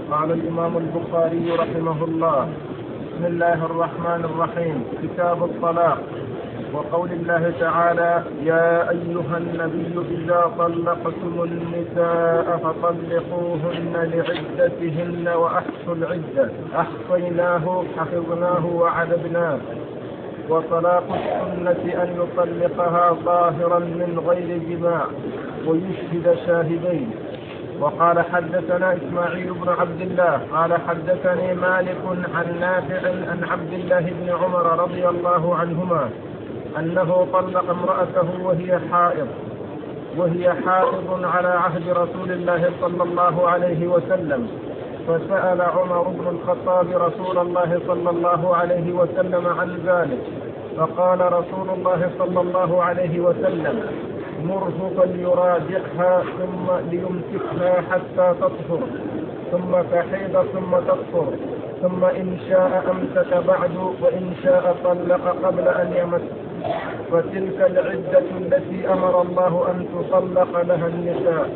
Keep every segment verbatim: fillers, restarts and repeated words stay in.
قال الإمام البخاري رحمه الله: بسم الله الرحمن الرحيم. كتاب الطلاق. وقول الله تعالى: يا أيها النبي إذا طلقتم النساء فطلقوهن لعدتهن وأحصوا العدة، أحصيناه حفظناه وعددناه. وطلاق السنة أن يطلقها ظاهرا من غير جماع ويشهد شاهدين. وقال حدثنا إسماعيل بن عبد الله قال حدثني مالك عن نافع عن عبد الله بن عمر رضي الله عنهما أنه طلق امرأته وهي حائض وهي حائض على عهد رسول الله صلى الله عليه وسلم، فسأل عمر بن الخطاب رسول الله صلى الله عليه وسلم عن ذلك، فقال رسول الله صلى الله عليه وسلم: مره فليراجعها ثم ليمسكها حتى تطهر، ثم تحيض ثم تطهر، ثم إن شاء أمسك بعد وإن شاء طلق قبل أن يمس، فتلك العدة التي أمر الله أن تطلق لها النساء.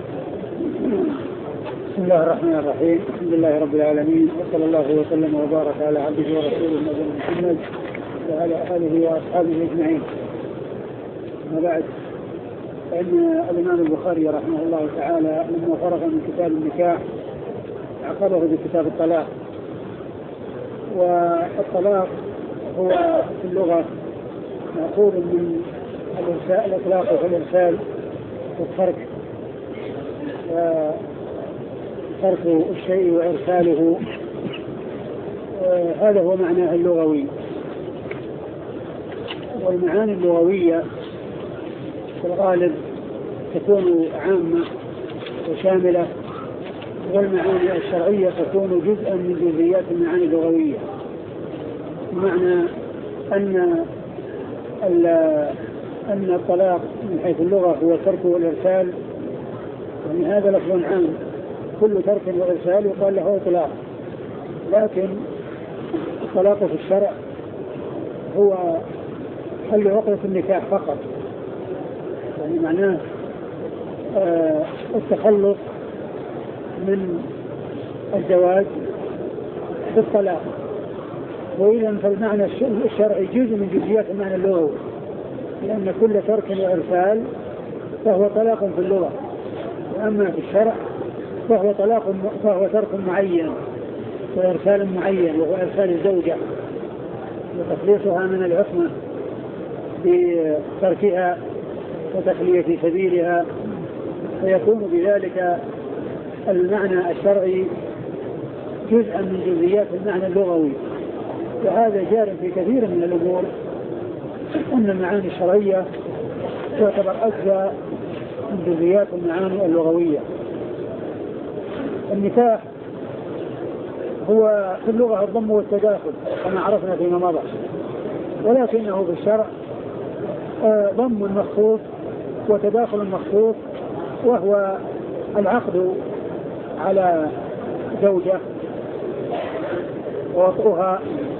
بسم الله الرحمن الرحيم. الحمد لله رب العالمين، وصلى الله وسلم وبارك على عبده ورسوله نبينا محمد وعلى آله وأصحابه أجمعين. أما بعد، فإن الإمام البخاري رحمه الله تعالى لما فرغ من كتاب النكاح عقبه بكتاب الطلاق. والطلاق هو في اللغة مأخوذ من الإطلاق والإرسال والترك، ترك الشيء وإرساله، هذا هو معناه اللغوي. والمعاني اللغوية في الغالب تكون عامة وشاملة، والمعاني الشرعية تكون جزءا من جزئيات المعاني اللغوية. بمعنى أن أن الطلاق من حيث اللغة هو الترك والإرسال، يعني هذا لفظ عام، كل ترك وإرسال يقال له إطلاق. لكن الطلاق في الشرع هو حل عقدة النكاح فقط، يعني معناه آه التخلص من الزواج بالطلاق. وإذا فالمعنى الشرعي جزء من جزئيات المعنى اللغوي، لأن كل ترك وإرسال فهو طلاق في اللغة، وأما في الشرع فهو طلاق فهو ترك معين وإرسال معين، وهو إرسال الزوجة وتخليصها من العصمة بتركها وتخلية سبيلها، فيكون بذلك المعنى الشرعي جزءا من جزئيات المعنى اللغوي. وهذا جار في كثير من الأمور، أن المعاني الشرعية تعتبر أجزاء من جزئيات المعاني اللغوية. النكاح هو في اللغة الضم والتداخل كما عرفنا فيما مضى، ولكنه في الشرع ضم مخصوص وتداخل مخصوص، وهو العقد على زوجة ووطئها.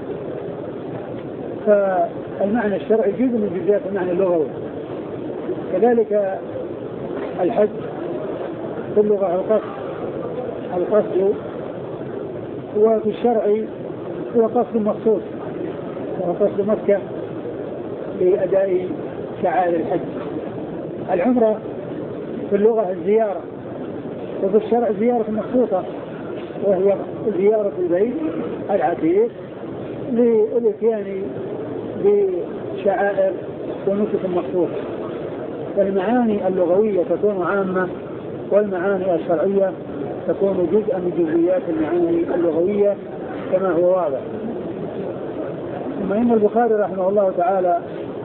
فالمعنى الشرعي جزء من جزئيات المعنى اللغوي. كذلك الحج في اللغة القصد القصد وفي الشرع هو قصد مخصوص، وهو قصد مكة لأداء شعائر الحج. العمرة في اللغة الزيارة، وفي الشرع زيارة مخصوصة، وهي زيارة البيت العتيق للإتيان بشعائر ونسك مخصوص. فالمعاني اللغوية تكون عامة، والمعاني الشرعية تكون جزءا من جزئيات المعاني اللغوية كما هو واضح. ثم إن البخاري رحمه الله تعالى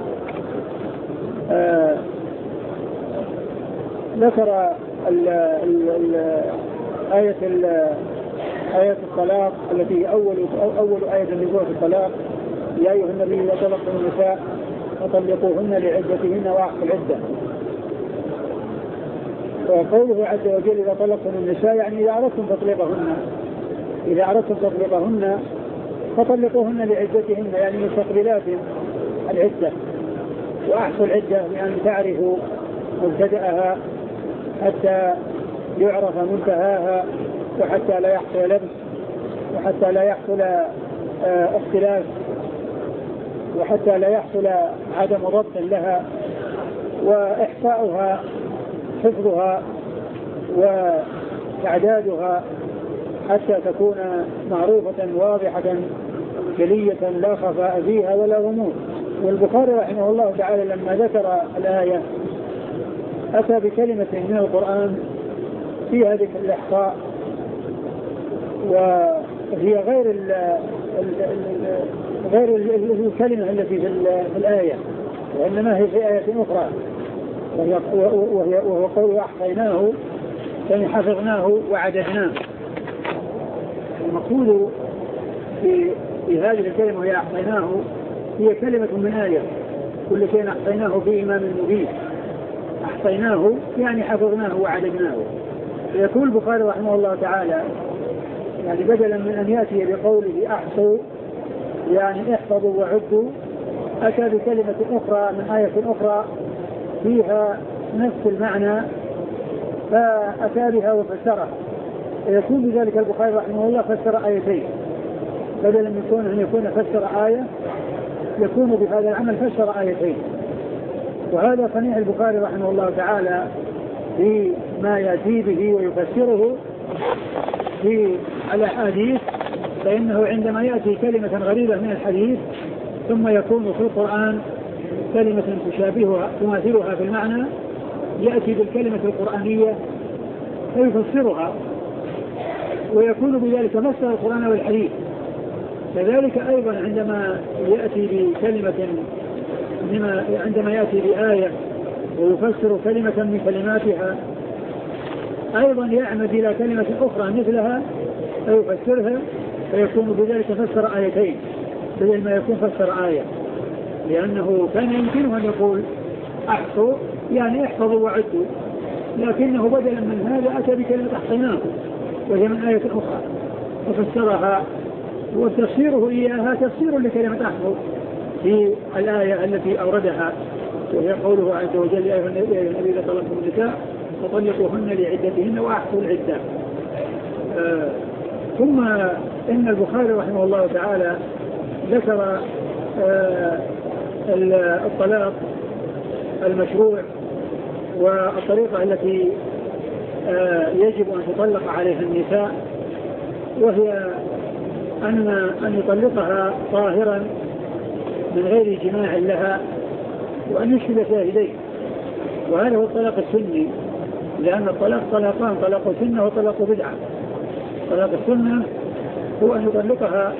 آه ذكر ال ال ال آية آية الطلاق التي أول أول آية النبوة في الطلاق: يا أيها النبي إذا طلقتم النساء فطلقوهن لعدتهن وأحصوا العدة. وقوله عز وجل: إذا طلقتم النساء، يعني إذا أردتم تطليقهن إذا أردتم تطليقهن فطلقوهن لعدتهن، يعني مستقبلات العدة. وأحصوا العدة بأن تعرفوا مبتدأها حتى يعرف منتهاها، وحتى لا يحصل لبس وحتى لا يحصل اه اختلاف وحتى لا يحصل عدم ضبط لها وإحصاؤها حفظها وإعدادها حتى تكون معروفة واضحة جلية لا خفاء فيها ولا غموض. والبخاري رحمه الله تعالى لما ذكر الآية أتى بكلمة من القرآن فيها ذكر الإحصاء وهي غير ال ال غير الكلمة التي في الآية وإنما هي في آية أخرى وهي وهي وهو قول أحصيناه يعني حفظناه وعددناه. المقصود في في هذه الكلمة وهي أحصيناه هي كلمة من آية كل شيء أحصيناه في إمام مبين. أحصيناه يعني حفظناه وعددناه. يقول البخاري رحمه الله تعالى يعني بدلا من أن يأتي بقوله أحصوا يعني احفظوا وعدوا أتى بكلمة أخرى من آية أخرى فيها نفس المعنى فأتى بها وفسرها. يكون بذلك البخاري رحمه الله فسر آيتين بدلا من يكون أن يكون فسر آية يكون بهذا العمل فسر آيتين. وهذا صنيع البخاري رحمه الله تعالى فيما يأتي به ويفسره في الأحاديث فإنه عندما يأتي كلمة غريبة من الحديث ثم يكون في القرآن كلمة تشابهها تماثلها في المعنى يأتي بالكلمة القرآنية فيفسرها ويكون بذلك فسر القرآن والحديث. كذلك أيضا عندما يأتي بكلمة عندما يأتي بآية ويفسر كلمة من كلماتها أيضا يعمد إلى كلمة أخرى مثلها فيفسرها فيكون بذلك فسر آيتين بدل ما يكون فسر آية لأنه كان يمكنه أن يقول أحصوا يعني احفظوا وعدوا لكنه بدلا من هذا أتى بكلمة أحصيناه وهي من آية أخرى وفسرها وتفسيره إياها تفسير لكلمة أحفظ في الآية التي أوردها وهي قوله عز وجل يا أيها النبي إذا طلقتم النساء فطلقوهن لعدتهن وأحصوا العدة. آه ثم إن البخاري رحمه الله تعالى ذكر آه الطلاق المشروع والطريقة التي آه يجب أن تطلق عليها النساء وهي أن أن يطلقها طاهرا من غير جماع لها وأن يشهد شاهدين. وهذا هو الطلاق السني لأن الطلاق طلاقان طلاق سنة وطلاق بدعة. طلاق السنة هو أن يطلقها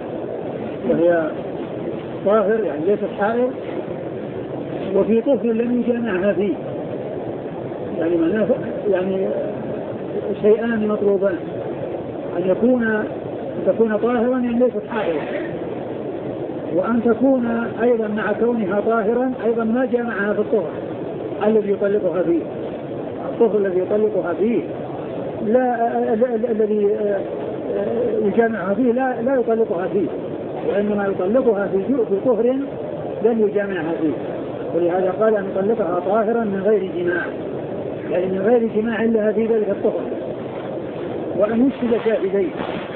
وهي طاهر يعني ليست حائض وفي طفل لم يجامعها فيه يعني معناه يعني شيئان مطلوبان أن يكون أن تكون طاهرا يعني ليست حائض وأن تكون أيضا مع كونها طاهرا أيضا ما جامعها في الطهر الذي يطلقها فيه. الطهر الذي يطلقها فيه لا الذي يجامعها فيه لا لا يطلقها فيه وإنما يطلقها في في طهر لم يجامعها فيه. ولهذا قال أن يطلقها طاهرا من غير جماع يعني من غير جماع لها في ذلك الطهر وأن يشهد شاهدين.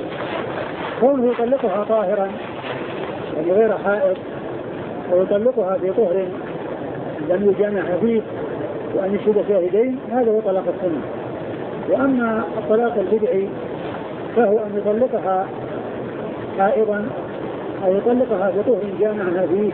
كونه يطلقها طاهرا يعني غير حائض ويطلقها في طهر لم يجامعها فيه وأن يشهد شاهدين هذا هو طلاق السنة. وأما الطلاق البدعي فهو أن يطلقها حائضا أو يطلقها في طهر جامعها فيه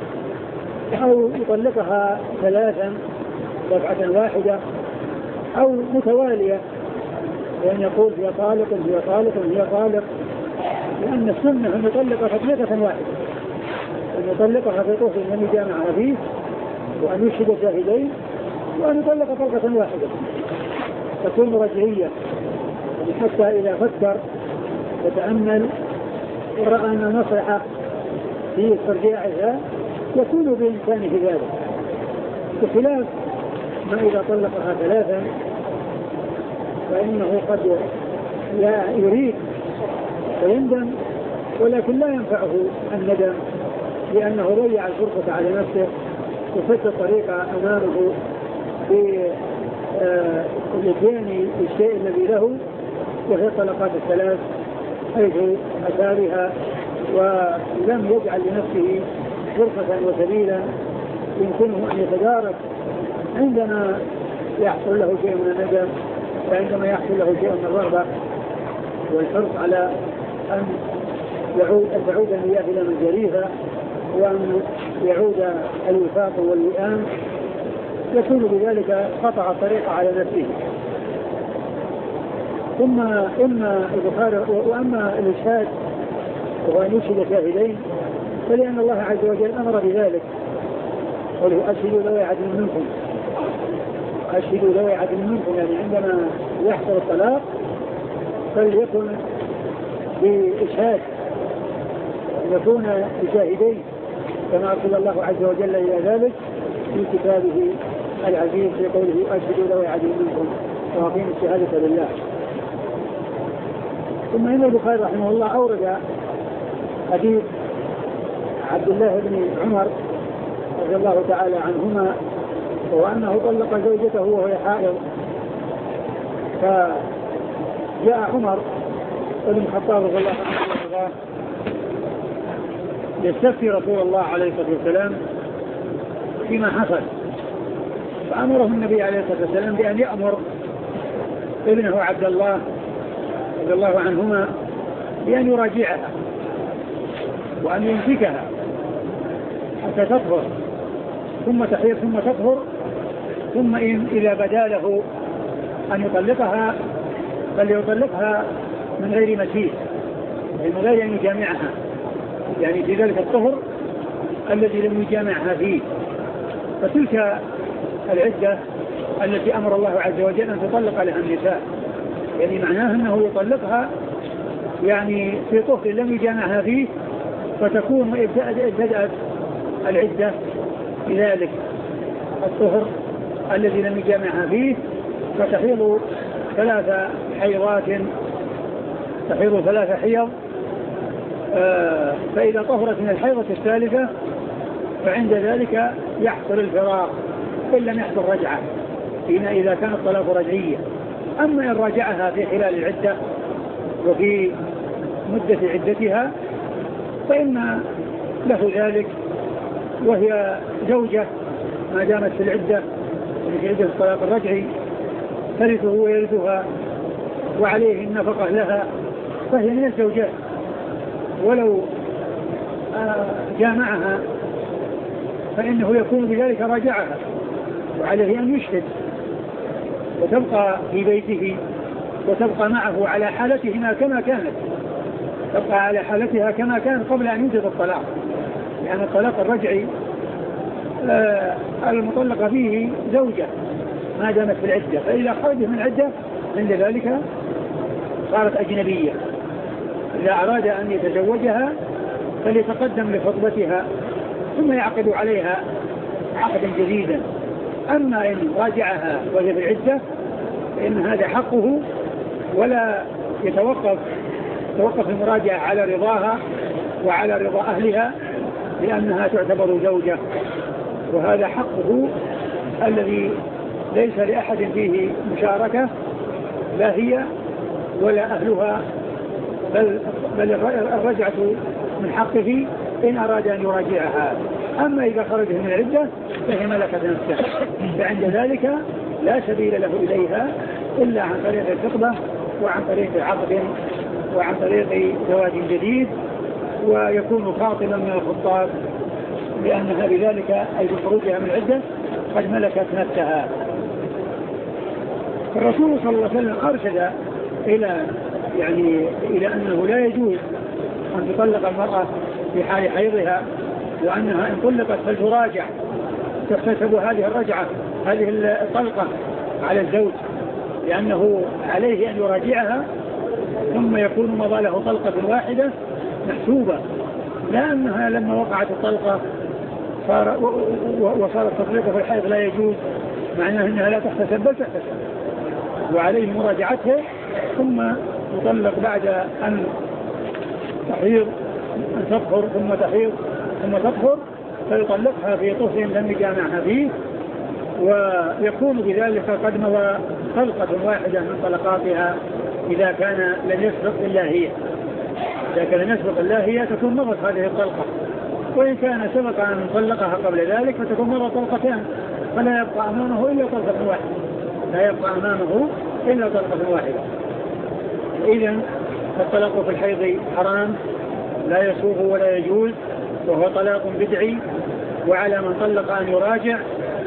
أو يطلقها ثلاثا دفعة واحدة أو متوالية وأن يقول هي طالق هي طالق هي طالق لأن السنة أن يطلقها تطلقة واحدة أن يطلقها في طهر لم يجامعها فيه وأن يشهد شاهدين وأن يطلق طلقة واحدة تكون رجعية حتى إذا فكر وتأمل ورأى أن المصلحة في استرجاعها يكون بإمكانه ذلك بخلاف ما إذا طلقها ثلاثا فإنه قد يريد ويندم ولكن لا ينفعه الندم لأنه ضيع الفرصة على نفسه وفتح الطريق أمامه في الاتيان بالشيء الذي له وهي الطلقات الثلاث، حيث أتى بها ولم يجعل لنفسه فرصة وسبيلا يمكنه أن يتدارك عندما يحصل له شيء من الندم، وعندما يحصل له شيء من الرغبة والحرص على أن يعود أن تعود المياه إلى مجاريها، وأن يعود الوفاق والوئام، يكون بذلك قطع الطريق على نفسه. ثم إما البخاري وأما الإشهاد وهو أن يشهد شاهدين، فلأن الله عز وجل أمر بذلك، قوله أشهدوا ذوي عدل منكم، أشهدوا ذوي عدل منكم، يعني عندما يحصل الطلاق فليكن بإشهاد، يكون بشاهدين، كما أرسل الله عز وجل إلى ذلك في كتابه العزيز في قوله أشهدوا ذوي عدل منكم وأقيموا الشهادة لله. ثم إن البخاري رحمه الله أورد حديث عبد الله بن عمر رضي الله تعالى عنهما، وأنه طلق زوجته وهي حائض، فجاء عمر بن الخطاب رضي الله عنه يستفتي رسول الله عليه الصلاة والسلام فيما حصل، فأمره النبي عليه الصلاة والسلام بأن يأمر ابنه عبد الله رضي الله عنهما بأن يراجعها وأن يمسكها حتى تطهر، ثم تحيض ثم تطهر، ثم إن إذا بدا له أن يطلقها فليطلقها من غير مسيح، من غير أن يجامعها، يعني في ذلك الطهر الذي لم يجامعها فيه. فتلك العدة التي أمر الله عز وجل أن تطلق لها النساء، يعني معناه أنه يطلقها يعني في طهر لم يجامعها فيه، فتكون ابتدأت العدة بذلك الطهر الذي لم يجامعها فيه، فتحيض ثلاث حيضات، تحيض ثلاث حيض، آه فإذا طهرت من الحيضة الثالثة فعند ذلك يحصل الفراق إن لم يحصل رجعة، فيما إذا كان الطلاق رجعية. أما إن راجعها في خلال العدة وفي مدة عدتها فإن له ذلك، وهي زوجة ما دامت في العدة، في عدة الطلاق الرجعي، ترثه ويرثها وعليه النفقة لها، فهي من الزوجات، ولو جامعها فإنه يكون بذلك راجعها، وعليه أن يشهد وتبقى في بيته وتبقى معه على حالتهما كما كانت، تبقى على حالتها كما كانت قبل أن يوجد الطلاق، لأن يعني الطلاق الرجعي آه المطلقة فيه زوجة ما دامت في العدة، فإذا خرجت من العدة عند ذلك صارت أجنبية. إذا أراد أن يتزوجها فليتقدم لخطبتها ثم يعقد عليها عقدا جديدا. أما إن راجعها وهي في العدة فإن هذا حقه، ولا يتوقف توقف المراجعة على رضاها وعلى رضا أهلها، لأنها تعتبر زوجة، وهذا حقه الذي ليس لأحد فيه مشاركة، لا هي ولا أهلها، بل, بل الرجعة من حقه إن أراد أن يراجعها. أما إذا خرج من العدة فهي ملكة نفسها، فعند ذلك لا سبيل له إليها إلا عن طريق الخطبة وعن طريق عقد وعن طريق زواج جديد، ويكون خاطبا من الخطاب، لأنها بذلك أي بخروجها من العدة قد ملكت نفسها. الرسول صلى الله عليه وسلم أرشد إلى يعني إلى أنه لا يجوز أن تطلق المرأة في حال حيضها، وأنها إن طلقت فلتراجع، تحتسب هذه الرجعة هذه الطلقة على الزوج، لأنه عليه أن يراجعها ثم يكون مضى له طلقة واحدة محسوبة، لا أنها لما وقعت الطلقة وصارت تطليقه في الحيض لا يجوز، معناه أنها لا تحتسب بل تحتسب، وعليه مراجعتها ثم تطلق بعد أن تحيض، أن تطهر ثم تحيض ثم تطهر، فيطلقها في طهر لم يجامعها فيه، ويكون بذلك قد مضى طلقة واحدة من طلقاتها إذا كان لم يسبق إلا هي، إذا كان لم يسبق إلا هي تكون مضت هذه الطلقة، وإن كان سبق أن طلقها قبل ذلك فتكون مرة طلقتان، فلا يبقى أمامه إلا طلقة واحدة، لا يبقى أمامه إلا طلقة واحدة. إذن الطلاق في الحيض حرام لا يسوغ ولا يجوز، وهو طلاق بدعي، وعلى من طلق أن يراجع،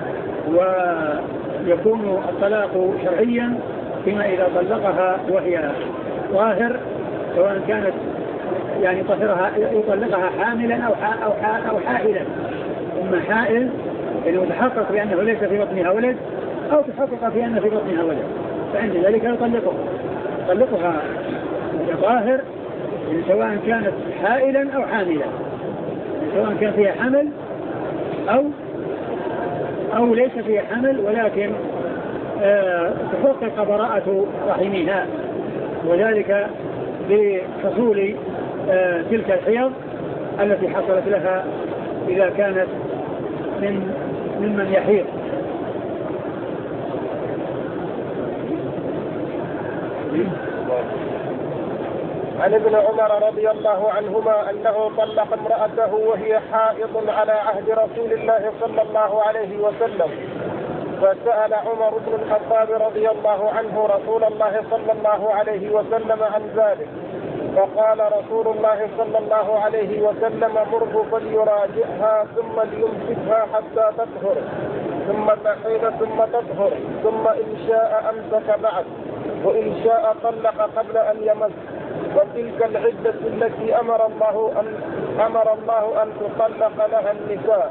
ويكون الطلاق شرعيا فيما إذا طلقها وهي طاهر، سواء كانت يعني طهرها يطلقها حاملا أو أو أو حائلا، إما حائل يعني متحقق بأنه ليس في بطنها ولد، أو تحقق في أن في بطنها ولد، فعند ذلك يطلقها يطلقها طاهر، يعني سواء كانت حائلا أو حاملا، يعني سواء كان فيها حمل أو أو ليس فيها حمل، ولكن آه تحقق براءة رحمها، وذلك بحصول آه تلك الحيض التي حصلت لها إذا كانت من ممن يحيض. عن ابن عمر رضي الله عنهما أنه طلق امرأته وهي حائض على عهد رسول الله صلى الله عليه وسلم، فسأل عمر بن الخطاب رضي الله عنه رسول الله صلى الله عليه وسلم عن ذلك، فقال رسول الله صلى الله عليه وسلم: مره فليراجعها ثم ليمسكها حتى تطهر، ثم تحيض ثم تطهر، ثم إن شاء أمسك بعد، وإن شاء طلق قبل أن يمس، وتلك العدة التي أمر الله أن أمر الله أن تطلق لها النساء.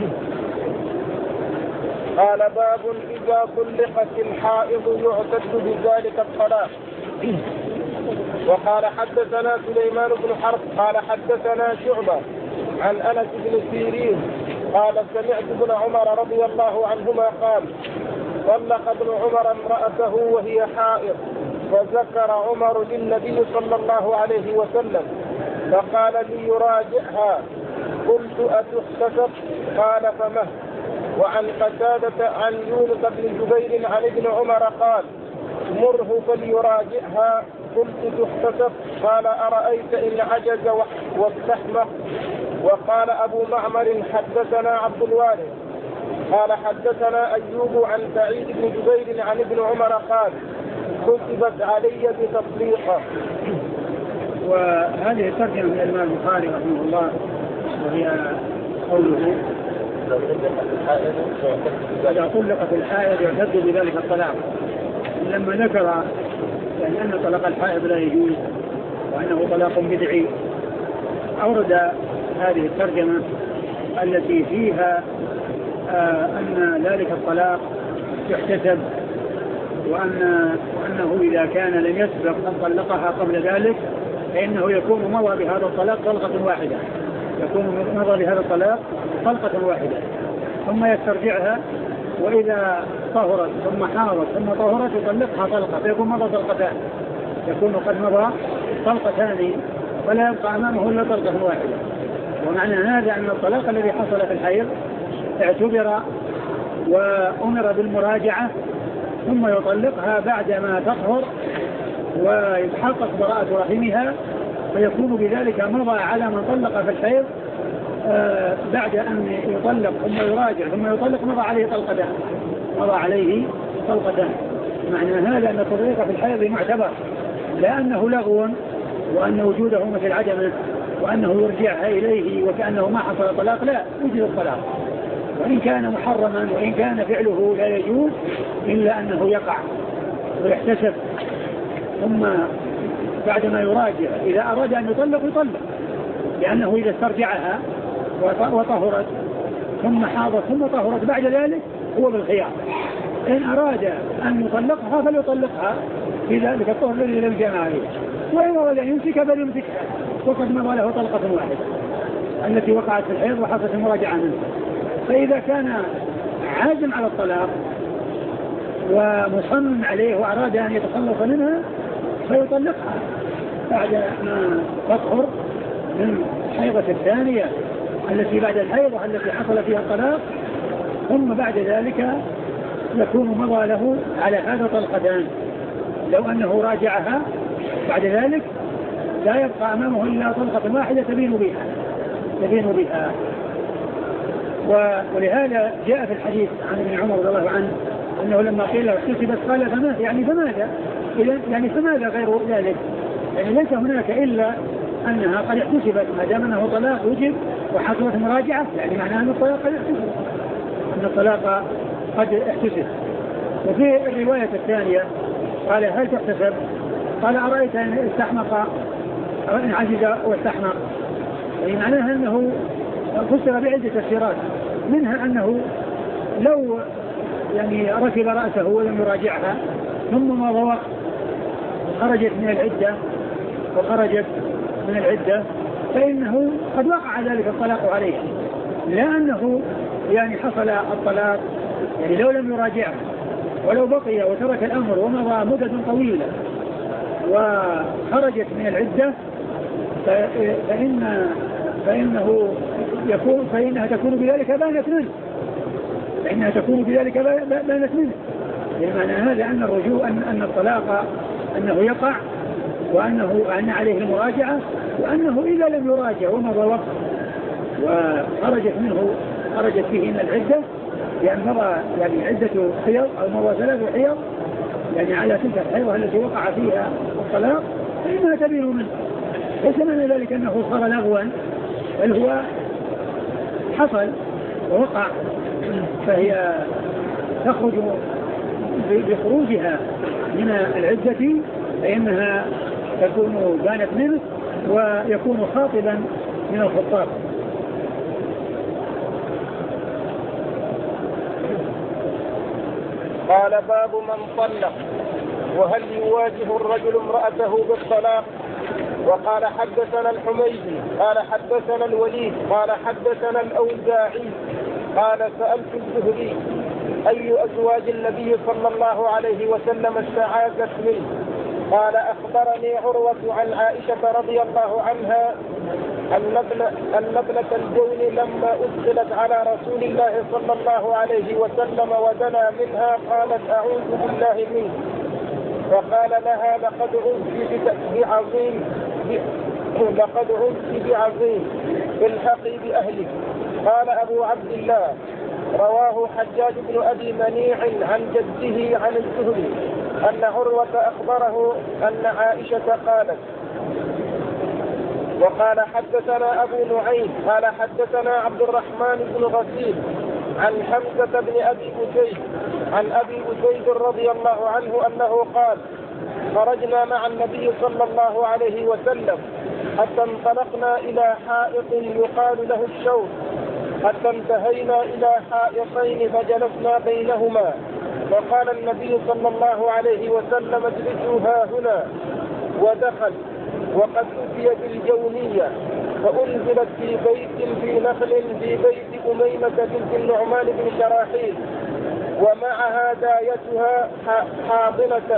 قال: باب إذا طلقت الحائض يعتد بذلك الطلاق. وقال: حدثنا سليمان بن حرب قال حدثنا شعبة عن أنس بن سيرين قال: سمعت ابن عمر رضي الله عنهما قال: طلق ابن عمر امرأته وهي حائض، فذكر عمر للنبي صلى الله عليه وسلم فقال لي: يراجعها. قلت: أتحتسب؟ قال: فمه. وعن قتادة عن يونس بن جبير عن ابن عمر قال: مره فليراجعها. قلت: تحتسب؟ قال: أرأيت إن عجز واستحمق. وقال أبو معمر: حدثنا عبد الوارث قال حدثنا أيوب عن سعيد بن جبير عن ابن عمر قال: كتبت علي بتطليقه. وهذه الترجمة من الإمام البخاري رحمه الله، وهي قوله: إذا طلقت الحائض يعتد بذلك الطلاق. لما ذكر يعني أن طلاق الحائض لا يجوز وأنه طلاق بدعي، أورد هذه الترجمة التي فيها آه أن ذلك الطلاق يحتسب، وأن وأنه إذا كان لم يسبق أن طلقها قبل ذلك فإنه يكون مضى بهذا الطلاق طلقة واحدة، يكون مضى بهذا الطلاق طلقة واحدة، ثم يسترجعها، وإذا طهرت ثم حاضت ثم طهرت يطلقها طلقة، فيكون مضى طلقتان، يكون قد مضى طلقتان، فلا يبقى أمامه إلا طلقة واحدة. ومعنى هذا أن الطلاق الذي حصل في الحيض اعتبر وأمر بالمراجعة، ثم يطلقها بعدما تطهر ويتحقق براءة رحمها، فيكون بذلك مضى على من طلق في الحيض آه بعد أن يطلق ثم يراجع ثم يطلق مضى عليه طلقتان مضى عليه طلقتان. معنى هذا أن التطليق في الحيض معتبر، لا أنه لغو وأن وجوده مثل عدمه وأنه يرجعها إليه وكأنه ما حصل طلاق، لا، وجد الطلاق، وإن كان محرما وإن كان فعله لا يجوز إلا أنه يقع ويحتسب، ثم بعدما يراجع إذا أراد أن يطلق يطلق، لأنه إذا استرجعها وطهرت ثم حاضت ثم طهرت بعد ذلك هو بالخيار، إن أراد أن يطلقها فليطلقها في ذلك الطهر الذي لم يجمع عليه، وإن أراد أن يمسك فليمسكها، وقد مضى له طلقة واحدة التي وقعت في الحيض وحصلت المراجعة منه. فإذا كان عازم على الطلاق ومصمم عليه وأراد أن يتخلص منها فيطلقها بعد ما تطهر من الحيضة الثانية التي بعد الحيضة التي حصل فيها الطلاق، ثم بعد ذلك يكون مضى له على هذا طلقتان، لو أنه راجعها بعد ذلك لا يبقى أمامه إلا طلقة واحدة تبين بها تبين بها ولهذا جاء في الحديث عن ابن عمر رضي الله عنه أنه لما قيل له احتسبت قال فما يعني فماذا يعني فماذا غير ذلك يعني ليس هناك إلا أنها قد احتسبت ما دام أنه طلاق وجب وحصلت مراجعة يعني معناها أن الطلاق قد احتسب أن الطلاق قد احتسب. وفي الرواية الثانية قال هل تحتسب؟ قال أرأيت أن استحمق أو إن عجز واستحمق يعني معناها أنه فسر بعدة تفسيرات منها أنه لو يعني ركب رأسه ولم يراجعها ثم مضى وقت خرجت من العدة وخرجت من العدة فإنه قد وقع ذلك الطلاق عليه لأنه يعني حصل الطلاق يعني لو لم يراجعها ولو بقي وترك الأمر ومضى مدة طويلة وخرجت من العدة فإن فإنه يكون فإنها تكون بذلك بانت منه فإنها تكون بذلك بانت منه يعني هذا أن الرجوع أن, أن الطلاق أنه يقع وأنه أن عليه المراجعة وأنه إذا لم يراجع ومضى وقت وخرجت منه خرجت فيه من العدة يعني مضى يعني عدة حيض أو مضى ثلاث حيض يعني على تلك الحيضة التي وقع فيها الطلاق فإنها تبين منه ليس معنى ذلك أنه صار لغوا بل هو حصل ووقع فهي تخرج بخروجها من العدة فإنها تكون بانت منه ويكون خاطبا من الخطاب. قال باب من طلق وهل يواجه الرجل امرأته بالطلاق. وقال حدثنا الحميدي قال حدثنا الوليد قال حدثنا الأوزاعي قال سألت الزهري أي أزواج النبي صلى الله عليه وسلم استعاذت منه قال أخبرني عروة عن عائشة رضي الله عنها أن ابنة الجون لما أدخلت على رسول الله صلى الله عليه وسلم ودنا منها قالت أعوذ بالله منه فقال لها لقد عذت بعظيم لقد عذت بعظيم الحقي بأهلك. قال أبو عبد الله رواه حجاج بن أبي منيع عن جده عن الزهري أن عروة أخبره أن عائشة قالت. وقال حدثنا أبو نعيم قال حدثنا عبد الرحمن بن غسيل عن حمزة بن أبي أسيد عن أبي أسيد رضي الله عنه أنه قال خرجنا مع النبي صلى الله عليه وسلم حتى انطلقنا إلى حائط يقال له الشوط حتى انتهينا إلى حائطين فجلسنا بينهما فقال النبي صلى الله عليه وسلم اجلسوا ها هنا ودخل وقد أتي بالجونية فأنزلت في بيت في نخل في بيت أميمة بنت النعمان بن شراحيل ومعها دايتها حاضنة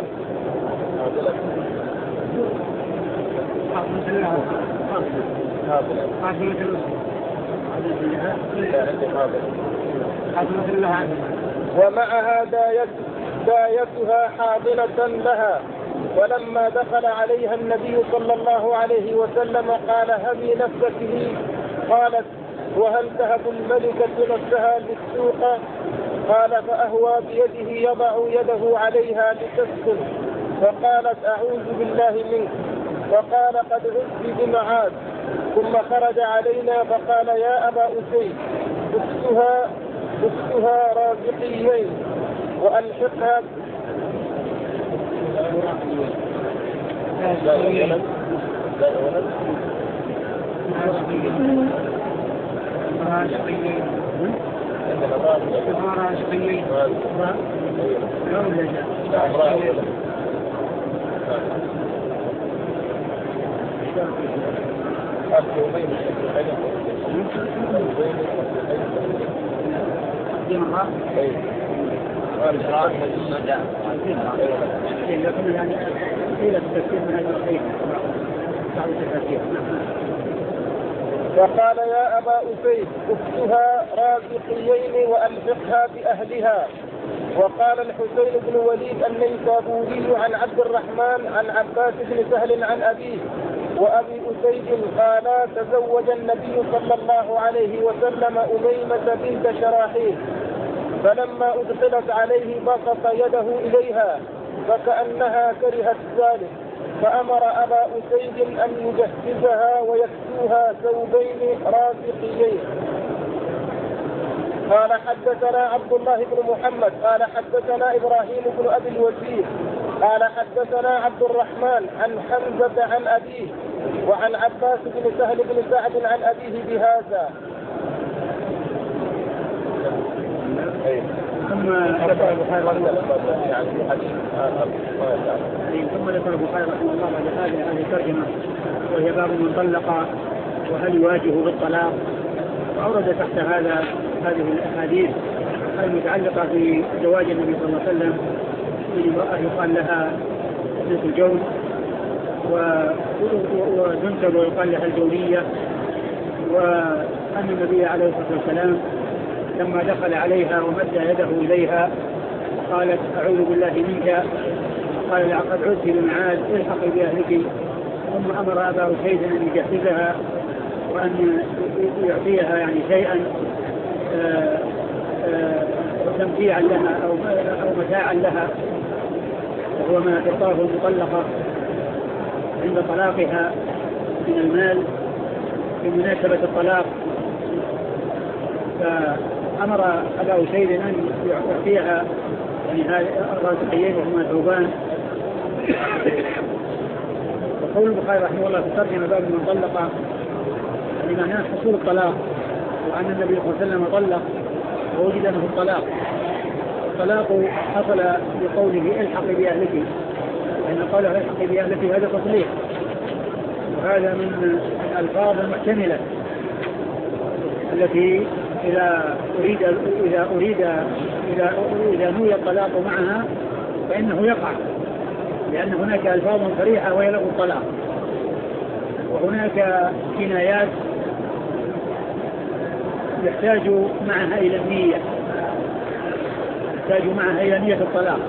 ومعها دايتها حاضنة لها. ولما دخل عليها النبي صلى الله عليه وسلم قال هبي نفسك لي قالت وهل تهب الملكة نفسها للسوق قال فأهوى بيده يضع يده عليها لتسكن فقالت أعوذ بالله منك فقال قد عدت بمعاد ثم خرج علينا فقال يا أبا أسيد اكسها اكسها رازقيين وألحقها فقال يا أبا أسيد اكسها رازقيين وألحقها بأهلها وقال الحسين بن وليد النيسابوري عن عبد الرحمن عن عباس بن سهل عن أبيه وأبي أسيد قالا تزوج النبي صلى الله عليه وسلم أميمة بنت شراحيل فلما أدخلت عليه بسط يده إليها فكأنها كرهت ذلك فأمر أبا أسيد أن يجهزها ويكسوها ثوبين راسخيين. قال حدثنا عبد الله بن محمد قال حدثنا إبراهيم بن أبي الوزير قال حدثنا عبد الرحمن عن حمزة عن أبيه وعن عباس بن سهل بن سعد عن أبيه بهذا. ثم ذكر البخاري رحمه ثم ذكر البخاري رحمه الله بعد هذه هذه الترجمة وهي باب من طلق وهل يواجه بالطلاق، وأورد تحت هذا هذه الأحاديث المتعلقة بزواج النبي صلى الله عليه وسلم لامرأة يقال لها بنت الجون وتنسب ويقال لها الجونية، وأن النبي عليه الصلاة والسلام لما دخل عليها ومد يده إليها قالت أعوذ بالله منك، قال لقد عدت بمعاد الحقي بأهلك، ثم أمر أبا أسيد أن يجهزها وأن يعطيها يعني شيئا تمتيعا لها أو أو متاعا لها، وهو ما تعطاه المطلقة عند طلاقها من المال بمناسبة الطلاق. فأمر أبا أسيد أن يعطيها يعني هذه الراسخيين وهما ثوبان. وقول البخاري رحمه الله في الترجمة باب من طلق يعني معناه حصول الطلاق، وأن النبي صلى الله عليه وسلم طلق ووجد له الطلاق. الطلاق حصل بقوله الحقي بأهلك، لأن قوله الحقي بأهلك هذا تطليق، وهذا من الألفاظ المحتملة التي إذا أريد إذا أريد إذا إذا نوي الطلاق معها فإنه يقع، لأن هناك ألفاظ صريحة وهي له الطلاق، وهناك كنايات يحتاج معها إلى النية يحتاج معها إلى نية الطلاق،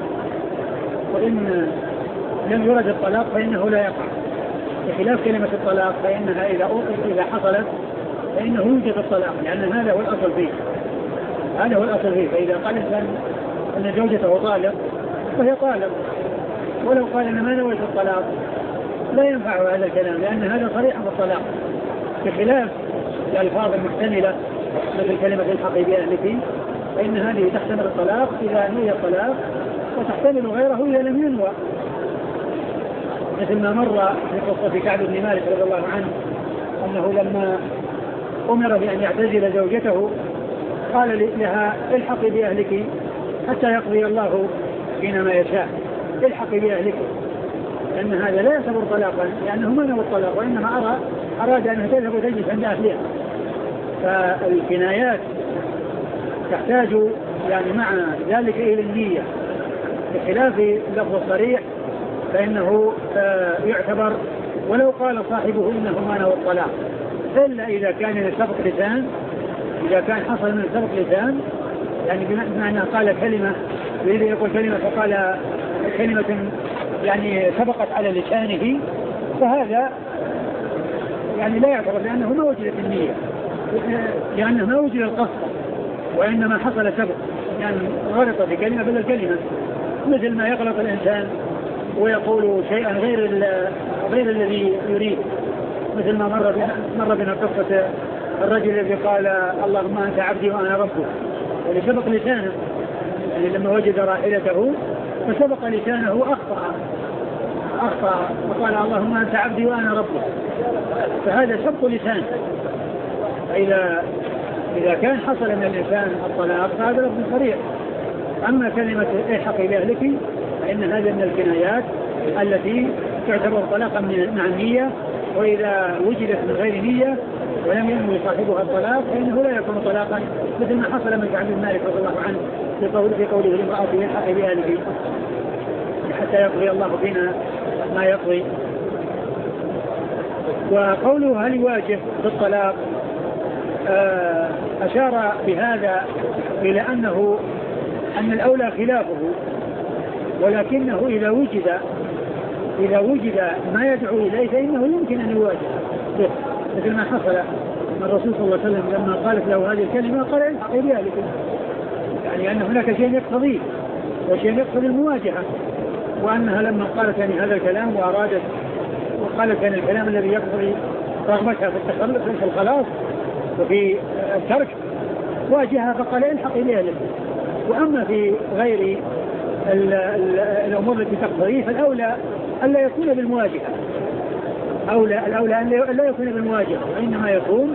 وإن لم يرد الطلاق فإنه لا يقع، بخلاف كلمة الطلاق فإنها إذا إذا حصلت فإنه يوجد الطلاق، لأن هذا هو الأصل فيه هذا هو الأصل فيه فإذا قال الإنسان أن زوجته طالق فهي طالق، ولو قال أنا ما نويت الطلاق لا ينفع هذا الكلام، لأن هذا صريح بالطلاق، بخلاف الألفاظ المحتملة مثل كلمة الحقي بأهلك فإن هذه تحتمل الطلاق إذا نوي الطلاق، وتحتمل غيره إذا لم ينوى، مثل ما مر في قصة كعب بن مالك رضي الله عنه أنه لما أمر بأن يعتزل زوجته قال لها الحقي بأهلك حتى يقضي الله فينا ما يشاء، الحقي بأهلك، لأن هذا لا يعتبر طلاقا لأنه ما نوى الطلاق، وإنما أرى أراد أن تذهب وتجلس عند أهلها. فالكنايات تحتاج يعني مع ذلك إلى النية، بخلاف اللفظ الصريح فإنه يعتبر ولو قال صاحبه إنه ما نوى الطلاق، إلا إذا كان لسبق لسان، إذا كان حصل من سبق لسان يعني بمعنى قال كلمة يريد يقول كلمة فقال كلمة يعني سبقت على لسانه، فهذا يعني لا يعتبر، لأنه ما وجدت النية، لأنه ما وجد القصد، وإنما حصل سبق يعني غلط في كلمة بدل كلمة، مثل ما يغلط الإنسان ويقول شيئا غير غير الذي يريد، مثل ما مر بنا مر بنا قصة الرجل الذي قال اللهم أنت عبدي وأنا ربك، ولسبق لسانه يعني لما وجد راحلته فسبق لسانه أخطأ أخطأ وقال اللهم أنت عبدي وأنا ربك، فهذا سبق لسان. إذا إذا كان حصل من الإنسان الطلاق فهذا لفظ صريح. أما كلمة الحقي بأهلك فإن هذا من الكنايات التي تعتبر طلاقا مع النية، وإذا وجدت من غير نية ولم ينوي صاحبها الطلاق فإنه لا يكون طلاقا، مثل ما حصل من كعب بن مالك رضي الله عنه في قوله في قوله لامرأته الحقي بأهلك حتى يقضي الله فينا ما يقضي. وقوله هل يواجه بالطلاق أشار بهذا إلى أنه أن الأولى خلافه، ولكنه إذا وجد إذا وجد ما يدعو إليه فإنه يمكن أن يواجه به، مثل ما حصل من الرسول صلى الله عليه وسلم لما قالت له هذه الكلمة قال الحقي بها لكم، يعني أن هناك شيء يقتضيه وشيء يقتضي المواجهة، وأنها لما قالت يعني هذا الكلام وأرادت وقالت يعني الكلام الذي يقتضي رغبتها في التخلص في الخلاص وفي الترك واجهها فقال الحقي بها لكم. وأما في غير ال ال الأمور التي تقتضيه فالأولى ألا يكون بالمواجهة، أولى الأولى أن لا يكون بالمواجهة، وإنما يكون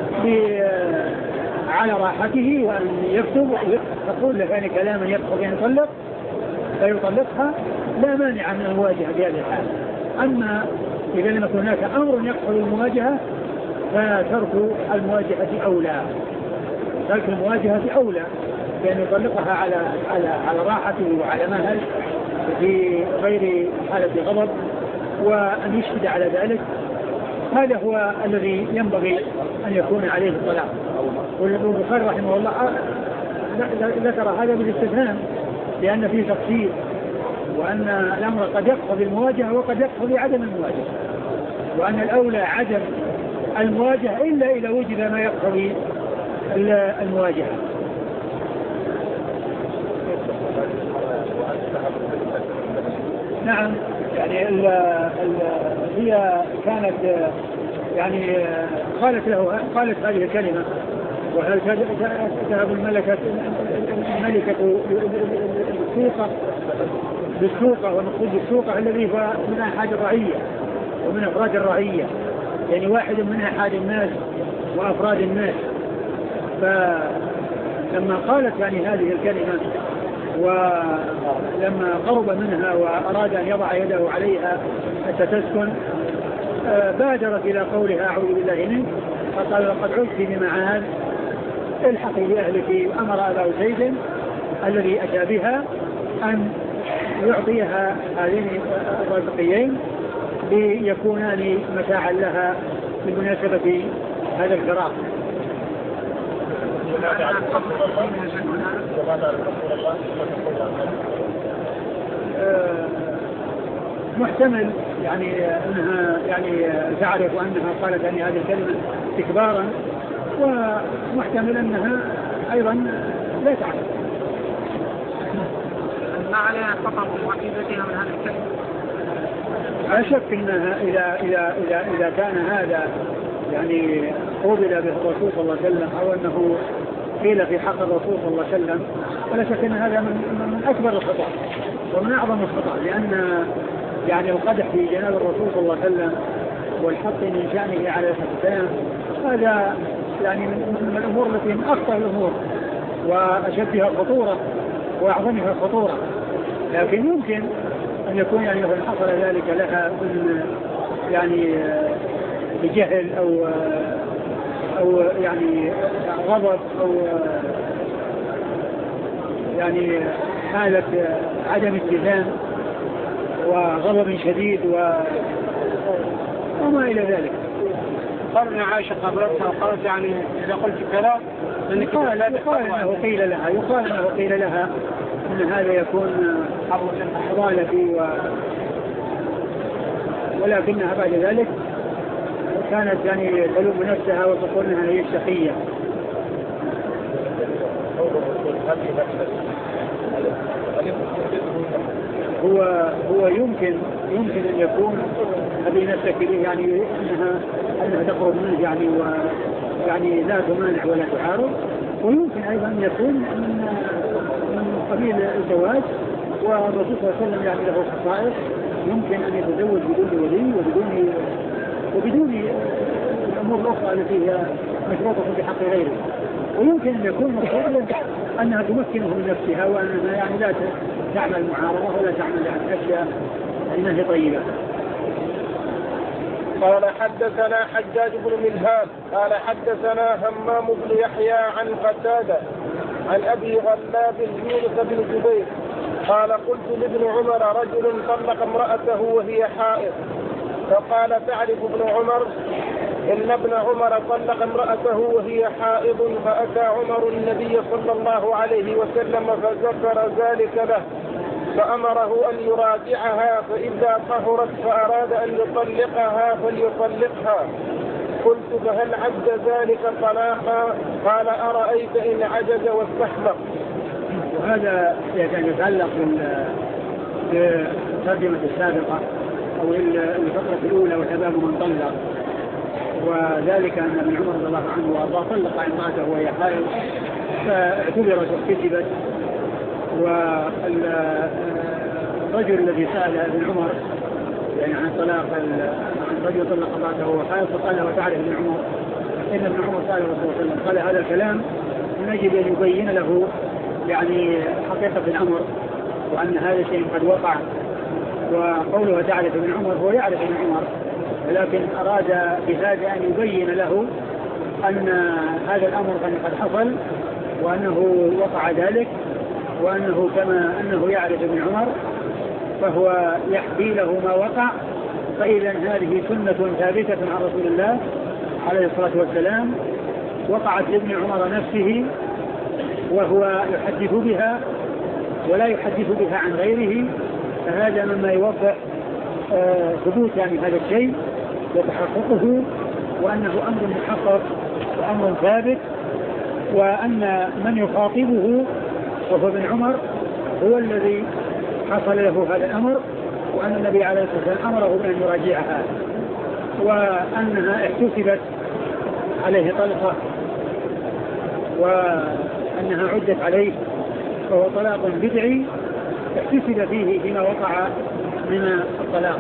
على راحته وأن يكتب تقول له يعني كلاما يقتضي أن يطلق فيطلقها لا مانع من المواجهة بهذه الحال. أما إذا لم يكن هناك أمر يقتضي المواجهة فترك المواجهة أولى، ترك المواجهة أولى بأن يطلقها على على على راحته وعلى مهل في غير حالة غضب وأن يشهد على ذلك. هذا هو الذي ينبغي أن يكون عليه الطلاق. والبخاري رحمه الله ذكر هذا بالاستثناء لأن فيه تفصيل، وأن الأمر قد يقتضي المواجهة وقد يقتضي عدم المواجهة، وأن الأولى عدم المواجهة إلا إذا وجد ما يقتضي المواجهة. نعم، يعني ال ال هي كانت يعني قالت له قالت هذه الكلمة وهل تذهب الملكة الملكة بالسوقة بالسوقة والمقصود بالسوقة الذي هو من أحد الرعية ومن أفراد الرعية، يعني واحد من أحد الناس وأفراد الناس. فلما قالت يعني هذه الكلمة ولما قرب منها وأراد أن يضع يده عليها حتى تسكن بادرت إلى قولها أعوذ بالله منك، فقال لقد عدت بمعاذ الحقي بأهلك. وأمر أبا زيد الذي أتى بها أن يعطيها هذين الرزقيين ليكونان متاعا لها بمناسبة هذا الفراق. محتمل يعني أنها يعني تعرف أنها قالت يعني هذه الكلمة استكبارا، ومحتمل أنها أيضا لا تعرف. ما عليها خطر وعقيدتها من هذه الكلمة؟ لا شك أنها إذا إذا إذا إذا كان هذا يعني قوبل به الرسول صلى الله عليه وسلم أو أنه قيل في حق الرسول صلى الله عليه وسلم، ولا شك أن هذا من, من أكبر الخطأ ومن أعظم الخطأ، لأن يعني القدح في جناب الرسول صلى الله عليه وسلم والحق من شأنه على السلام هذا يعني من الأمور التي من أخطر الأمور وأشدها خطورة وأعظمها خطورة. لكن يمكن أن يكون يعني مثلا حصل ذلك لها من يعني بجهل أو أو يعني غضب أو يعني حالة عدم اتزان وغضب شديد وما إلى ذلك. قالنا عائشة قبلتها وقالت يعني إذا قلت كلام يقال أنه قيل لها يقال أنه قيل لها أن هذا يكون ضالتي و... ولكنها بعد ذلك كانت يعني تلوم نفسها وتقول انها هي الشقية. هو هو يمكن يمكن ان يكون هذه نفسك يعني انها انها تقرب منه يعني ويعني لا تمانع ولا تعارض، ويمكن ايضا ان يكون من من قبيل الزواج والرسول صلى الله عليه وسلم يعني له خصائص يمكن ان يتزوج بدون ولي وبدون وبدون الامور الاخرى التي هي مشروطه بحق غيره، ويمكن ان يكون مقصودا انها تمكنه من نفسها وانها يعني لا تعمل معارضه ولا تعمل يعني اشياء انها طيبه. قال حدثنا حجاج بن ملهان قال حدثنا همام بن يحيى عن قتادة عن ابي غلاب يونس بن جبير قال قلت لابن عمر رجل طلق امرأته وهي حائض، فقال تعرف ابن عمر إن ابن عمر طلق امرأته وهي حائض فأتى عمر النبي صلى الله عليه وسلم فذكر ذلك له فأمره أن يراجعها فإذا طهرت فأراد أن يطلقها فليطلقها. قلت فهل عد ذلك طلاقا؟ قال أرأيت إن عجز واستحمق. وهذا يتعلق بالترجمة السابقة أو الفقرة الأولى والحباب من طلق، وذلك أن ابن عمر رضي الله عنه وأرضاه طلق امرأته وهي حائض فاعتبرت واكتسبت. والرجل الذي سأل ابن عمر يعني عن طلاق الرجل طلق امرأته وهو حائض فقال له تعرف ابن عمر إن ابن عمر سأل الرسول صلى الله عليه وسلم قال هذا الكلام من أجل أن يبين له يعني حقيقة الأمر وأن هذا الشيء قد وقع. وقوله تعرف ابن عمر هو يعرف ابن عمر، ولكن أراد بهذا أن يبين له أن هذا الأمر قد حصل وأنه وقع ذلك، وأنه كما أنه يعرف ابن عمر فهو يحكي له ما وقع. فإذا هذه سنة ثابتة عن رسول الله عليه الصلاة والسلام وقعت لابن عمر نفسه وهو يحدث بها ولا يحدث بها عن غيره، فهذا مما يوضح ثبوت يعني هذا الشيء وتحققه وأنه أمر محقق وأمر ثابت، وأن من يخاطبه وهو ابن عمر هو الذي حصل له هذا الأمر، وأن النبي عليه الصلاة والسلام أمره بأن يراجعها، وأنها احتسبت عليه طلقة وأنها عدت عليه، فهو طلاق بدعي احتسب فيه فيما وقع من الطلاق.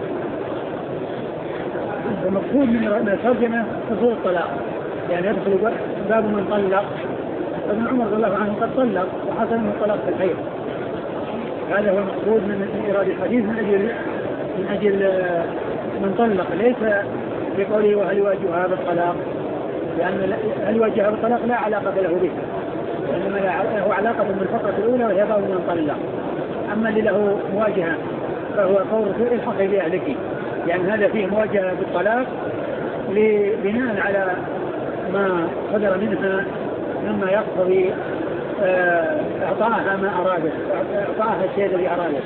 المقصود من الترجمة حصول الطلاق، يعني يدخل باب من طلق. ابن عمر رضي الله عنه قد طلق وحصل من الطلاق في الحيض، هذا هو المقصود من إيراد الحديث من أجل من أجل من طلق، ليس بقوله وهل يواجهها بالطلاق، لأن هل يواجهها بالطلاق لا علاقة له به، وإنما له علاقة بالفقرة الأولى وهي باب من طلق. أما اللي له مواجهة فهو قول الحق بأهلك، يعني هذا فيه مواجهة بالطلاق بناء على ما صدر منها مما يقتضي اعطاها ما أرادت، اعطاها الشيء الذي أرادت.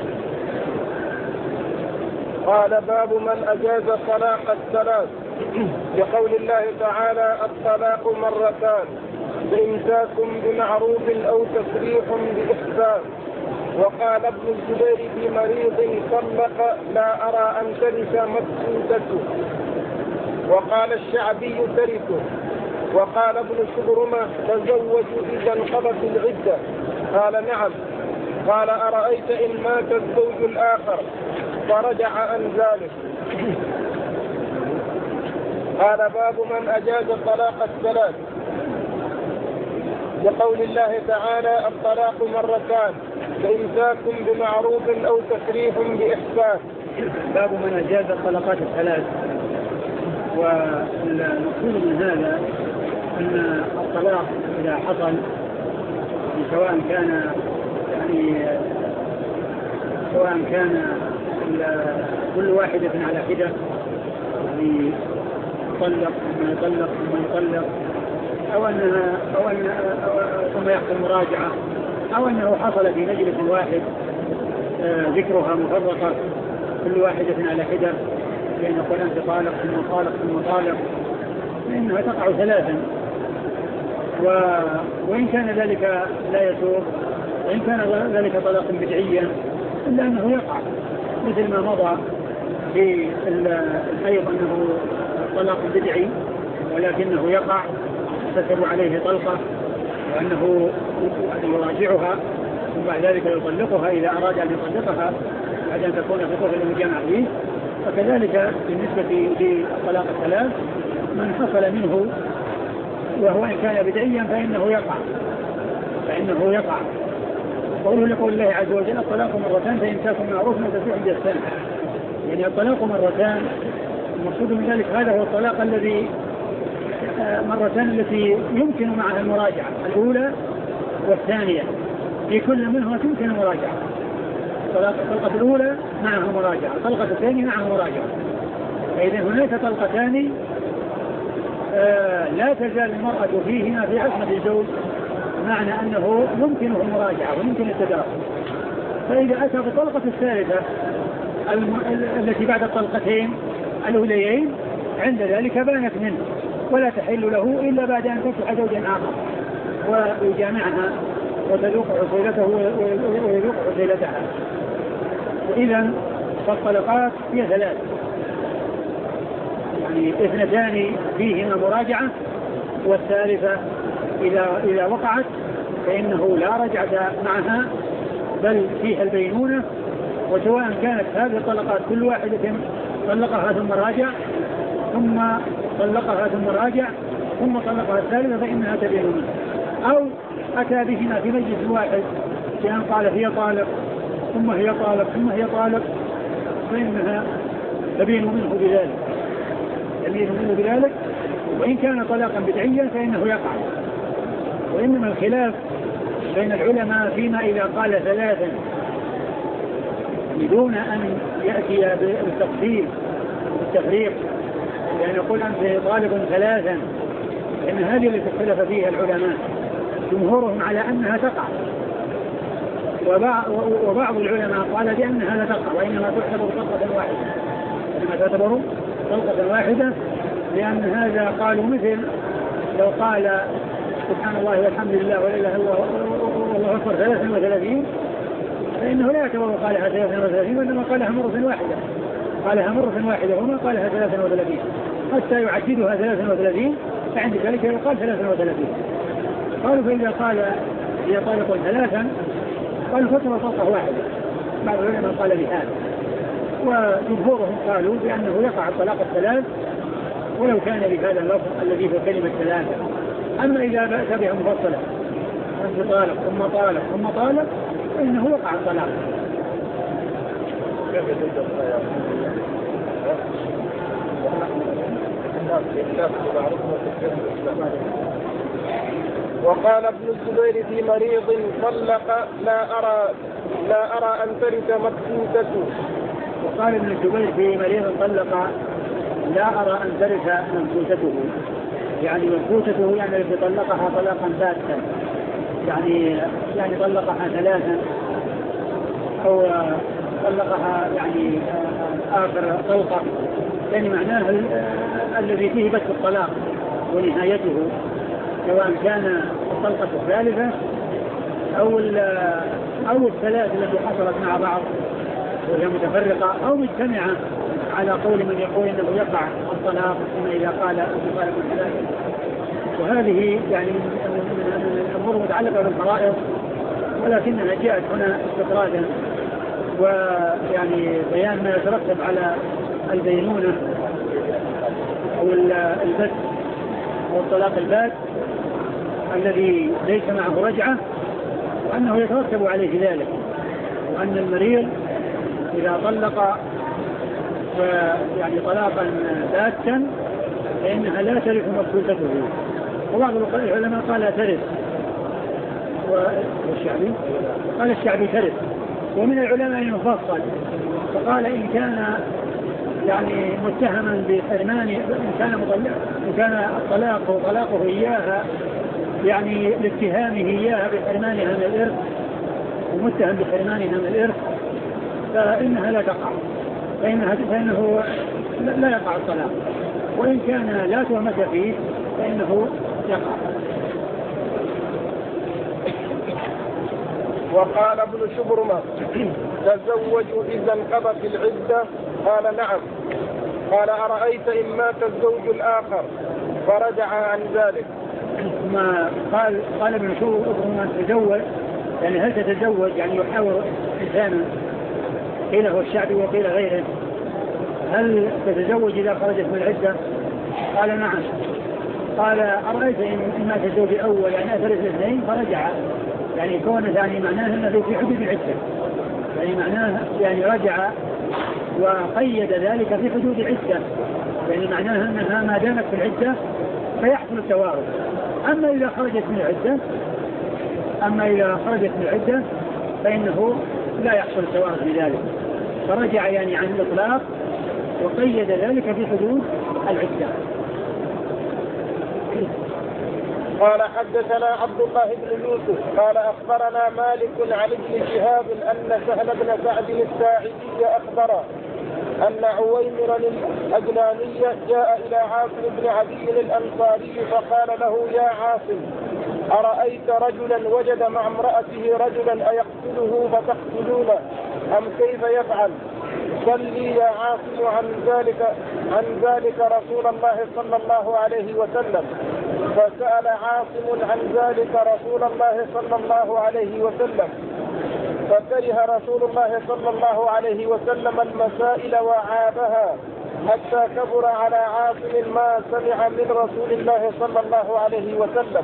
قال باب من أجاز طلاق الثلاث بقول الله تعالى الطلاق مرتان فإمساك بمعروف أو تسريح بإحسان. وقال ابن الزبير في مريض طلق لا أرى أن ترث مفسودته. وقال الشعبي ترثه. وقال ابن شبرمة تزوج إذا انقضت العدة. قال نعم. قال أرأيت إن مات الزوج الآخر فرجع عن ذلك. قال باب من أجاز طلاق الثلاث بقول الله تعالى الطلاق مرتان فإمساك بمعروف أو تسريح بإحسان. باب من أجاز الطلقات الثلاث. والمقصود من هذا أن الطلاق إذا حصل سواء كان يعني سواء كان كل واحدة على حدة يعني يطلق ثم يطلق ثم يطلق أو أنها أو أن ثم يحصل مراجعة أو أنه حصل في مجلس واحد ذكرها مفرقة كل واحدة على حدة لأن يقول أنت طالق ثم طالق ثم طالق فإنها تقع ثلاثا. و... وإن كان ذلك لا يسوق وإن كان ذلك طلاق بدعيا إلا أنه يقع مثل ما مضى في الحيض أنه طلاق بدعي ولكنه يقع تكتب عليه طلقة وأنه يراجعها ثم بعد ذلك يطلقها إذا أراد أن يطلقها بعد أن تكون في طفل المجامع فيه. فكذلك بالنسبة للطلاق الثلاث من حصل منه وهو إن كان بدعيا فإنه يقع فإنه يقع قوله لقول الله عز وجل الطلاق مرتان فإمساك بمعروف أو تسريح بإحسان. يعني الطلاق مرتان المقصود من ذلك هذا هو الطلاق الذي مرتان التي يمكن معها المراجعة الأولى والثانية في كل منها تمكن المراجعة. الطلقة الأولى معها مراجعة الطلقة الثانية معها مراجعة. فإذا هناك طلقتان آه لا تزال المرأة فيهما في عصمة الزوج، معنى أنه يمكنه المراجعة ويمكن التدارك. فإذا أتى بالطلقة الثالثة الم... التي بعد الطلقتين الأوليين عند ذلك بانت منه ولا تحل له إلا بعد أن تنكح زوجا آخر ويجامعها وتذوق عصيلته ويذوق عصيلتها. إذن فالطلقات هي ثلاث، يعني اثنتان فيهما مراجعة، والثالثة إذا إذا وقعت فإنه لا رجعة معها بل فيها البينونة. وسواء كانت هذه الطلقات كل واحدة طلقها ثم راجع ثم طلقها ثم راجع ثم طلقها الثالثة فإنها تبين منه، أو أتى بهما في مجلس واحد بأن قال هي طالق ثم هي طالق ثم هي طالق فإنها تبين منه بذلك تبين منه بذلك وإن كان طلاقا بدعيا فإنه يقع. وإنما الخلاف بين العلماء فيما إذا قال ثلاثا دون أن يأتي بالتفصيل والتفريق، يعني يقول أنت طالق ثلاثا، لأن هذه التي اختلف فيها العلماء جمهورهم على أنها تقع، وبعض العلماء قال بأنها لا تقع وإنما تعتبر طلقة واحدة إنما تعتبر طلقة واحدة لأن هذا قالوا مثل لو قال سبحان الله والحمد لله ولا إله إلا الله والله أكبر ثلاثا وثلاثين فإنه لا يعتبر قالها ثلاثا وثلاثين وإنما قالها مرة واحدة قالها مرة واحدة وما قالها ثلاثا وثلاثين حتى يعددها ثلاثا وثلاثين فعند ذلك يقال ثلاثا وثلاثين. قالوا فإذا قال هي طالق ثلاثا قالوا فترة طلقة واحدة. بعض العلماء قال بهذا وجمهورهم قالوا بأنه يقع الطلاق الثلاث ولو كان بهذا اللفظ الذي في كلمة ثلاثة. أما إذا بأت بها مفصلة أنت طالق ثم طالق ثم طالق فإنه وقع الطلاق. وقال ابن الزبير في مريض طلق لا أرى لا أرى أن ترث مكفوتته. وقال ابن الزبير في مريض طلق لا أرى أن ترث مكفوتته، يعني مكفوتته يعني التي طلقها طلاقا باتا، يعني يعني طلقها ثلاثا أو طلقها يعني آخر طلقة، يعني معناه الذي فيه بس الطلاق ونهايته، سواء كان الطلقة الثالثة أو أو الثلاث التي حصلت مع بعض وهي متفرقة أو مجتمعة على قول من يقول إنه يقع الطلاق فيما إذا قال طالق ثلاثة. وهذه يعني من الأمور متعلقة بالفرائض ولكنها جاءت هنا استطرادا ويعني بيان ما يترتب على البينونة أو البت أو الطلاق البات الذي ليس معه رجعة، وأنه يترتب عليه ذلك، وأن المريض إذا طلق يعني طلاقا باتا فإنها لا ترث مكفوتته. وبعض العلماء قال ترث والشعبي قال الشعبي ترث. ومن العلماء المفصل فقال إن كان يعني متهما بحرمان إن كان مطلق إن كان الطلاق وطلاقه إياها يعني لاتهامه إياها بحرمانها من الإرث ومتهم بحرمانها من الإرث فإنها لا تقع فإنها فإنه لا يقع الطلاق، وإن كان لا تهمة فيه فإنه يقع. وقال ابن شبرمة تزوجوا إذا انقضت العدة؟ قال نعم. قال أرأيت إن مات الزوج الآخر فرجع عن ذلك؟ ما قال قال ابن شبرمة تزوج يعني هل تتزوج يعني يحاور إنسانا، قيل هو الشعبي وقيل غيره، هل تتزوج إذا خرجت من العدة؟ قال نعم. قال أرأيت إن مات الزوج الأول يعني أثر الاثنين فرجع، يعني كون ثاني معناه أنه في حدود العدة، يعني معناه يعني رجع وقيد ذلك في حدود العدة، يعني معناه أنها ما دامت في العدة فيحصل التوارث. أما إذا خرجت من العدة أما إذا خرجت من العدة فإنه لا يحصل التوارث بذلك، فرجع يعني عن الإطلاق وقيد ذلك في حدود العدة. قال حدثنا عبد الله بن يوسف قال أخبرنا مالك عن ابن شهاب أن سهل بن سعد الساعدي أخبره أن عويمرا الأجلاني جاء إلى عاصم بن عدي الأنصاري فقال له يا عاصم أرأيت رجلا وجد مع امرأته رجلا أيقتله فتقتلونه أم كيف يفعل؟ قل لي يا عاصم عن ذلك عن ذلك رسول الله صلى الله عليه وسلم. فسأل عاصم عن ذلك رسول الله صلى الله عليه وسلم فكره رسول الله صلى الله عليه وسلم المسائل وعابها حتى كبر على عاصم ما سمع من رسول الله صلى الله عليه وسلم.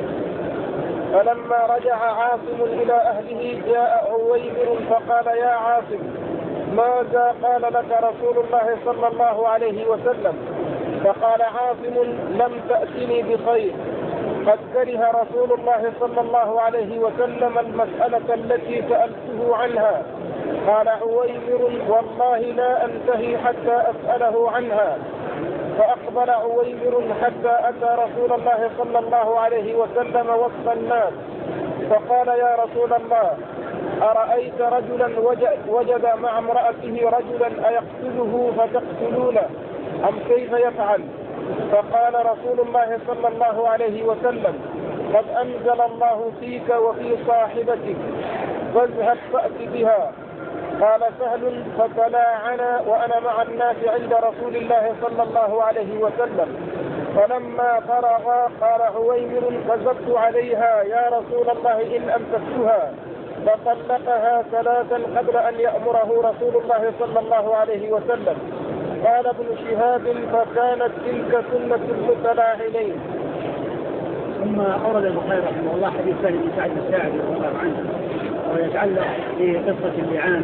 فلما رجع عاصم إلى أهله جاء عويمر فقال يا عاصم ماذا قال لك رسول الله صلى الله عليه وسلم؟ فقال عاصم لم تأتني بخير، قد كره رسول الله صلى الله عليه وسلم المسألة التي سألته عنها. قال عويمر والله لا أنتهي حتى أسأله عنها. فأقبل عويمر حتى أتى رسول الله صلى الله عليه وسلم وسط الناس فقال يا رسول الله أرأيت رجلا وجد مع امرأته رجلا أيقتله فتقتلونه أم كيف يفعل؟ فقال رسول الله صلى الله عليه وسلم قد أنزل الله فيك وفي صاحبتك فاذهب فأت بها. قال سهل فتلاعنا وأنا مع الناس عند رسول الله صلى الله عليه وسلم. فلما فرغا قال عويمر كذبت عليها يا رسول الله إن أمسكتها. فطلقها ثلاثا قبل أن يأمره رسول الله صلى الله عليه وسلم. قال ابن شهاب فكانت تلك سنة المتلاعنين. ثم أورد البخاري رحمه الله حديث سهل بن سعد الساعدي رضي الله عنه ويتعلق بقصة اللعان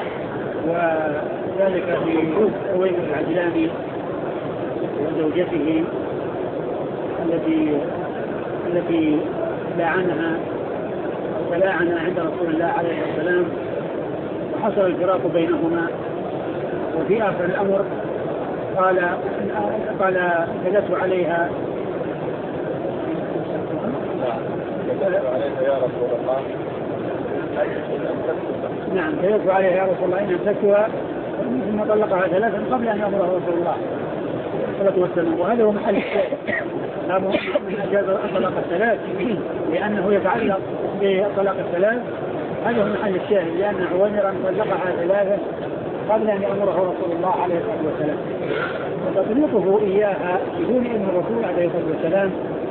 وذلك في عويمر العجلاني وزوجته التي التي لاعنها تلاعن عند رسول الله عليه السلام وحصل الفراق بينهما. وفي آخر الأمر قال قال كذبت عليها يا رسول الله نعم كذبت عليها يا رسول الله إن أمسكتها ثم طلقها ثلاثا قبل أن يأمره رسول الله صلى الله عليه وسلم. وهذا هو محل الشيء من أجاز الطلاق الثلاث لأنه يتعلق بطلاق الثلاث. هذا هو محل الشاهد لأن عويمرا طلقها ثلاثا قبل أن يأمره رسول الله عليه الصلاة والسلام. وتطلقه إياها بدون إذن الرسول عليه الصلاة والسلام.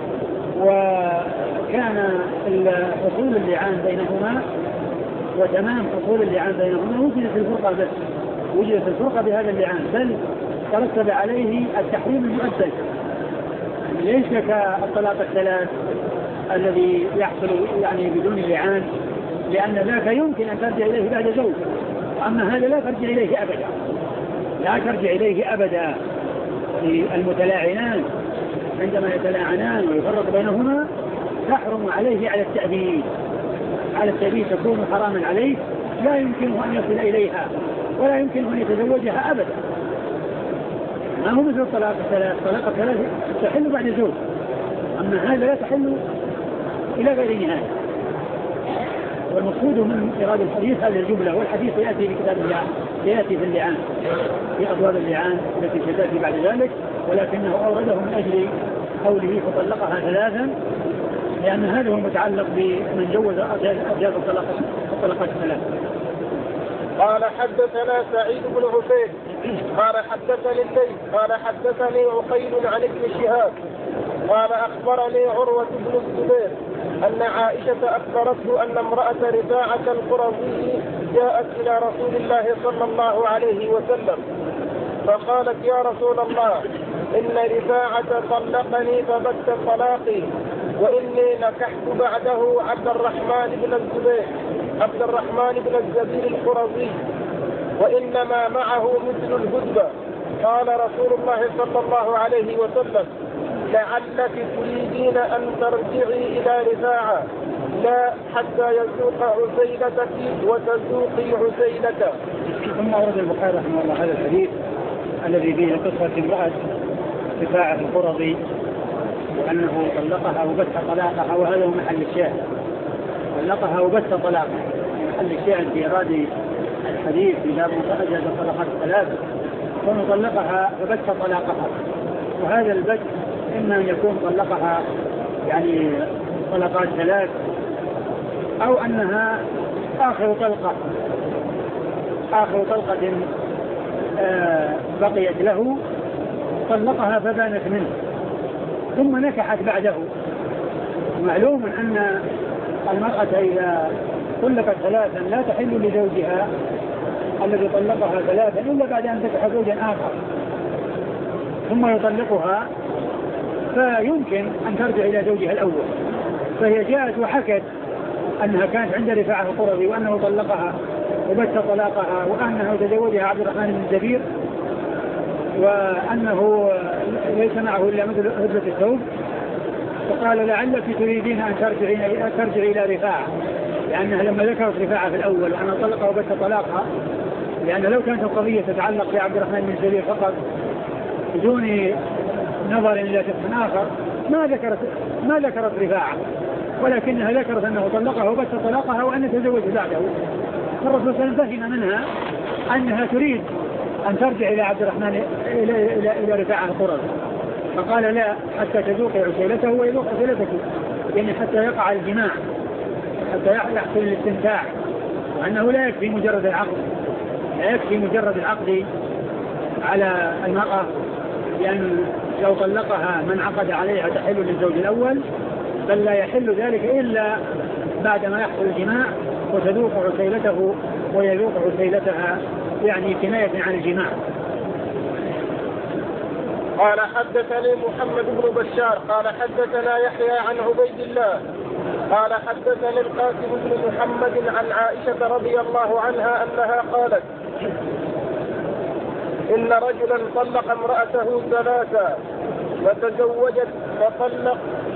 وكان حصول اللعان بينهما وتمام حصول اللعان بينهما وجدت الفرقة بس وجدت الفرقة بهذا اللعان بل ترتب عليه التحريم المؤبد ليس كالطلاق الثلاث الذي يحصل يعني بدون اللعان لأن ذاك يمكن أن ترجع إليه بعد زوج. أما هذا لا ترجع إليه أبدا لا ترجع إليه أبدا. المتلاعنان عندما يتلاعنان ويفرق بينهما تحرم عليه على التأبيد على التأبيد تكون حراما عليه لا يمكنه أن يصل إليها ولا يمكنه أن يتزوجها أبدا. ما هو مثل الطلاق الثلاث. طلاق الثلاث تحل بعد زوج أما هذا لا تحل إلى غير نهاية. والمقصود من إرادة الحديث هذه الجملة والحديث يأتي في كتاب اللعان يأتي في اللعان في أبواب اللعان التي ستأتي بعد ذلك ولكنه أورده من أجل قوله فطلقها ثلاثا لأن هذا هو متعلق بمن جوز أجاز الطلاق الثلاث. قال حدثنا سعيد بن عفيف قال حدثني الليث قال حدثني عقيل عن ابن شهاب قال أخبرني عروة بن الزبير أن عائشة أخبرته أن امرأة رفاعة القرظي جاءت إلى رسول الله صلى الله عليه وسلم فقالت يا رسول الله إن رفاعة طلقني فبت طلاقي وإني نكحت بعده عبد الرحمن بن الزبير عبد الرحمن بن الزبير القرظي وإنما معه مثل الهدبة. قال رسول الله صلى الله عليه وسلم لعلك تريدين أن ترجعي إلى رفاعة لا حتى يذوق عسيلتك وتذوقي عسيلته. ثم أورد البخاري رحمه الله هذا الحديث الذي فيه قصة امرأة رفاعة القرظي وأنه طلقها وبث طلاقها، وهذا هو محل الشاهد، طلقها وبث طلاقها محل الشاهد في إرادة الحديث في باب متأجل الطلاقات الثلاث، فنطلقها وبث طلاقها. وهذا البث إما أن يكون طلقها يعني طلقات ثلاث، أو أنها آخر طلقة آخر طلقة آه بقيت له طلقها فبانت منه ثم نكحت بعده. معلوم أن المرأة إذا طلقت ثلاثا لا تحل لزوجها الذي طلقها ثلاثا إلا بعد أن تنكح زوجا آخر ثم يطلقها، فيمكن أن ترجع إلى زوجها الأول. فهي جاءت وحكت أنها كانت عند رفاعة القرظي وأنه طلقها وبث طلاقها وأنه تزوجها عبد الرحمن بن الزبير وأنه ليس معه إلا مثل هدبة الثوب، فقال لعلك تريدين أن ترجعي إلى رفاعة، لأنها لما ذكرت رفاعة في الأول وأنها طلقها وبث طلاقها، لأن لو كانت القضية تتعلق بعبد الرحمن بن الزبير فقط بدون نظر إلى شخص آخر ما ذكرت ما ذكرت رفاعة، ولكنها ذكرت أنه طلقها وبث طلاقها وأن تزوج بعده. فالرسول صلى الله عليه وسلم فهم منها أنها تريد أن ترجع إلى عبد الرحمن إلى, إلى, إلى رفاعة القرظي، فقال لا حتى تذوقي عسيلته ويذوق عسيلتك، يعني حتى يقع الجماع، حتى يحصل الاستمتاع، وأنه لا يكفي مجرد العقد لا يكفي مجرد العقد على المرأة، لأن لو طلقها من عقد عليها تحل للزوج الأول، بل لا يحل ذلك إلا بعدما يحصل الجماع وتذوق عسيلته ويذوق عسيلتها، يعني كناية عن الجماع. قال حدثني محمد بن بشار قال حدثنا يحيى عن عبيد الله قال حدثني القاسم بن محمد عن عائشة رضي الله عنها أنها قالت إن رجلا طلق امرأته ثلاثا وتزوجت فطلق،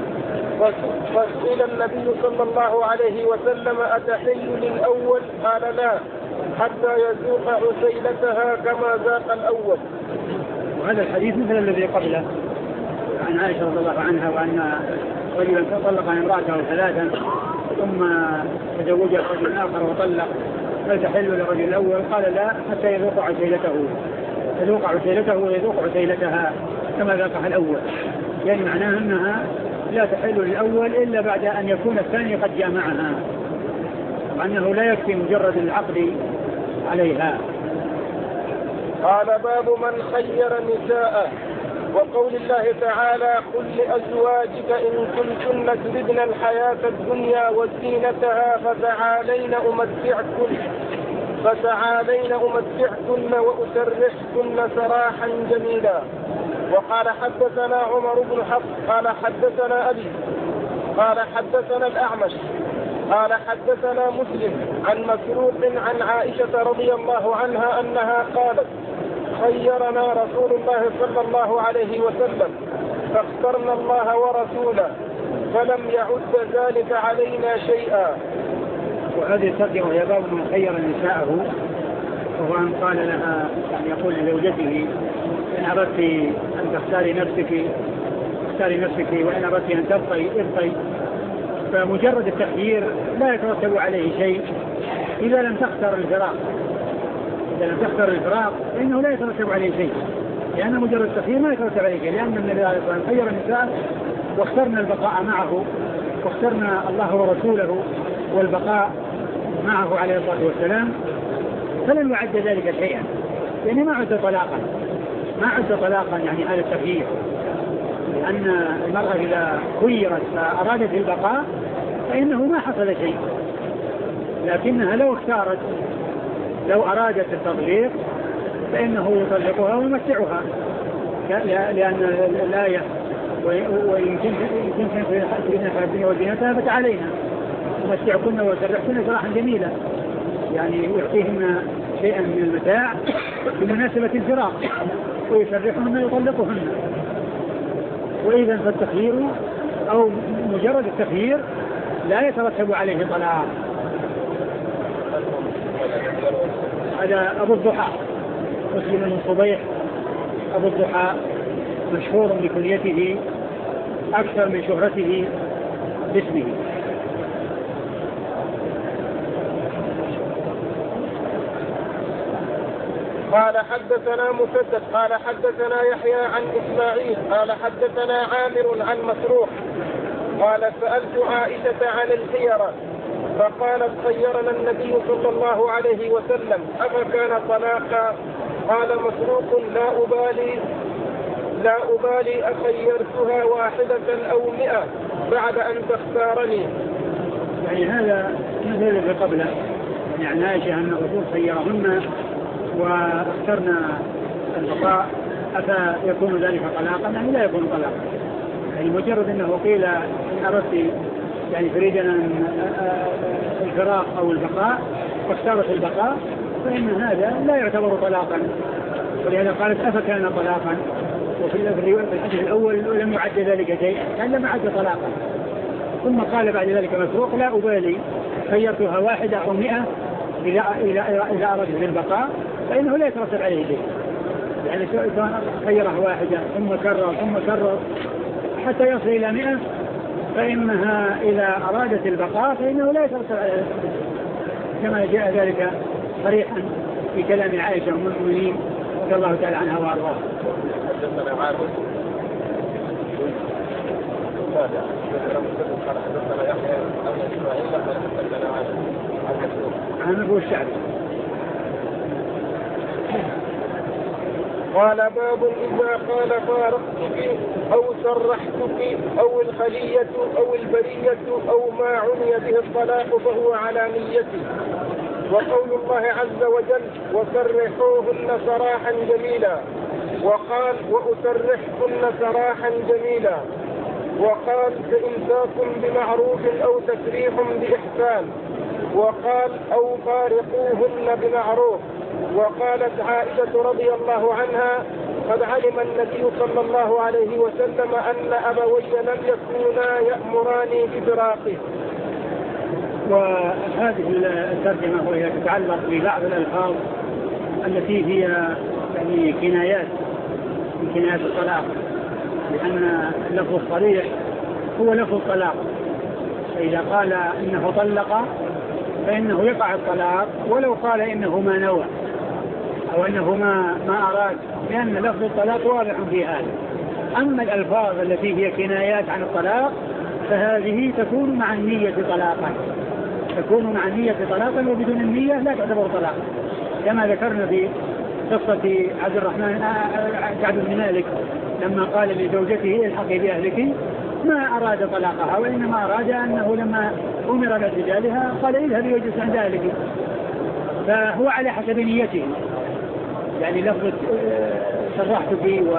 فسئل النبي صلى الله عليه وسلم أتحل للأول؟ قال لا حتى يذوق عسيلتها كما ذاق الأول. وهذا الحديث مثل الذي قبله عن عائشة رضي الله عنها وأن رجلا طلق امرأته ثلاثا ثم تزوج رجل آخر وطلق فتحل للرجل الأول، قال لا حتى يذوق عسيلته يذوق عسيلته ويذوق عسيلتها كما ذاقها الأول، يعني معناه أنها لا تحل للأول إلا بعد أن يكون الثاني قد جامعها، وأنه لا يكفي مجرد العقد عليها. قال باب من خير نساءه، وقول الله تعالى قل لأزواجك إن كنتن تردن الحياة الدنيا وزينتها فتعالين أمتعكن فتعالين أمتعكن وأسرحكن سراحا جميلا. وقال حدثنا عمر بن حفص قال حدثنا أبي قال حدثنا الأعمش قال حدثنا مسلم عن مسروق عن عائشة رضي الله عنها أنها قالت خيرنا رسول الله صلى الله عليه وسلم فاخترنا الله ورسوله فلم يعد ذلك علينا شيئا. وهذه الترجمة هي باب من خير نساءه، وهو أن قال لها يعني يقول لزوجته إن أردت أن تختاري نفسك اختاري نفسك وإن أردت أن تبقي ابقي. فمجرد التخيير لا يترتب عليه شيء إذا لم تختار الفراق، إذا لم تختار الفراق فإنه لا يترتب عليه شيء، لأن مجرد التخيير ما يترتب عليه شيء، لأن النبي عليه الصلاة والسلام خير النساء واخترنا البقاء معه واخترنا الله ورسوله والبقاء معه عليه الصلاة والسلام، فلن يعد ذلك شيئا، يعني ما عد طلاقا ما عد طلاقا يعني هذا التخيير، لأن المرأة إذا خيرت فأرادت البقاء فإنه ما حصل شيء، لكنها لو اختارت لو أرادت التطليق فإنه يطلقها ويمتعها، لأن الآية وإن كنتن حابين وزينتها فتعالينا يمتعكن ويسرحكن سراحا جميلا، يعني يعطيهن شيئا من المتاع بمناسبة الفراق ويسرحهن ويطلقهن. وإذا فالتخيير أو مجرد التخيير لا يترتب عليه طلاق. هذا أبو الضحى مسلم بن صبيح أبو الضحى مشهور بكنيته أكثر من شهرته باسمه. قال حدثنا مسدد قال حدثنا يحيى عن إسماعيل قال حدثنا عامر عن مسروق قال سألت عائشة عن الخيرة فقالت خيرنا النبي صلى الله عليه وسلم أفكان طلاقا؟ قال مسروق لا أبالي لا أبالي أخيرتها واحدة أو مئة بعد أن تختارني. يعني هذا مثل الذي قبله، يعني عائشة أن الرسول خيرهن واخترنا البقاء أفيكون ذلك طلاقا؟ يعني لا يكون طلاقا، يعني مجرد أنه قيل إن أردت يعني تريدنا الفراق أو البقاء واختارت البقاء فإن هذا لا يعتبر طلاقا، ولهذا قالت أفكان طلاقا، وفي الحديث الأول لم يعد ذلك شيء كان لم يعد طلاقا. ثم قال بعد ذلك مسروق لا أبالي خيرتها واحدة أو مئة إذا إذا أردت البقاء فإنه لا يترتب عليه شيء، يعني خيره واحدة ثم كرر ثم كرر حتى يصل إلى مئة فإنها إذا أرادت البقاء فإنه لا يترتب عليه شيء، كما جاء ذلك صريحا في كلام عائشة أم المؤمنين رضي الله تعالى عنها وأرضاها. عامر والشعبي. قال باب إذا قال فارقتك أو سرحتك أو الخلية أو البرية أو ما عني به الطلاق فهو على نيته. وقول الله عز وجل وسرحوهن سراحا جميلا، وقال وأسرحكن سراحا جميلا، وقال فإمساك بمعروف أو تسريح بإحسان، وقال أو فارقوهن بمعروف. وقالت عائشة رضي الله عنها قد علم النبي صلى الله عليه وسلم أن أبوي لم يكونا يأمراني بفراقه. وهذه الترجمة وهي تتعلق ببعض الألفاظ التي هي يعني كنايات من كنايات الطلاق، لأن اللفظ الصريح هو لفظ الطلاق، فإذا قال إنه طلق فإنه يقع الطلاق ولو قال إنه ما نوى أو أنه ما ما أراد، لأن لفظ الطلاق واضح في هذا. أما الألفاظ التي هي كنايات عن الطلاق فهذه تكون مع النية طلاقا، تكون مع النية طلاقا وبدون النية لا تعتبر طلاقا، كما ذكرنا في قصة عبد الرحمن كعب بن مالك لما قال لزوجته الحقي بأهلك ما أراد طلاقها وإنما أراد أنه لما أمر برجالها قال اذهبي واجلسي عند أهلك، فهو على حسب نيته. يعني لفظ سرحتك و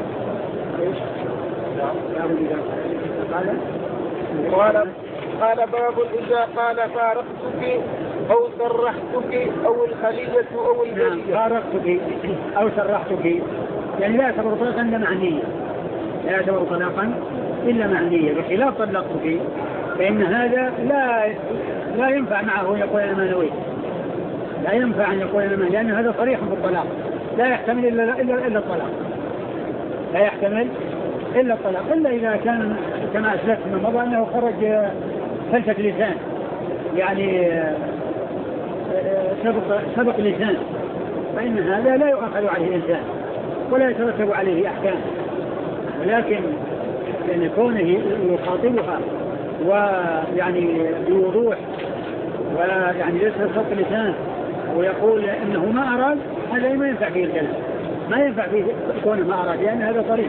قال قال باب إذا قال فارقتك أو سرحتك أو الخلية أو البرية. فارقتك أو سرحتك يعني لا يعتبر طلاقا إلا مع النية، لا يعتبر طلاقا إلا مع النية، بخلاف طلقتك فإن هذا لا لا ينفع معه يقول أنا ما نويت، لا ينفع أن يقول أنا ما، لأن هذا صريح بالطلاق لا يحتمل إلا إلا إلا الطلاق، لا يحتمل إلا الطلاق، إلا إذا كان كما أسلفت من مضى أنه خرج فلسة لسان، يعني سبق سبق لسان، فإن هذا لا يؤخذ عليه الإنسان ولا يترتب عليه أحكام، ولكن لأن كونه يخاطبها ويعني بوضوح ويعني ليس سبق لسان ويقول إنه ما أراد، هذا ما ينفع فيه الكلام، ما ينفع فيه كونه ما أراد، لأن هذا صريح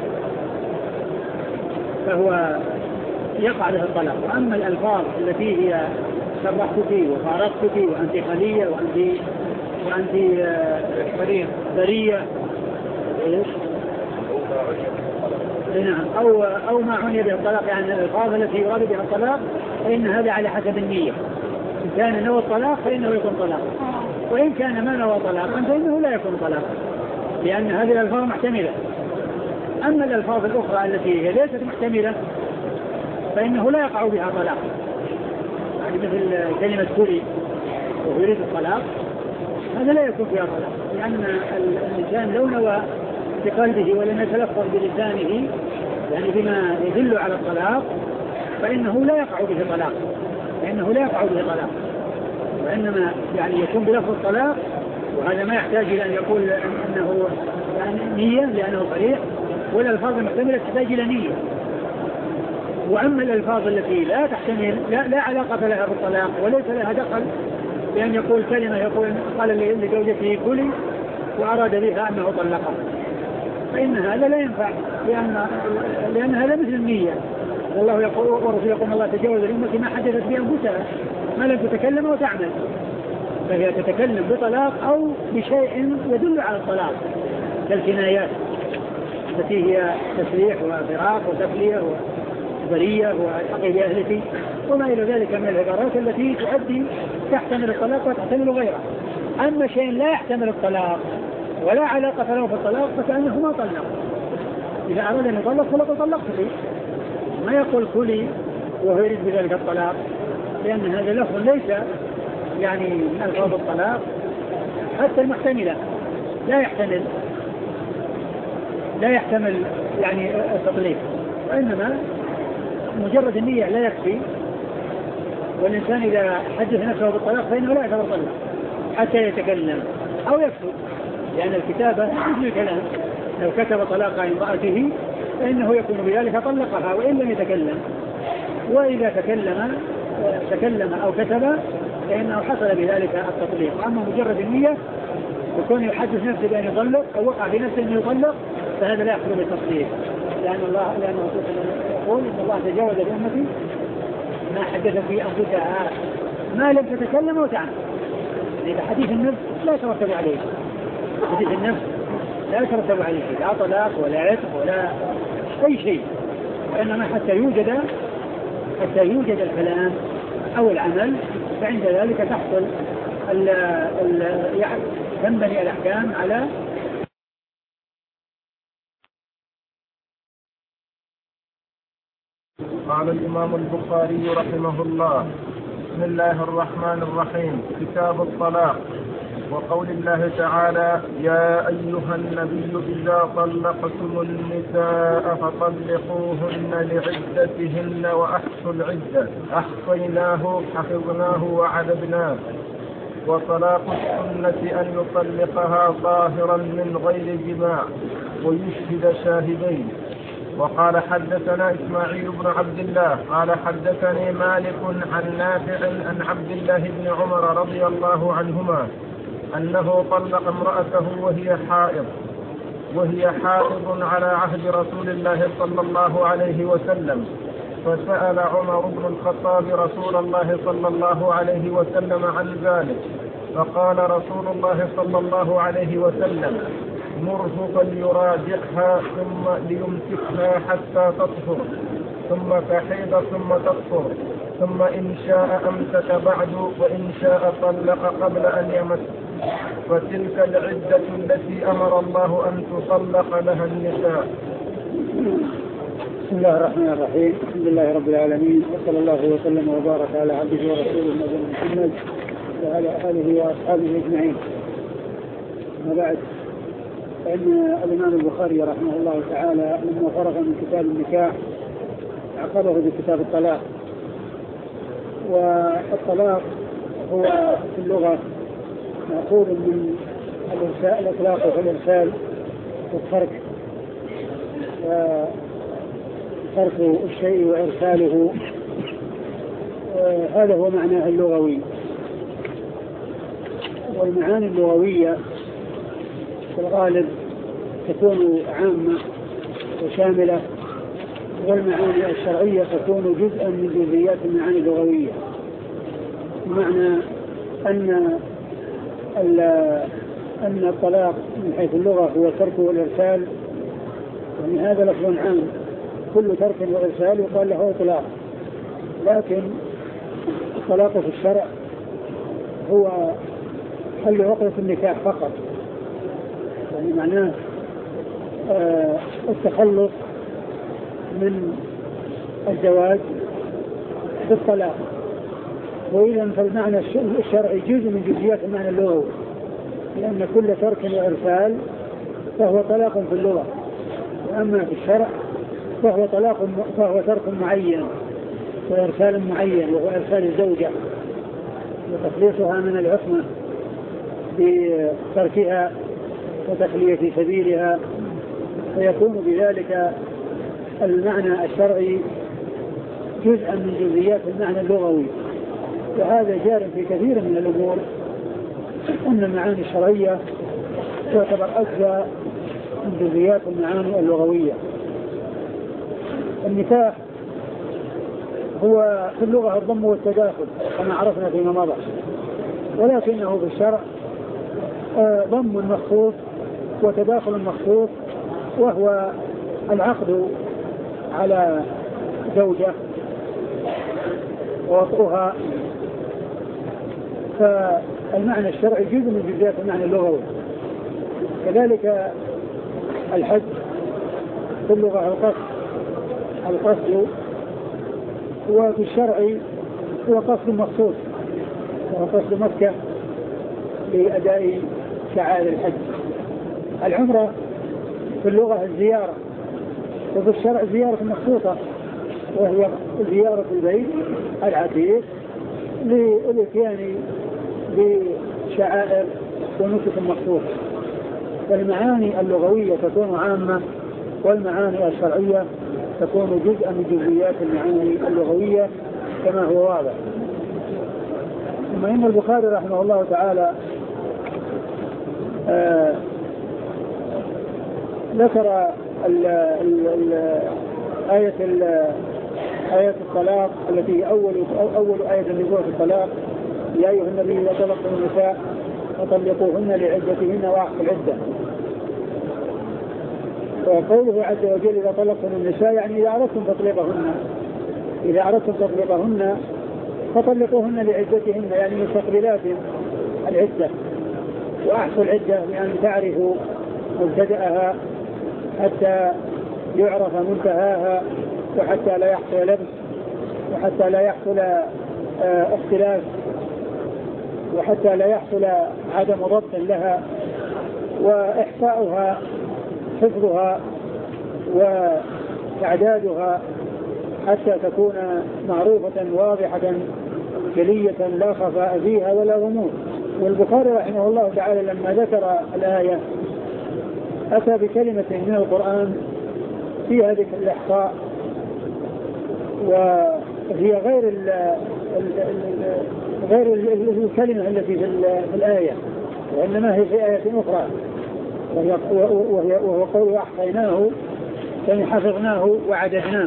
فهو يقع له الطلاق. وأما الألفاظ التي هي سرحتك وفارقتك وأنت خلية وأنت وأنت برية برية نعم أو أو ما عني به الطلاق، يعني الألفاظ التي يراد بها الطلاق فإن هذا على حسب النية، إن كان نوى الطلاق فإنه يكون طلاق، وإن كان ما نوى طلاقا فإنه لا يكون طلاق، لأن هذه الألفاظ محتملة. أما الألفاظ الأخرى التي هي ليست محتملة فإنه لا يقع بها طلاق، يعني مثل كلمة كلي ويريد الطلاق هذا لا يكون فيها طلاق، لأن الإنسان لو نوى بقلبه ولم يتلفظ بلسانه يعني بما يدل على الطلاق فإنه لا يقع به طلاق، فإنه لا يقع به طلاق، وإنما يعني يكون بلفظ الطلاق، وهذا ما يحتاج إلى أن يقول أنه يعني نية لأنه صريح، والألفاظ المحتملة تحتاج إلى نية. وأما الألفاظ التي لا تحتمل لا, لا علاقة لها بالطلاق وليس لها دخل بأن يقول كلمة يقول قال لزوجته كلي وأراد بها أنه طلقها، فإن هذا لا ينفع، لأن, لأن هذا مثل النية. والله يقول ورسول يقول الله تجاوز لأمتي ما حدثت بأنفسها ما لم تتكلم وتعمل، فهي تتكلم بطلاق أو بشيء يدل على الطلاق كالكنايات التي هي تسريح وفراق وتفلية وبرية وحقي بأهلتي وما إلى ذلك من العبارات التي تؤدي تحتمل الطلاق وتحتمل غيرها. أما شيء لا يحتمل الطلاق ولا علاقة له في الطلاق فكأنه ما طلق، إذا أراد أن يطلق فلقد طلقت فيه، ما يقول كلي وهو يريد بذلك الطلاق، لأن هذا لفظ ليس يعني من ألفاظ الطلاق حتى المحتملة لا يحتمل لا يحتمل يعني التطليق، وإنما مجرد النية لا يكفي. والإنسان إذا حدث نفسه بالطلاق فإنه لا يعتبر طلاق حتى يتكلم أو يكتب، لأن الكتابة مثل الكلام، لو كتب طلاق امرأته فإنه يكون بذلك طلقها وإن لم يتكلم، وإذا تكلم تكلم أو كتب فإنه حصل بذلك التطليق. أما مجرد النية يكون يحدث نفسه بأن يطلق أو وقع في نفسه أن يطلق فهذا لا يحصل بالتطليق، لأن الله لأنه يقول إن الله تجاوز لأمتي ما حدث في أنفسها ما لم تتكلم وتعمل. إذا حديث النفس لا يترتب عليه، حديث النفس لا يترتب عليه لا طلاق ولا عتق ولا أي شيء، وإنما حتى يوجد حتى يوجد الكلام أو العمل فعند ذلك تحصل ال ال يعني تنبني الأحكام على قال الإمام البخاري رحمه الله: بسم الله الرحمن الرحيم. كتاب الطلاق. وقول الله تعالى: يا أيها النبي إذا طلقتم النساء فطلقوهن لعدتهن وأحصوا العدة أحصيناه حفظناه وعددناه. وطلاق السنة أن يطلقها ظاهرا من غير جماع ويشهد شاهدين. وقال حدثنا إسماعيل بن عبد الله قال حدثني مالك عن نافع عن عبد الله بن عمر رضي الله عنهما أنه طلق امرأته وهي حائض وهي حائض على عهد رسول الله صلى الله عليه وسلم، فسأل عمر بن الخطاب رسول الله صلى الله عليه وسلم عن ذلك، فقال رسول الله صلى الله عليه وسلم: مره فليراجعها ثم ليمسكها حتى تطهر ثم تحيض ثم تطهر ثم إن شاء أمسك بعد وإن شاء طلق قبل أن يمس، فتلك العدة التي أمر الله أن تطلق لها النساء. بسم الله الرحمن الرحيم. الحمد لله رب العالمين، وصلى الله وسلم وبارك على عبده ورسوله نبينا محمد وعلى آله وأصحابه أجمعين. ما بعد، فإن الإمام البخاري رحمه الله تعالى لما فرغ من كتاب النكاح عقبه بكتاب الطلاق. والطلاق هو في اللغة مأخوذ من الإطلاق والإرسال والترك، ترك الشيء وإرساله، هذا هو معناه اللغوي. والمعاني اللغوية في الغالب تكون عامة وشاملة، والمعاني الشرعية تكون جزءا من جزئيات المعاني اللغوية، بمعنى أن أن الطلاق من حيث اللغة هو الترك والإرسال، يعني هذا لفظ عام، كل ترك وإرسال يقال له طلاق. لكن الطلاق في الشرع هو حل عقدة النكاح فقط، يعني معناه آه التخلص من الزواج بالطلاق. وإذا فالمعنى الشرعي جزء من جزئيات المعنى اللغوي، لأن كل ترك وإرسال فهو طلاق في اللغة، وأما في الشرع فهو طلاق فهو ترك معين وإرسال معين، وهو إرسال الزوجة وتخليصها من العصمة بتركها وتخلية سبيلها، فيكون بذلك المعنى الشرعي جزءا من جزئيات المعنى اللغوي. وهذا جار في كثير من الأمور، أن المعاني الشرعية تعتبر أجزاء من جزئيات المعاني اللغوية. النكاح هو في اللغة الضم والتداخل كما عرفنا فيما مضى، ولكنه في الشرع ضم مخصوص وتداخل مخصوص، وهو العقد على زوجة ووطئها. فالمعنى الشرعي جزء من جزئيات المعنى اللغوي. كذلك الحج في اللغة القصد القصد وفي الشرع هو قصد مخصوص، وهو قصد مكة لأداء شعائر الحج. العمرة في اللغة الزيارة، وفي الشرع زيارة مخصوصة، وهي زيارة البيت العتيق للإتيان بشعائر ونسك مخصوصة. فالمعاني اللغوية تكون عامة، والمعاني الشرعية تكون جزءا من جزئيات المعاني اللغوية كما هو واضح. ثم إن البخاري رحمه الله تعالى آه ذكر ال ال ال آية آية الطلاق التي أول أول آية النبوة في الطلاق: يا أيها النبي إذا طلقتم النساء فطلقوهن لعدتهن وأحصوا العدة. وقوله عز وجل إذا طلقتم النساء يعني إذا أردتم تطلقهن إذا أردتم تطلقهن فطلقوهن لعدتهن، يعني مستقبلات العدة. وأحصوا العدة بأن تعرفوا مبتدأها حتى يعرف منتهاها، وحتى لا يحصل لبس، وحتى لا يحصل اختلاف، وحتى لا يحصل عدم ضبط لها. وإحصاؤها حفظها وإعدادها حتى تكون معروفة واضحة جلية لا خفاء فيها ولا غموض. والبخاري رحمه الله تعالى لما ذكر الآية أتى بكلمة من القرآن فيها ذكر الإحصاء، وهي غير ال ال غير ال الكلمة التي في الآية، وإنما هي في آية أخرى، وهي وهي وهو قول أحصيناه يعني حفظناه وعددناه.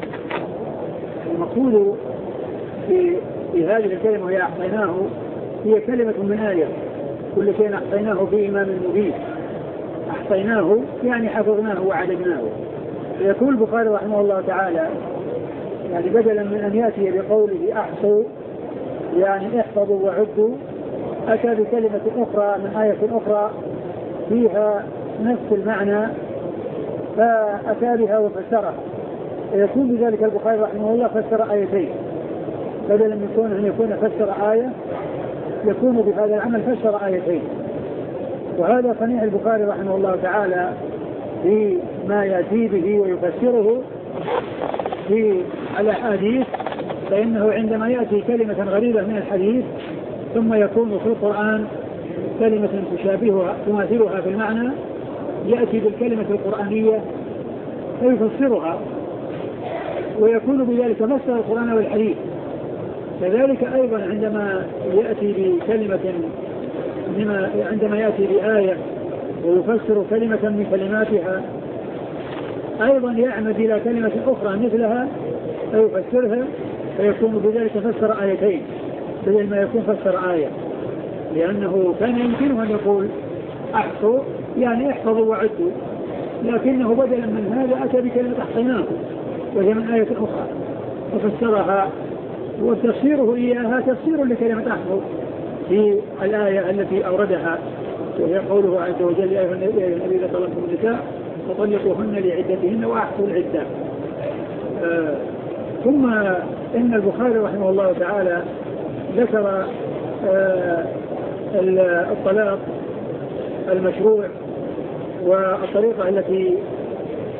المقصود في في هذه الكلمة وهي أحصيناه هي كلمة من آية، كل شيء أحصيناه في إمام مبين. أحصيناه يعني حفظناه وعددناه. يقول البخاري رحمه الله تعالى يعني بدلا من أن يأتي بقوله أحصوا يعني احفظوا وعدوا، أتى بكلمة أخرى من آية أخرى فيها نفس المعنى فأتى بها وفسرها. يكون بذلك البخاري رحمه الله فسر آيتين، بدلا من يكون أن يكون فسر آية يكون بهذا العمل فسر آيتين. وهذا صنيع البخاري رحمه الله تعالى فيما يأتي به ويفسره في الأحاديث، فإنه عندما يأتي كلمة غريبة من الحديث ثم يكون في القرآن كلمة تشابهها تماثلها في المعنى، يأتي بالكلمة القرآنية فيفسرها، ويكون بذلك فسر القرآن والحديث. كذلك أيضا عندما يأتي بكلمة عندما يأتي بآية ويفسر كلمة من كلماتها أيضا يعمد إلى كلمة أخرى مثلها فيفسرها، فيكون بذلك فسر آيتين بدل ما يكون فسر آية، لأنه كان يمكنه أن يقول أحصوا يعني احفظوا وعدوا، لكنه بدلا من هذا أتى بكلمة أحصيناه وهي من آية أخرى ففسرها، وتفسيره إياها تفسير لكلمة أحصوا في الآية التي أوردها، وهي قوله عز وجل: يا أيها النبي إذا طلقتم النساء فطلقوهن لعدتهن وأحصوا العدة. آه ثم إن البخاري رحمه الله تعالى ذكر آه الطلاق المشروع والطريقة التي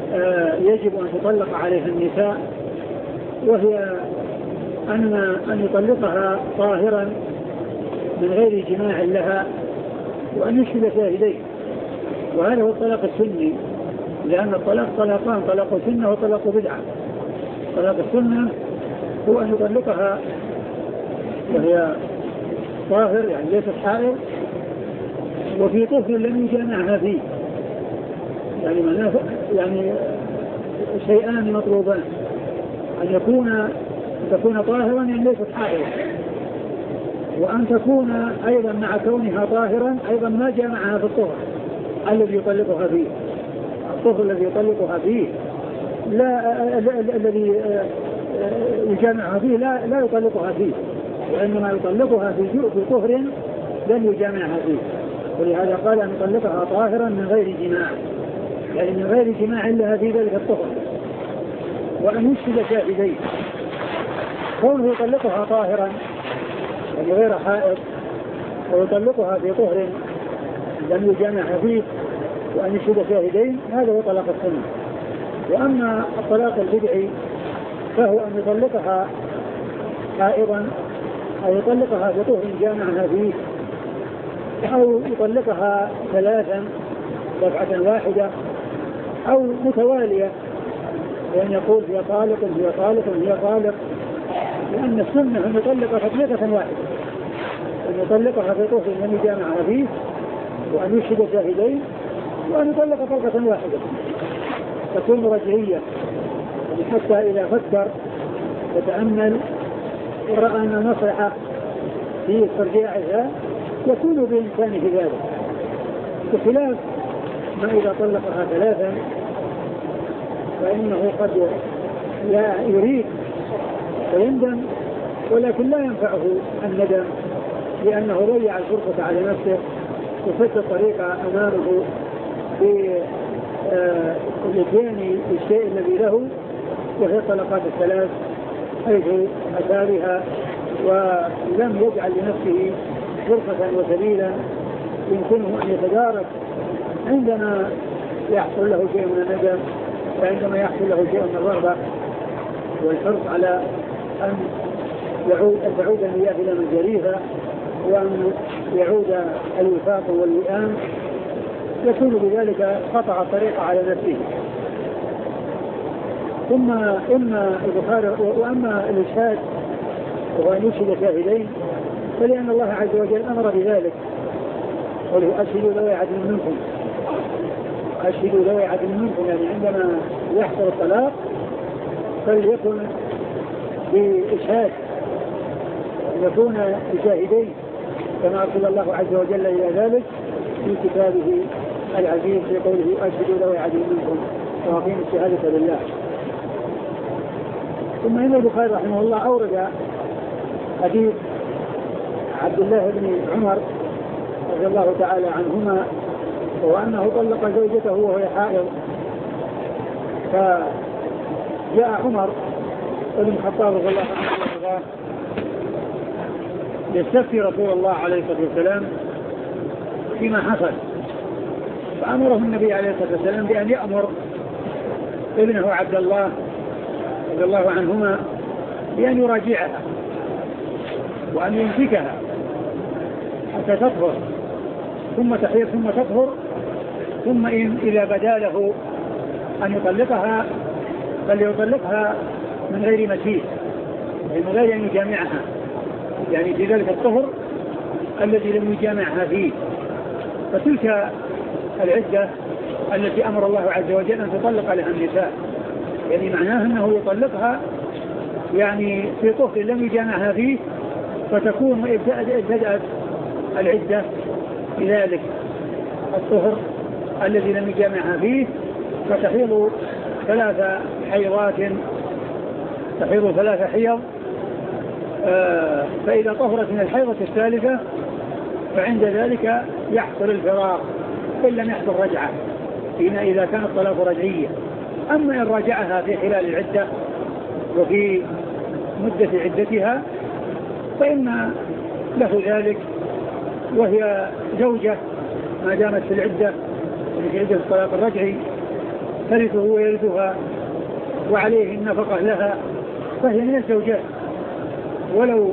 يجب أن تطلق عليها النساء، وهي أن أن يطلقها طاهرا من غير جماع لها وأن يشهد شاهدين، وهذا هو الطلاق السني، لأن الطلاق طلاقان، طلاق سنة وطلاق بدعة. طلاق السنة هو أن يطلقها وهي طاهر يعني ليست حائض وفي طهر لم يجامعها فيه، يعني معناه يعني شيئان مطلوبان، أن يكون أن تكون طاهرا يعني ليست حائض، وأن تكون أيضا مع كونها طاهرا أيضا ما جامعها في الطهر الذي يطلقها فيه. الطهر الذي يطلقها فيه لا الذي يجامعها فيه لا لا يطلقها فيه، وإنما يطلقها في في طهر لم يجامعها فيه، ولهذا قال أن يطلقها طاهرا من غير جماع، يعني من غير جماع لها في ذلك الطهر، وأن يشهد شاهدين. كونه يطلقها طاهرا يعني غير حائض ويطلقها في طهر لم يجامعها فيه وأن يشهد شاهدين، هذا هو طلاق السنة. وأما الطلاق البدعي فهو أن يطلقها حائضا أو يطلقها في طهر جامعها فيه، أو يطلقها ثلاثا دفعة واحدة أو متوالية، وأن يقول هي طالق هي طالق هي طالق، لأن السنة أن يطلقها تطليقة واحدة، أن يطلقها في طهر لم يجامعها فيه وأن يشهد شاهدين وأن يطلق طلقة واحدة تكون رجعية، حتى إذا فكر وتأمل ورأى أن المصلحة في استرجاعها يكون بإمكانه ذلك، بخلاف ما إذا طلقها ثلاثا فإنه قد لا يريد ويندم، ولكن لا ينفعه الندم لأنه ضيع الفرصة على نفسه وفتح الطريق أمامه بالإتيان بالشيء الذي له، وهي الطلقات الثلاث، حيث أتى بها ولم يجعل لنفسه فرصة وسبيلا يمكنه أن يتدارك عندما يحصل له شيء من الندم، وعندما يحصل له شيء من الرغبة والحرص على أن يعود أن تعود المياه إلى مجاريها وأن يعود الوفاق والوئام، يكون بذلك قطع الطريق على نفسه. ثم إما البخاري وأما الإشهاد وهو أن يشهد شاهدين فلأن الله عز وجل أمر بذلك، وله أشهدوا ذوي عدل منكم، أشهدوا ذوي عدل منكم، يعني عندما يحصل الطلاق فليكن بإشهاد يكون بشاهدين كما أرسل الله عز وجل إلى ذلك في كتابه العزيز في قوله أشهدوا ذوي عدل منكم وأقيموا الشهادة لله. ثم إن البخاري رحمه الله أورد حديث عبد الله بن عمر رضي الله تعالى عنهما، وهو أنه طلق زوجته وهي حائض، فجاء عمر بن الخطاب رضي الله عنه يستفتي رسول الله عليه الصلاة والسلام فيما حصل، فأمره النبي عليه الصلاة والسلام بأن يأمر ابنه عبد الله رضي الله عنهما بأن يراجعها وأن يمسكها حتى تطهر ثم تحيض ثم تطهر، ثم إن إذا بدا له أن يطلقها فليطلقها من غير مسيس، من غير أن يجامعها، يعني في ذلك الطهر الذي لم يجامعها فيه. فتلك العدة التي أمر الله عز وجل أن تطلق لها النساء، يعني معناه أنه يطلقها يعني في طهر لم يجامعها فيه، فتكون ابتدأت العدة بذلك الطهر الذي لم يجامعها فيه، فتحيض ثلاث حيضات تحيض ثلاث حيض، آه فإذا طهرت من الحيضة الثالثة فعند ذلك يحصل الفراق إن لم يحصل رجعة، هنا إذا كان الطلاق رجعية. أما إن راجعها في خلال العدة وفي مدة عدتها فإن له ذلك، وهي زوجة ما دامت في العدة في عدة الطلاق الرجعي، ترثه ويرثها وعليه النفقة لها فهي من الزوجات، ولو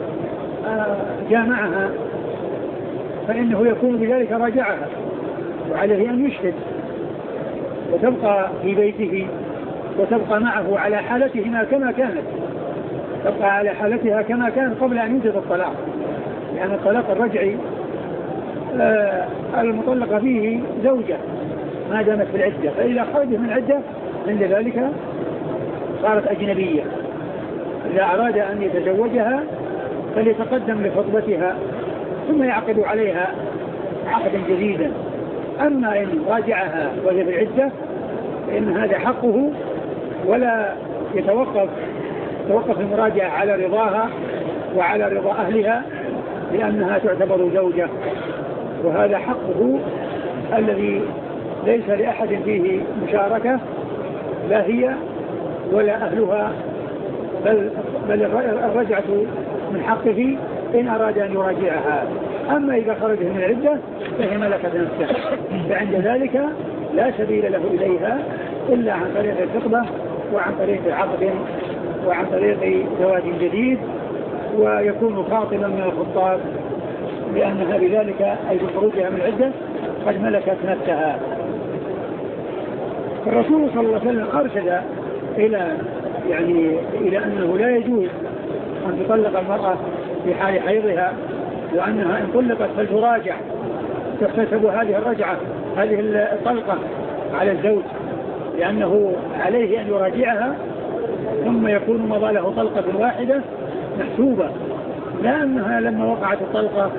جامعها فإنه يكون بذلك راجعها، وعليه أن يشهد وتبقى في بيته وتبقى معه على حالتهما كما كانت، تبقى على حالتها كما كانت قبل أن ينجز الطلاق، لأن الطلاق الرجعي آه المطلقة فيه زوجة ما دامت في العدة، فإذا خرجت من العدة عند ذلك صارت أجنبية. إذا أراد أن يتزوجها فليتقدم لخطبتها ثم يعقد عليها عقدا جديدا. أما إن راجعها وهي في العدة فإن هذا حقه، ولا يتوقف توقف المراجعة على رضاها وعلى رضا أهلها، لأنها تعتبر زوجة، وهذا حقه الذي ليس لأحد فيه مشاركة، لا هي ولا أهلها، بل, بل الرجعة من حقه إن أراد أن يراجعها. أما إذا خرجت من العدة فهي ملكة نفسها، فعند ذلك لا سبيل له إليها إلا عن طريق الخطبة وعن طريق عقد وعن طريق زواج جديد، ويكون خاطبا من الخطاب، لأنها بذلك أي بخروجها من العدة قد ملكت نفسها. الرسول صلى الله عليه وسلم أرشد إلى يعني إلى أنه لا يجوز أن تطلق المرأة في حال حيضها، وأنها إن طلقت فلتراجع، تحتسب هذه الرجعة هذه الطلقة على الزوج، لأنه عليه أن يراجعها ثم يكون مضى له طلقة واحدة محسوبة، لا أنها لما وقعت الطلقة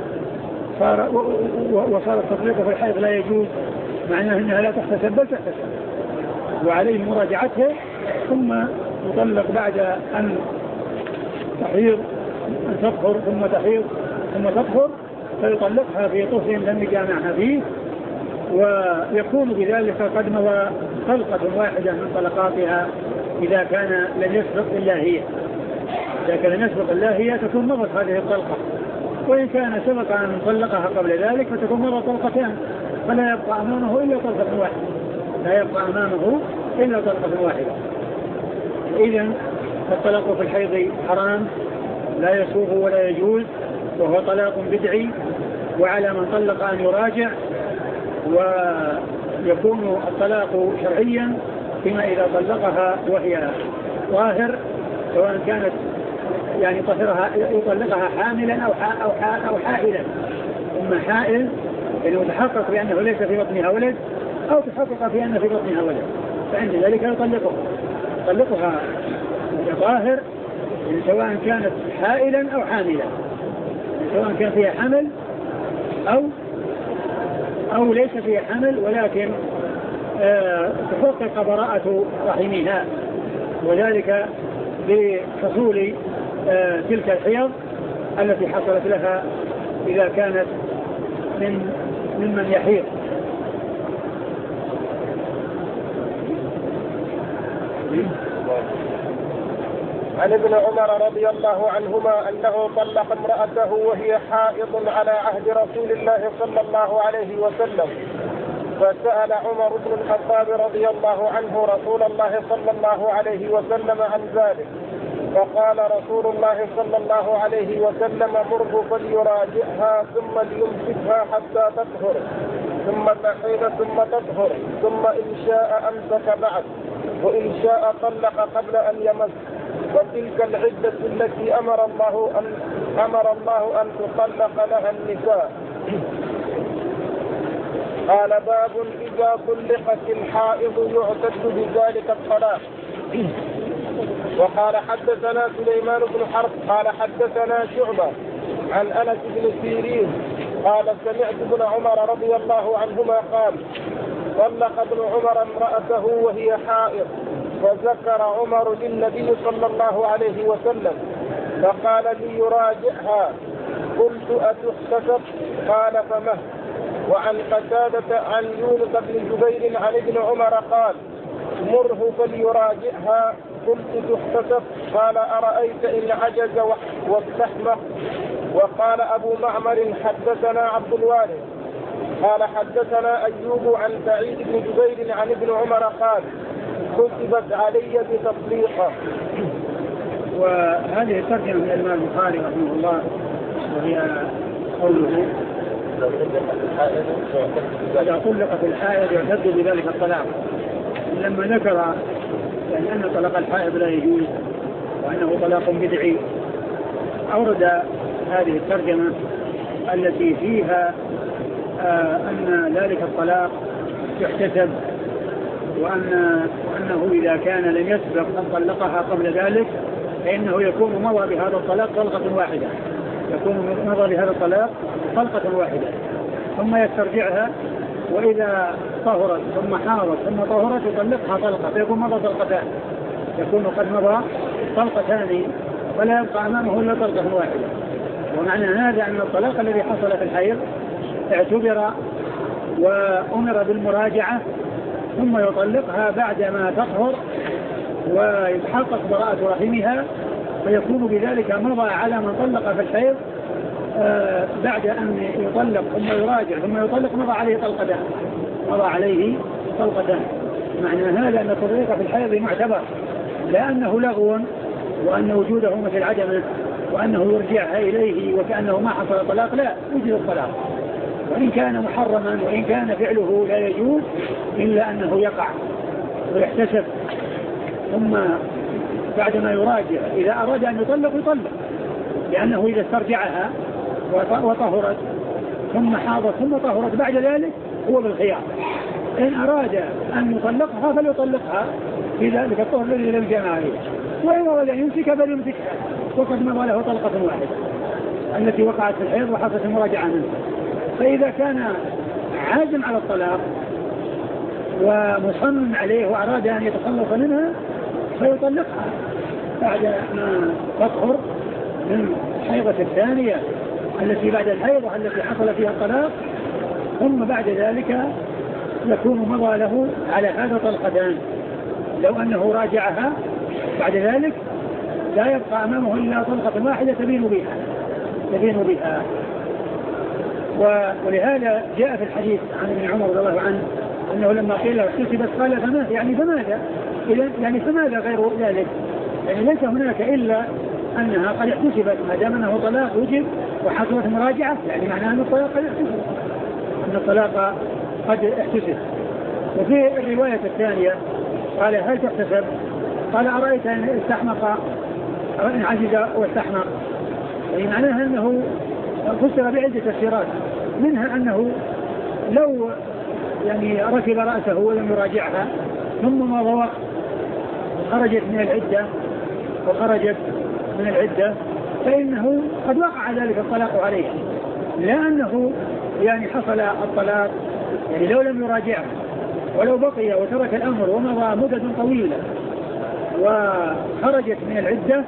وصارت تطلقه في الحيض لا يجوز، معناه أنها لا تحتسب بل تحتسب، وعليه مراجعتها ثم تطلق بعد أن تحيض، أن تطهر ثم تحيض ثم تطهر، فيطلقها في طهر لم يجامعها فيه، ويكون بذلك قد مضى طلقة واحدة من طلقاتها إذا كان لم يسبق إلا هي. إذا كان لم يسبق إلا هي تكون مضت هذه الطلقة، وإن كان سبق أن طلقها قبل ذلك فتكون مضى طلقتان، فلا يبقى أمامه إلا طلقة واحدة، لا يبقى أمامه إلا طلقة واحدة. إذن الطلاق في الحيض حرام لا يسوغ ولا يجوز، وهو طلاق بدعي، وعلى من طلق أن يراجع، ويكون الطلاق شرعيا فيما إذا طلقها وهي ظاهر، سواء كانت يعني طهرها يطلقها حاملا أو أو أو حائلا، إما حائل يعني متحقق بأنه ليس في بطنها ولد، أو تحقق في أن في بطنها ولد، فعند ذلك يطلقها يطلقها ظاهر، يعني سواء كانت حائلا أو حاملا، يعني سواء كان فيها حمل أو أو ليس فيها حمل، ولكن آه تحقق براءة رحمها، وذلك بحصول آه تلك الحيض التي حصلت لها إذا كانت من ممن يحيض. عن ابن عمر رضي الله عنهما أنه طلق امرأته وهي حائض على عهد رسول الله صلى الله عليه وسلم، فسأل عمر بن الخطاب رضي الله عنه رسول الله صلى الله عليه وسلم عن ذلك، فقال رسول الله صلى الله عليه وسلم: مره فليراجعها ثم ليمسكها حتى تطهر، ثم تحيض ثم تطهر، ثم إن شاء أمسك بعد، وإن شاء طلق قبل أن يمس، وتلك العدة التي أمر الله أن أمر الله أن تطلق لها النساء. قال: باب إذا طلقت الحائض يعتد بذلك الطلاق. وقال: حدثنا سليمان بن حرب قال حدثنا شعبة عن أنس بن سيرين قال: سمعت ابن عمر رضي الله عنهما قال: طلق ابن عمر امرأته وهي حائض، فذكر عمر للنبي صلى الله عليه وسلم فقال لي يراجعها، قلت: أتحتسب؟ قال: فمه. وعن قتادة عن يونس بن جبير عن ابن عمر قال: مره فليراجعها، قلت: تحتسب؟ قال: أرأيت إن عجز واستحمق. وقال أبو معمر: حدثنا عبد الوارث قال حدثنا أيوب عن سعيد بن جبير عن ابن عمر قال كتبت علي بتطليقه. وهذه الترجمة من الإمام البخاري رحمه الله، وهي قوله إذا طلقت الحائض يعتد بذلك الطلاق. لما ذكر يعني أن طلاق الحائض لا يجوز وأنه طلاق بدعي، أورد هذه الترجمة التي فيها آه أن ذلك الطلاق يحتسب، وأن وأنه إذا كان لم يسبق أن طلقها قبل ذلك فإنه يكون مضى بهذا الطلاق طلقة واحدة، يكون مضى بهذا الطلاق طلقة واحدة ثم يسترجعها، وإذا طهرت ثم حاضت ثم طهرت يطلقها طلقة فيكون مضى طلقتان، يكون قد مضى طلقتان فلا يبقى أمامه إلا طلقة واحدة. ومعنى هذا أن الطلاق الذي حصل في الحيض اعتبر وأمر بالمراجعة ثم يطلقها بعدما تطهر ويتحقق براءة رحمها، فيكون بذلك مضى على من طلق في الحيض آه بعد أن يطلق ثم يراجع ثم يطلق مضى عليه طلقتان مضى عليه طلقتان. معنى هذا أن التطليق في الحيض معتبر، لا أنه لغو وأن وجوده مثل عدمه وأنه يرجعها إليه وكأنه ما حصل طلاق، لا، وجد الطلاق وإن كان محرما وإن كان فعله لا يجوز إلا أنه يقع ويحتسب، ثم بعدما يراجع إذا أراد أن يطلق يطلق، لأنه إذا استرجعها وطهرت ثم حاضت ثم طهرت بعد ذلك هو بالخيار، إن أراد أن يطلقها فليطلقها في ذلك الطهر الذي لم يجمع عليه، وإن أراد أن يمسكها فليمسكها وقد مضى له طلقة واحدة التي وقعت في الحيض وحصلت المراجعة منه. فإذا كان عازم على الطلاق ومصمم عليه وأراد أن يتخلص منها فيطلقها بعد ما تطهر من الحيضة الثانية التي بعد الحيضة التي حصل فيها الطلاق، ثم بعد ذلك يكون مضى له على هذا طلقتان. لو أنه راجعها بعد ذلك لا يبقى أمامه إلا طلقة واحدة تبين بها تبين بها ولهذا جاء في الحديث عن ابن عمر رضي الله عنه أنه لما قيل له احتسبت قال فما يعني فماذا يعني فماذا غير ذلك، يعني ليس هناك إلا أنها قد احتسبت ما دام أنه طلاق وجب وحصلت مراجعة، يعني معناه أن الطلاق قد احتسب أن الطلاق قد احتسب. وفي الرواية الثانية قال هل تحتسب؟ قال أرأيت أن استحمق أو إن عجز واستحمق، يعني معناها أنه فسر بعدة تفسيرات، منها أنه لو يعني ركب رأسه ولم يراجعها ثم مضى وقت خرجت من العدة وخرجت من العدة فإنه قد وقع ذلك الطلاق عليه، لأنه يعني حصل الطلاق يعني لو لم يراجعها ولو بقي وترك الأمر ومضى مدة طويلة وخرجت من العدة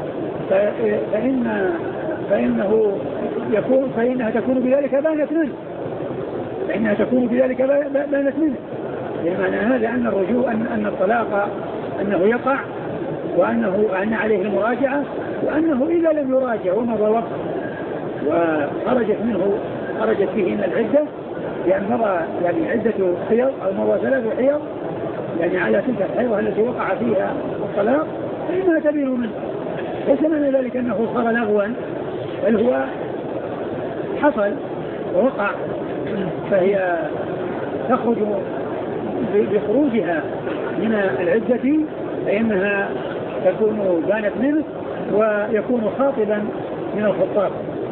فإن فإنه يكون فإنها تكون بذلك بانت منه فإنها تكون بذلك بانت منه بمعنى هذا أن الرجوع أن, أن الطلاق أنه يقع وأنه أن عليه المراجعة، وأنه إذا لم يراجع ومضى وقت وخرجت منه خرجت فيه من العدة يعني مضى يعني عدة حيض أو مضى ثلاث حيض يعني على تلك الحيضة التي وقع فيها الطلاق فإنها تبين منه. ليس معنى ذلك أنه صار لغوا، بل هو حصل ووقع، فهي تخرج بخروجها من العدة فإنها تكون بانت منه ويكون خاطبا من الخطاب.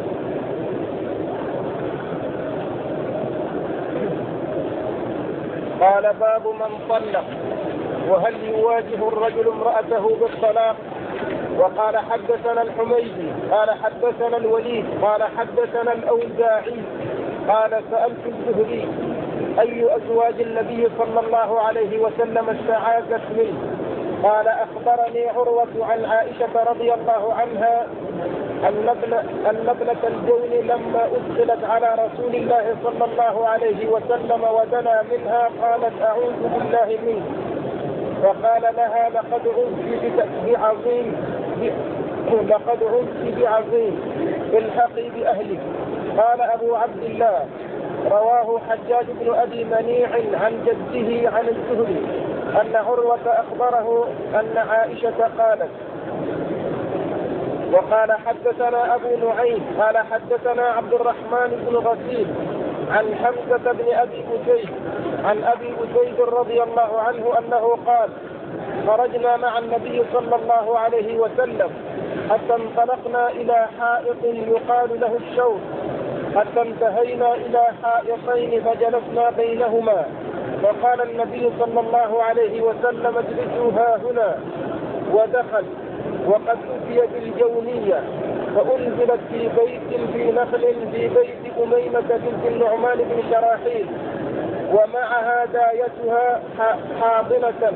قال باب من طلق وهل يواجه الرجل امرأته بالطلاق. وقال حدثنا الحميدي قال حدثنا الوليد قال حدثنا الأوزاعي قال سألت الزهري أي أزواج النبي صلى الله عليه وسلم استعاذت منه؟ قال أخبرني عروة عن عائشة رضي الله عنها أن ابنة الجون لما أدخلت على رسول الله صلى الله عليه وسلم ودنا منها قالت أعوذ بالله منه، فقال لها لقد عذت بعظيم لقد عذت بعظيم الحقي بأهلك. قال أبو عبد الله رواه حجاج بن أبي منيع عن جده عن الزهري أن عروة أخبره أن عائشة قالت. وقال حدثنا أبو نعيم قال حدثنا عبد الرحمن بن غسيل عن حمزة بن أبي أسيد عن أبي أسيد رضي الله عنه أنه قال خرجنا مع النبي صلى الله عليه وسلم حتى انطلقنا إلى حائط يقال له الشوط حتى انتهينا إلى حائطين فجلسنا بينهما فقال النبي صلى الله عليه وسلم اجلسوا ها هنا ودخل وقد أتي بالجونية فأنزلت في بيت في نخل في بيت أميمة بنت النعمان بن شراحيل ومعها دايتها حاضنة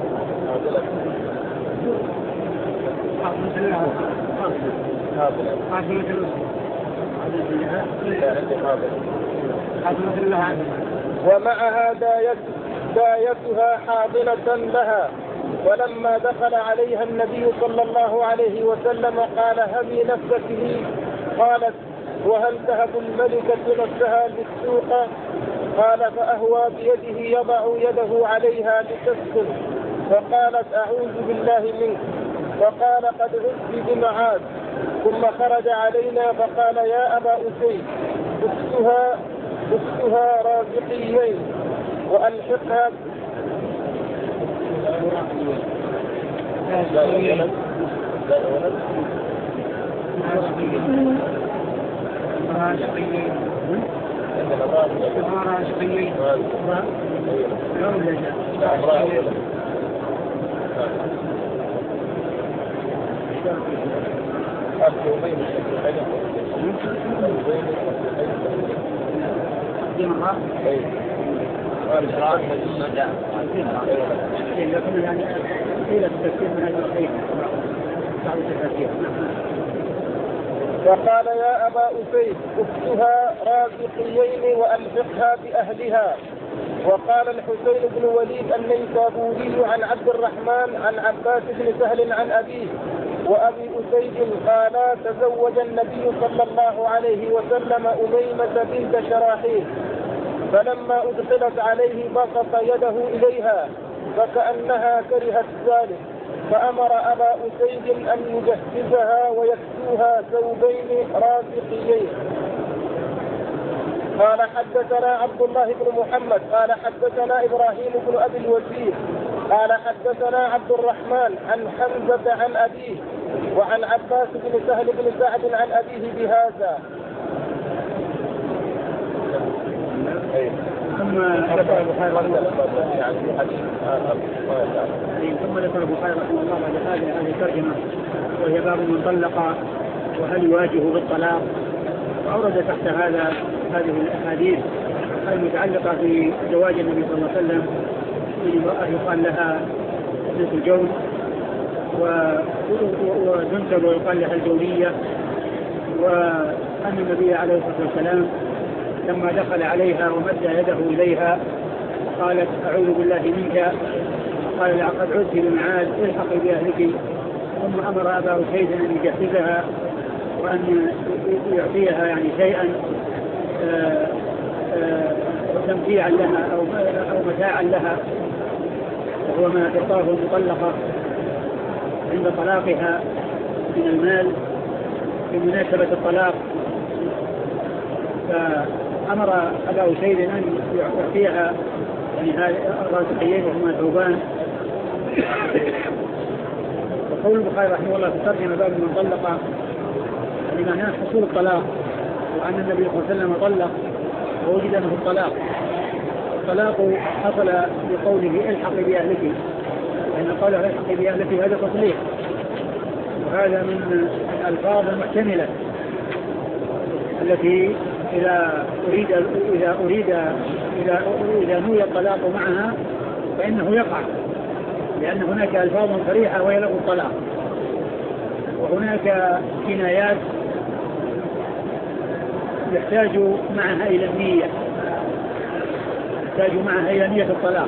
ومعها دايتها حاضنة لها. ولما دخل عليها النبي صلى الله عليه وسلم قال هبي نفسك لي؟ قالت وهل تهب الملكة نفسها للسوق؟ قال فأهوى بيده يضع يده عليها لتسكن فقالت أعوذ بالله منك وقال قد عدت بمعاذ. ثم خرج علينا فقال يا أبا أسيد اكسها اكسها رازقيين وألحقها فقال يا أبا أسيد اكسها رازقيين وألحقها بأهلها. وقال الحسين بن وليد النيسابوري عن عبد الرحمن عن عباس بن سهل عن أبيه وأبي أسيد قالا تزوج النبي صلى الله عليه وسلم أميمة بنت شراحيل فلما أدخلت عليه بسط يده إليها فكأنها كرهت ذلك فأمر أبا أسيد أن يجهزها ويكسوها ثوبين رازقيين. قال حدثنا عبد الله بن محمد قال حدثنا إبراهيم بن أبي الوزير قال حدثنا عبد الرحمن عن حمزة عن أبيه وعن عباس بن سهل بن سعد عن أبيه بهذا. ثم ذكر البخاري رحمه ثم ذكر البخاري رحمه الله بعد هذه هذه الترجمة وهي باب من طلق وهل يواجه بالطلاق. وأورد تحت هذا هذه الأحاديث المتعلقة بزواج النبي صلى الله عليه وسلم من امرأة يقال لها ابنة الجون وتنسب ويقال لها الجونية. وأن النبي عليه الصلاة والسلام لما دخل عليها ومد يده إليها قالت أعوذ بالله منك قال لقد عدت بمعاذ الحقي بأهلك. ثم أمر أبا أسيد أن يجهزها وأن يعطيها يعني شيئا تمتيعا لها أو, أو متاعا لها وهو ما تعطاه المطلقة عند طلاقها من المال بمناسبة الطلاق. فأمر أبا أسيد أن يعطيها يعني هذه الرازقيين وهما ثوبان. وقول البخاري رحمه الله في الترجمة باب من طلق يعني معناه حصول الطلاق وأن النبي صلى الله عليه وسلم طلق ووجد أنه الطلاق. الطلاق حصل بقوله الحقي بأهلك لأن قوله الحقي بأهلك هذا تصليح وهذا من الألفاظ المحتملة التي إذا أريد إذا أريد إذا إذا نوي الطلاق معها فإنه يقع لأن هناك ألفاظ صريحة وهي لفظ الطلاق وهناك كنايات يحتاج معها إلى النية يحتاج معها إلى نية الطلاق.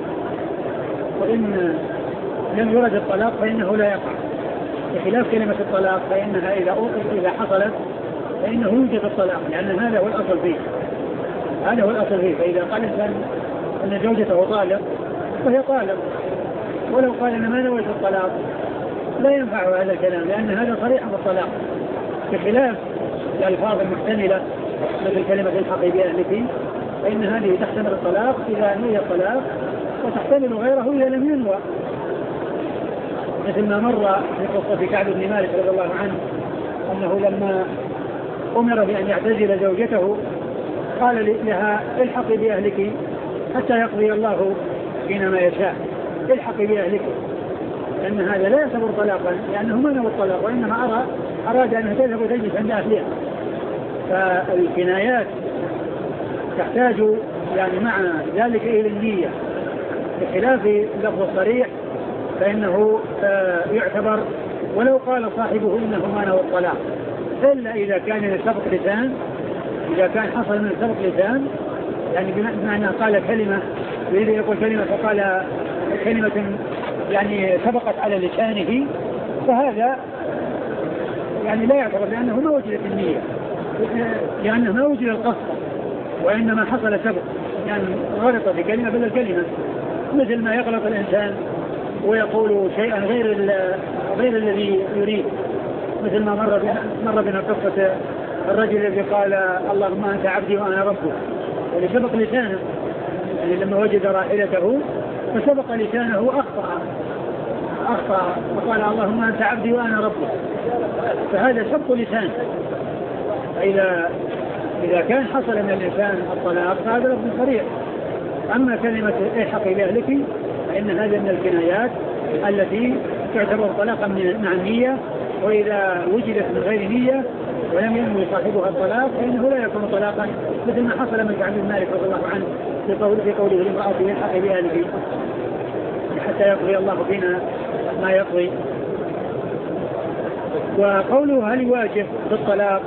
وإن لم يرد الطلاق فإنه لا يقع بخلاف كلمة الطلاق فإنها إذا إذا حصلت فإنه يوجد الطلاق لأن هذا هو الأصل فيه. هذا هو الأصل فيه. فإذا قال الإنسان أن زوجته طالق فهي طالق، ولو قال أنا ما نويت الطلاق لا ينفع هذا الكلام، لأن هذا صريح بالطلاق، بخلاف الألفاظ المحتملة مثل كلمة الحقي بأهلك، فإن هذه تحتمل الطلاق إذا نوي الطلاق، وتحتمل غيره إذا لم ينوى، مثل ما مر في قصة كعب بن مالك رضي الله عنه أنه لما أمر بأن يعتزل زوجته قال لها الحقي بأهلك حتى يقضي الله فينا ما يشاء، الحقي بأهلك، لأن هذا لا يعتبر طلاقا لأنه ما نوى الطلاق، وإنما أرى أراد أن تذهب وتجلس عند أهلها. فالكنايات تحتاج يعني مع ذلك إلى النية، بخلاف اللفظ الصريح فإنه يعتبر ولو قال صاحبه إنه ما نوى الطلاق، إلا إذا كان لسبق لسان، إذا كان حصل من سبق لسان، يعني بمعنى قال كلمة يريد يقول كلمة فقال كلمة يعني سبقت على لسانه، فهذا يعني لا يعتبر لأنه ما وجدت النية، لأنه ما وجد القصد، وإنما حصل سبق، يعني غلط بكلمة بدل كلمة، مثل ما يغلط الإنسان ويقول شيئا غير غير الذي يريد، مثل ما مر بنا مر بنا قصة الرجل الذي قال اللهم أنت عبدي وأنا ربك، ولسبق لسانه، يعني لما وجد راحلته فسبق لسانه أخطأ أخطأ وقال اللهم أنت عبدي وأنا ربك، فهذا سبق لسان. فإذا إذا كان حصل من الإنسان الطلاق فهذا لفظ صريح. أما كلمة الحقي بأهلك فإن هذا من الكنايات التي تعتبر طلاقا مع النية، وإذا وجدت من غير نية ولم ينوي صاحبها الطلاق فإنه لا يكون طلاقا، مثل ما حصل من كعب بن مالك رضي الله عنه في قوله في قوله لامرأته الحقي بأهلك حتى يقضي الله فينا ما يقضي. وقوله هل يواجه بالطلاق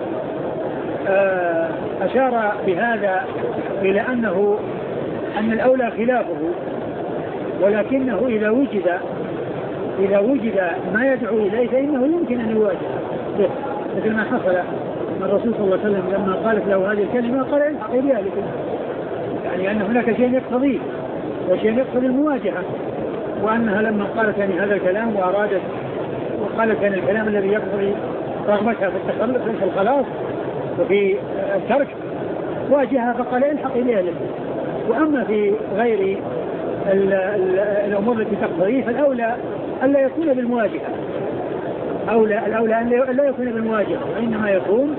أشار بهذا إلى أنه أن الأولى خلافه، ولكنه إذا وجد إذا وجد ما يدعو إليه فإنه يمكن أن يواجه، مثل ما حصل من الرسول صلى الله عليه وسلم لما قالت له هذه الكلمة قال الحقي بأهلك، يعني أن هناك شيء يقتضيه وشيء يقتضي المواجهة، وأنها لما قالت يعني هذا الكلام وأرادت وقالت يعني الكلام الذي يقتضي رغبتها في التخلص في الخلاص وفي الترك واجهها فقال الحقي بأهلك. وأما في غير ال ال الأمور التي تقتضيه فالأولى ألا يكون بالمواجهة، أولى الأولى أن لا يكون بالمواجهة، وإنما يكون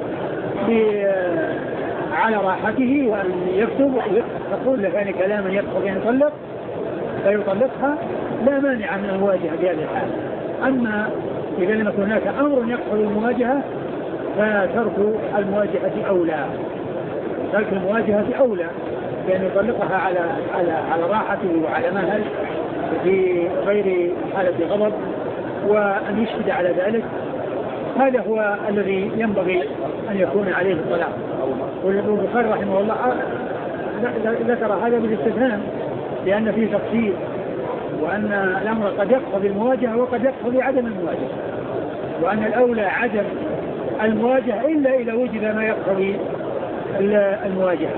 على راحته وأن يكتب ويقول له يعني كلاما يقتضي أن يطلق فيطلقها، لا مانع من المواجهة بهذه الحال. أما إذا لم يكن هناك أمر يقتضي المواجهة فترك المواجهة أولى، ترك المواجهة أولى، بأن يطلقها على على على راحته وعلى مهل في غير حالة غضب، وأن يشهد على ذلك. هذا هو الذي ينبغي أن يكون عليه الطلاق. والبخاري رحمه الله ذكر هذا بالاستثناء لأن فيه تفصيل، وأن الأمر قد يقتضي المواجهة وقد يقتضي عدم المواجهة، وأن الأولى عدم المواجهة إلا إذا وجد ما يقتضي المواجهة.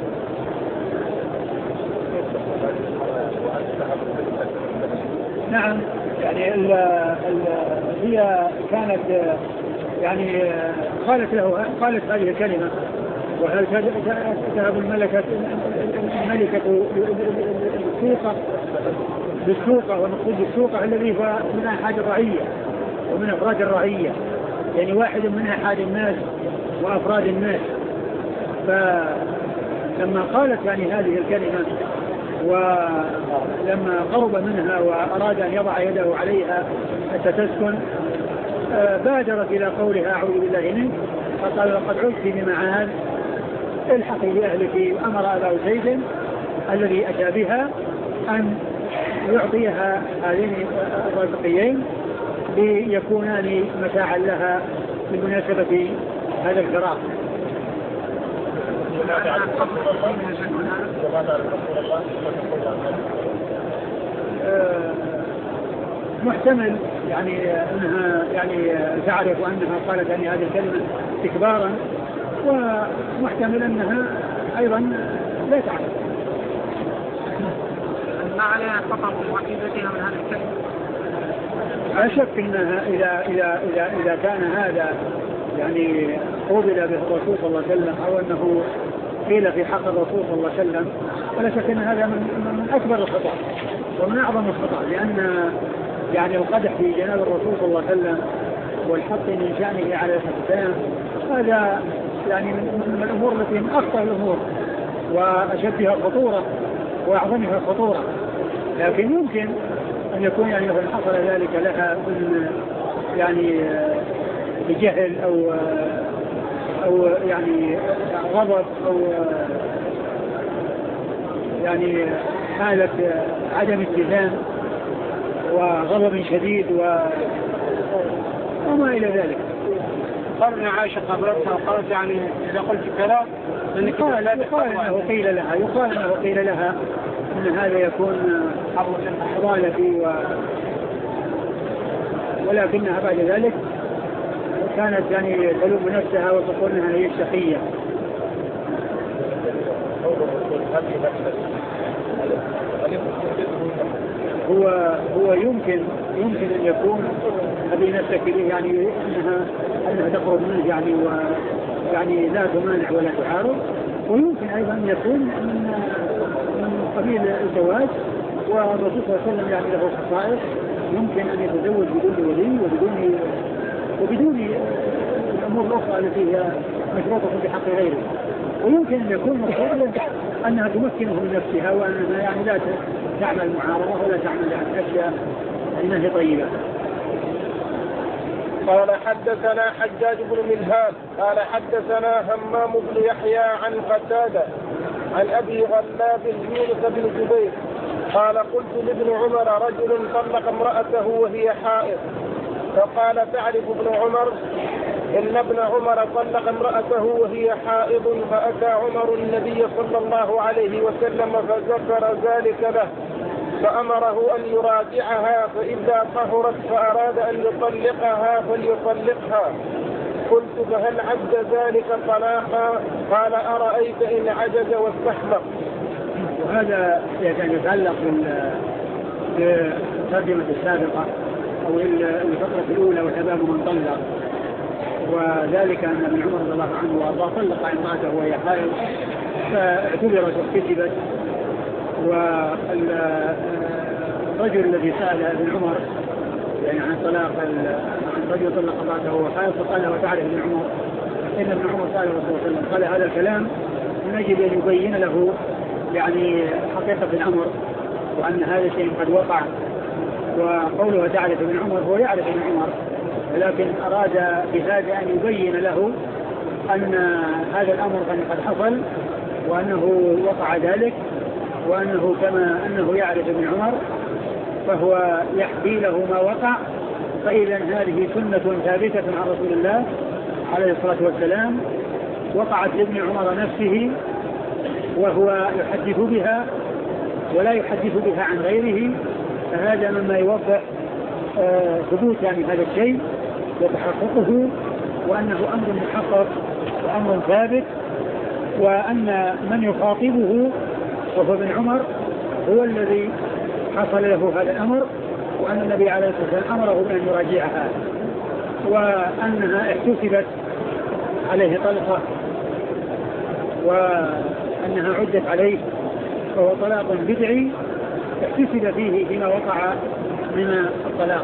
نعم، يعني ال ال هي كانت يعني قالت له قالت هذه الكلمة، وهل تذهب الملكة الملكة بالسوقة بالسوقة والمقصود بالسوقة الذي هو من أحد الرعية ومن أفراد الرعية، يعني واحد من أحد الناس وأفراد الناس. فلما قالت يعني هذه الكلمة ولما قرب منها وأراد أن يضع يده عليها حتى تسكن بادرت إلى قولها أعوذ بالله منك، فقال لقد عدت بمعاذ الحقي بأهلك، وأمر أبا زيد الذي أتى بها أن يعطيها هذين الرازقيين ليكونان متاعا لها بمناسبة هذا الفراق. محتمل يعني أنها يعني تعرف أنها قالت يعني هذه الكلمة استكبارا، ومحتمل أنها أيضا لا تعلم. ما عليها خطر وحيدتها من هذا الكلام. لا شك أنها إذا إذا إذا إذا كان هذا يعني قوبل به الرسول صلى الله عليه وسلم أو أنه قيل في حق الرسول صلى الله عليه وسلم، ولا شك أن هذا من, من أكبر الخطأ ومن أعظم الخطأ، لأن يعني القدح في جناب الرسول صلى الله عليه وسلم والحق من شأنه عليه الصلاة والسلام هذا يعني من الأمور التي من أخطر الأمور وأشدها خطورة وأعظمها خطورة. لكن يمكن أن يكون يعني مثلا حصل ذلك لها من يعني بجهل أو أو يعني غضب أو يعني حالة عدم اتزان وغضب شديد وما إلى ذلك. قرن عائشة قبرتها وقالت يعني إذا قلت كلام يقال أنه قيل لها يقال أنه قيل لها أن هذا يكون حضالتي و... ولكنها بعد ذلك كانت يعني تلوم نفسها وتقول أنها هي الشقية. هو هو يمكن يمكن أن يكون هذه نفسك يعني أنها أنها تقرب منه يعني ويعني لا تمانع ولا تعارض، ويمكن أيضا أن يكون من من قبيل الزواج والرسول صلى الله عليه وسلم يعني له خصائص يمكن أن يتزوج بدون ولي وبدون وبدون الأمور الأخرى التي هي مشروطة بحق غيره، ويمكن أن يكون مقصودا أنها تمكنه من نفسها وأنها يعني لا تعمل معارضة ولا تعمل يعني أشياء إنها هي طيبة. قال حدثنا حجاج بن ملهان قال حدثنا همام بن يحيى عن قتادة عن أبي غلاب يونس بن جبير قال قلت لابن عمر رجل طلق امرأته وهي حائض، فقال تعرف ابن عمر إن ابن عمر طلق امرأته وهي حائض، فأتى عمر النبي صلى الله عليه وسلم فذكر ذلك له فأمره أن يراجعها، فإذا طهرت فأراد أن يطلقها فليطلقها. قلت فهل عد ذلك طلاقا؟ قال أرأيت إن عجز واستحمق. وهذا يتعلق بالترجمة السابقة أو الفقرة الأولى والحباب من طلق، وذلك أن ابن عمر رضي الله عنه وأرضاه طلق امرأته وهي حائض فاعتبرت وكتبت، والرجل الذي سأل ابن عمر يعني عن طلاق الرجل طلق امرأته وهو حائض فقال له تعرف ابن عمر إن ابن عمر سأل الرسول صلى الله عليه وسلم قال هذا الكلام من أجل أن يبين له يعني حقيقة الأمر وأن هذا الشيء قد وقع. وقوله تعرف ابن عمر هو يعرف ابن عمر، ولكن أراد بهذا أن يبين له أن هذا الأمر قد حصل وأنه وقع ذلك، وأنه كما أنه يعرف ابن عمر فهو يحكي له ما وقع. فإذا هذه سنة ثابتة عن رسول الله عليه الصلاة والسلام وقعت لابن عمر نفسه وهو يحدث بها ولا يحدث بها عن غيره، فهذا مما يوضح آه ثبوت يعني هذا الشيء وتحققه، وأنه أمر محقق وأمر ثابت، وأن من يخاطبه وهو ابن عمر هو الذي حصل له هذا الأمر، وأن النبي عليه الصلاة والسلام أمره بأن يراجعها، وأنها احتسبت عليه طلقة وأنها عدت عليه، وهو طلاق بدعي احتسب فيه فيما وقع من الطلاق.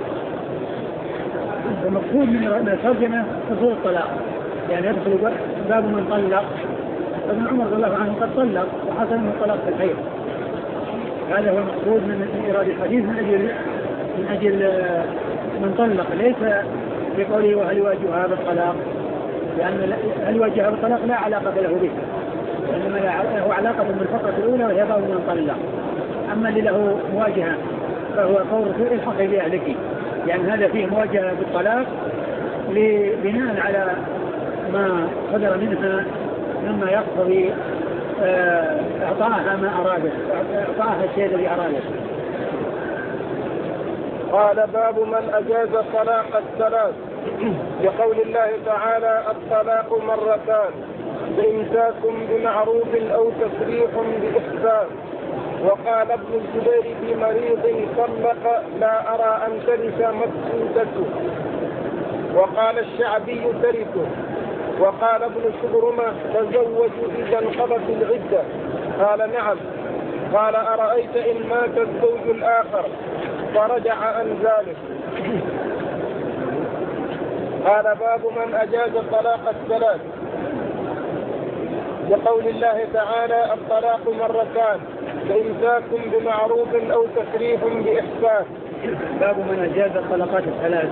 المقصود من الترجمة حصول الطلاق، يعني يدخل باب من طلق. ابن عمر رضي الله عنه قد طلق وحصل من الطلاق في الحيض، هذا هو المقصود من إيراد الحديث من أجل من أجل من طلق، ليس بقوله وهل يواجهها بالطلاق، لأن هل يواجهها بالطلاق لا علاقة له به، إنما له علاقة بالفقرة الأولى وهي باب من طلق. أما اللي له مواجهة فهو قول سوء الحق بأهلك، يعني هذا فيه مواجهة بالطلاق بناء على ما صدر منها مما يقتضي اعطاها ما ارادت، اعطاها الشيء الذي ارادت. قال باب من اجاز طلاق الثلاث، بقول الله تعالى الطلاق مرتان، فإمساك بمعروف أو تسريح بإحسان. وقال ابن الزبير في مريض طلق لا أرى أن ترث مبسوطته. وقال الشعبي ترثه. وقال ابن شبرمة تزوج إذا انقضت العدة. قال نعم. قال أرأيت إن مات الزوج الآخر فرجع عن ذلك. قال باب من أجاز الطلاق الثلاث لقول الله تعالى الطلاق مرتان فإمساك بمعروف أو تسريح بإحسان. باب من أجاز الطلاقات الثلاث.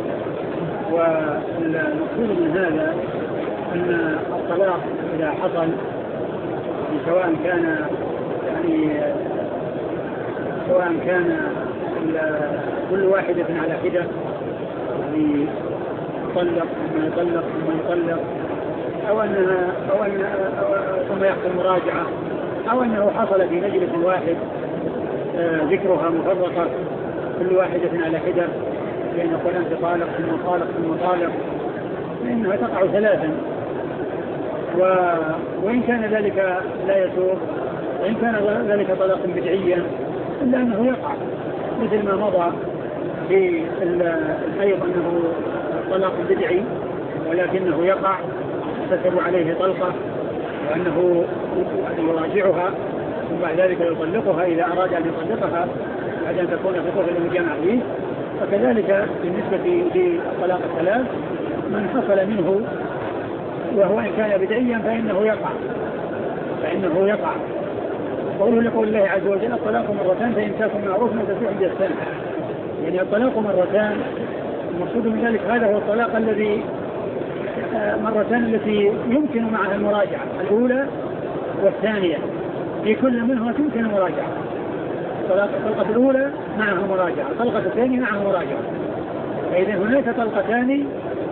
والمقصود من هذا أن الطلاق إذا حصل سواء كان يعني سواء كان كل واحدة على حدة يعني يطلق ثم يطلق ثم يطلق أو أنها أو أن ثم يحصل مراجعة أو أنه حصل في مجلس واحد ذكرها مفرقة كل واحدة على حدة بأن يقول أنت طالق ثم طالق ثم طالق فإنها تقع ثلاثا. و... وإن كان ذلك لا يسوق وإن كان ذلك طلاق بدعيا إلا أنه يقع مثل ما مضى في الحيض أنه طلاق بدعي ولكنه يقع تكتب عليه طلقة وأنه يراجعها ثم بعد ذلك يطلقها إذا أراد أن يطلقها بعد أن تكون في طفل المجامع فيه. وكذلك بالنسبة للطلاق الثلاث من حصل منه وهو إن كان بدعيا فإنه يقع فإنه يقع قوله لقول الله عز وجل الطلاق مرتان فإمساك بمعروف أو تسريح بإحسان. يعني الطلاق مرتان المقصود من ذلك هذا هو الطلاق الذي مرتان التي يمكن معها المراجعة الأولى والثانية في كل منها تمكن المراجعة. الطلقة الأولى معها مراجعة الطلقة الثانية معها مراجعة. فإذا هناك طلقتان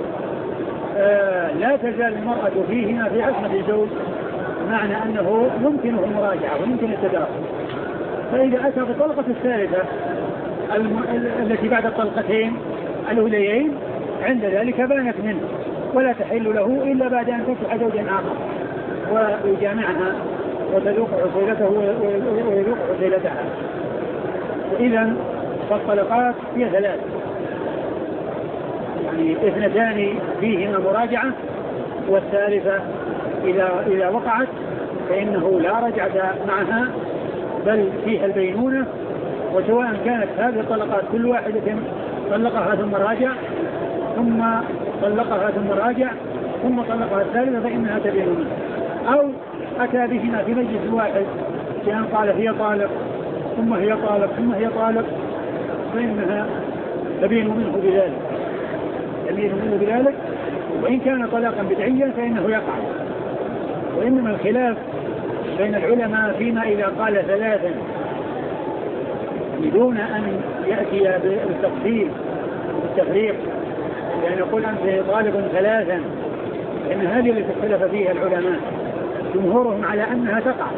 آه لا تزال المرأة فيهما في عصمة الزوج معنى أنه يمكنه المراجعة ويمكن التدارك. فإذا أتى بالطلقة الثالثة الم... التي بعد الطلقتين الأوليين عند ذلك بانت منه ولا تحل له إلا بعد أن تفتح زوجا آخر ويجامعها وتذوق عصيلته ويذوق عصيلتها. إذا فالطلقات هي ثلاث يعني اثنتان فيهما مراجعة والثالثة إذا, إذا وقعت فإنه لا رجعة معها بل فيها البينونة. وسواء كانت هذه الطلقات كل واحدة طلقها ثم راجع ثم طلقها ثم راجع ثم طلقها الثالثة فإنها تبين منه أو أتى بهما في مجلس واحد بأن قال هي طالق ثم هي طالق ثم هي طالق فإنها تبين منه بذلك تبين منه بذلك. وإن كان طلاقا بدعيا فإنه يقع. وإنما الخلاف بين العلماء فيما إذا قال ثلاثا بدون أن يأتي بالتفصيل والتفريق لأن يقول أنت طالب ثلاثا لأن هذه التي اختلف فيها العلماء جمهورهم على أنها تقع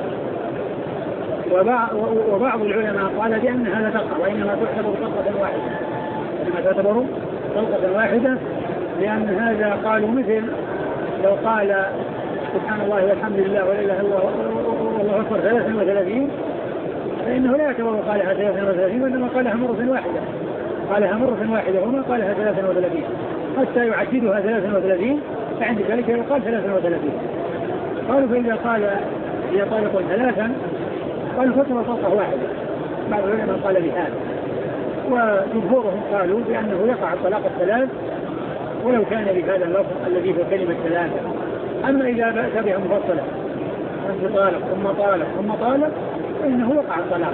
وبعض العلماء قال بأنها لا تقع وإنما تعتبر طلقة واحدة إنما تعتبر طلقة واحدة لأن هذا قالوا مثل لو قال سبحان الله والحمد لله ولا إله إلا الله والله أكبر ثلاثا وثلاثين فإنه لا يعتبر قالها ثلاثا وثلاثين وإنما قالها مرة واحدة قالها مرة واحدة وما قالها ثلاثا وثلاثين حتى يعددها ثلاثا وثلاثين فعند ذلك يقال ثلاثا وثلاثين. قالوا فإذا قال هي طالق ثلاثا قالوا فترة طلقة واحدة. بعض العلماء قال بهذا وجمهورهم قالوا بأنه يقع الطلاق الثلاث ولو كان بهذا اللفظ الذي في كلمة ثلاثة. أما إذا بأس بها مفصلة أنت طالق ثم طالق ثم طالق فإنه وقع الطلاق.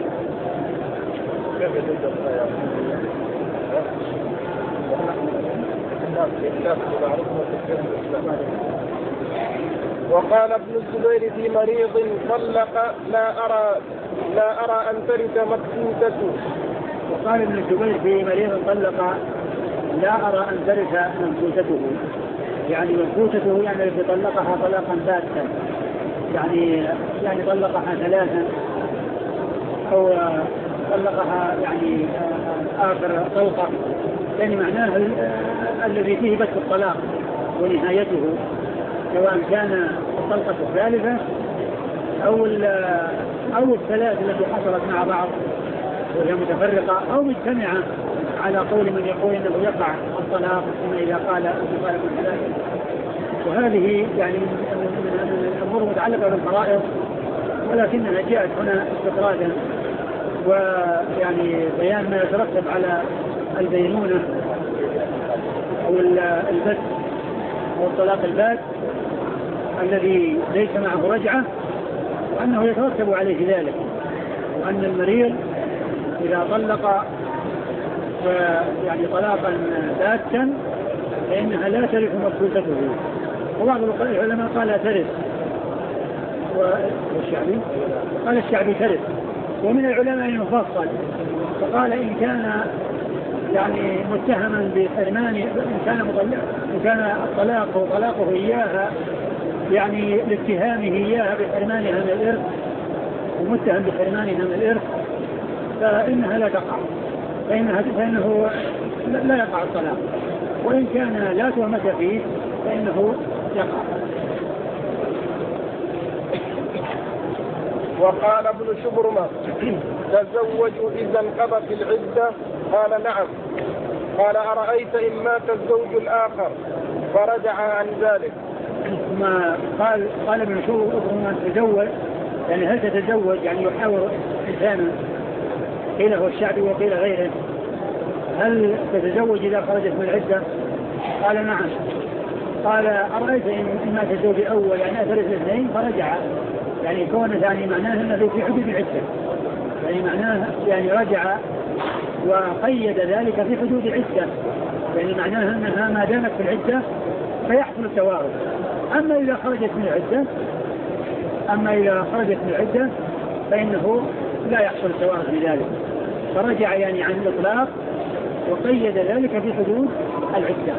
وقال ابن الزبير في مريض طلق لا أرى لا أرى أن ترث مبسوطته. وقال ابن الزبير في مريض طلق لا أرى أن ترث مبسوطته يعني مبسوطته يعني التي طلقها طلاقا باتا يعني يعني طلقها ثلاثا أو طلقها يعني آخر طلقة يعني معناه الذي فيه بس الطلاق ونهايته سواء كان الطلقة الثالثة أو أو الثلاث التي حصلت مع بعض وهي متفرقة أو مجتمعة على قول من يقول إنه يقع الطلاق ثم إذا قال قال بالثلاث. وهذه يعني من الأمور المتعلقة بالفرائض، ولكنها جاءت هنا استطرادا ويعني بيان ما يترتب على البينونة أو البت أو الطلاق البات الذي ليس معه رجعة، وأنه يترتب عليه ذلك، وأن المريض إذا طلق يعني طلاقا باتا فإنها لا ترث مفروضته. وبعض العلماء قال لا ترث، والشعبي قال الشعبي ترث. ومن العلماء المفصل فقال إن كان يعني متهما بحرمان، إن كان مطلق إن كان الطلاق وطلاقه إياها يعني لاتهامه إياها بحرمانها من الإرث ومتهم بحرمانها من الإرث فإنها لا تقع، فإنها فإنه لا يقع الطلاق. وإن كان لا تهمة فيه فإنه يقع. وقال ابن شبرمة تزوجوا إذا انقضت العدة؟ قال نعم. قال أرأيت إن مات الزوج الآخر فرجع عن ذلك؟ ثم قال قال ابن شبرمة تزوج يعني هل تتزوج يعني يحاور إنسانا، قيل هو الشعبي وقيل غيره، هل تتزوج إذا خرجت من العدة؟ قال نعم. قال أرأيت إن مات الزوج الأول يعني أثر الاثنين فرجع، يعني كون ثاني معناه أنه في حدود العدة، يعني معناه يعني رجع وقيد ذلك في حدود العدة، يعني معناه أنها ما دامت في العدة فيحصل التوارث. أما إذا خرجت من العدة أما إذا خرجت من العدة فإنه لا يحصل التوارث بذلك، فرجع يعني عن الإطلاق وقيد ذلك في حدود العدة.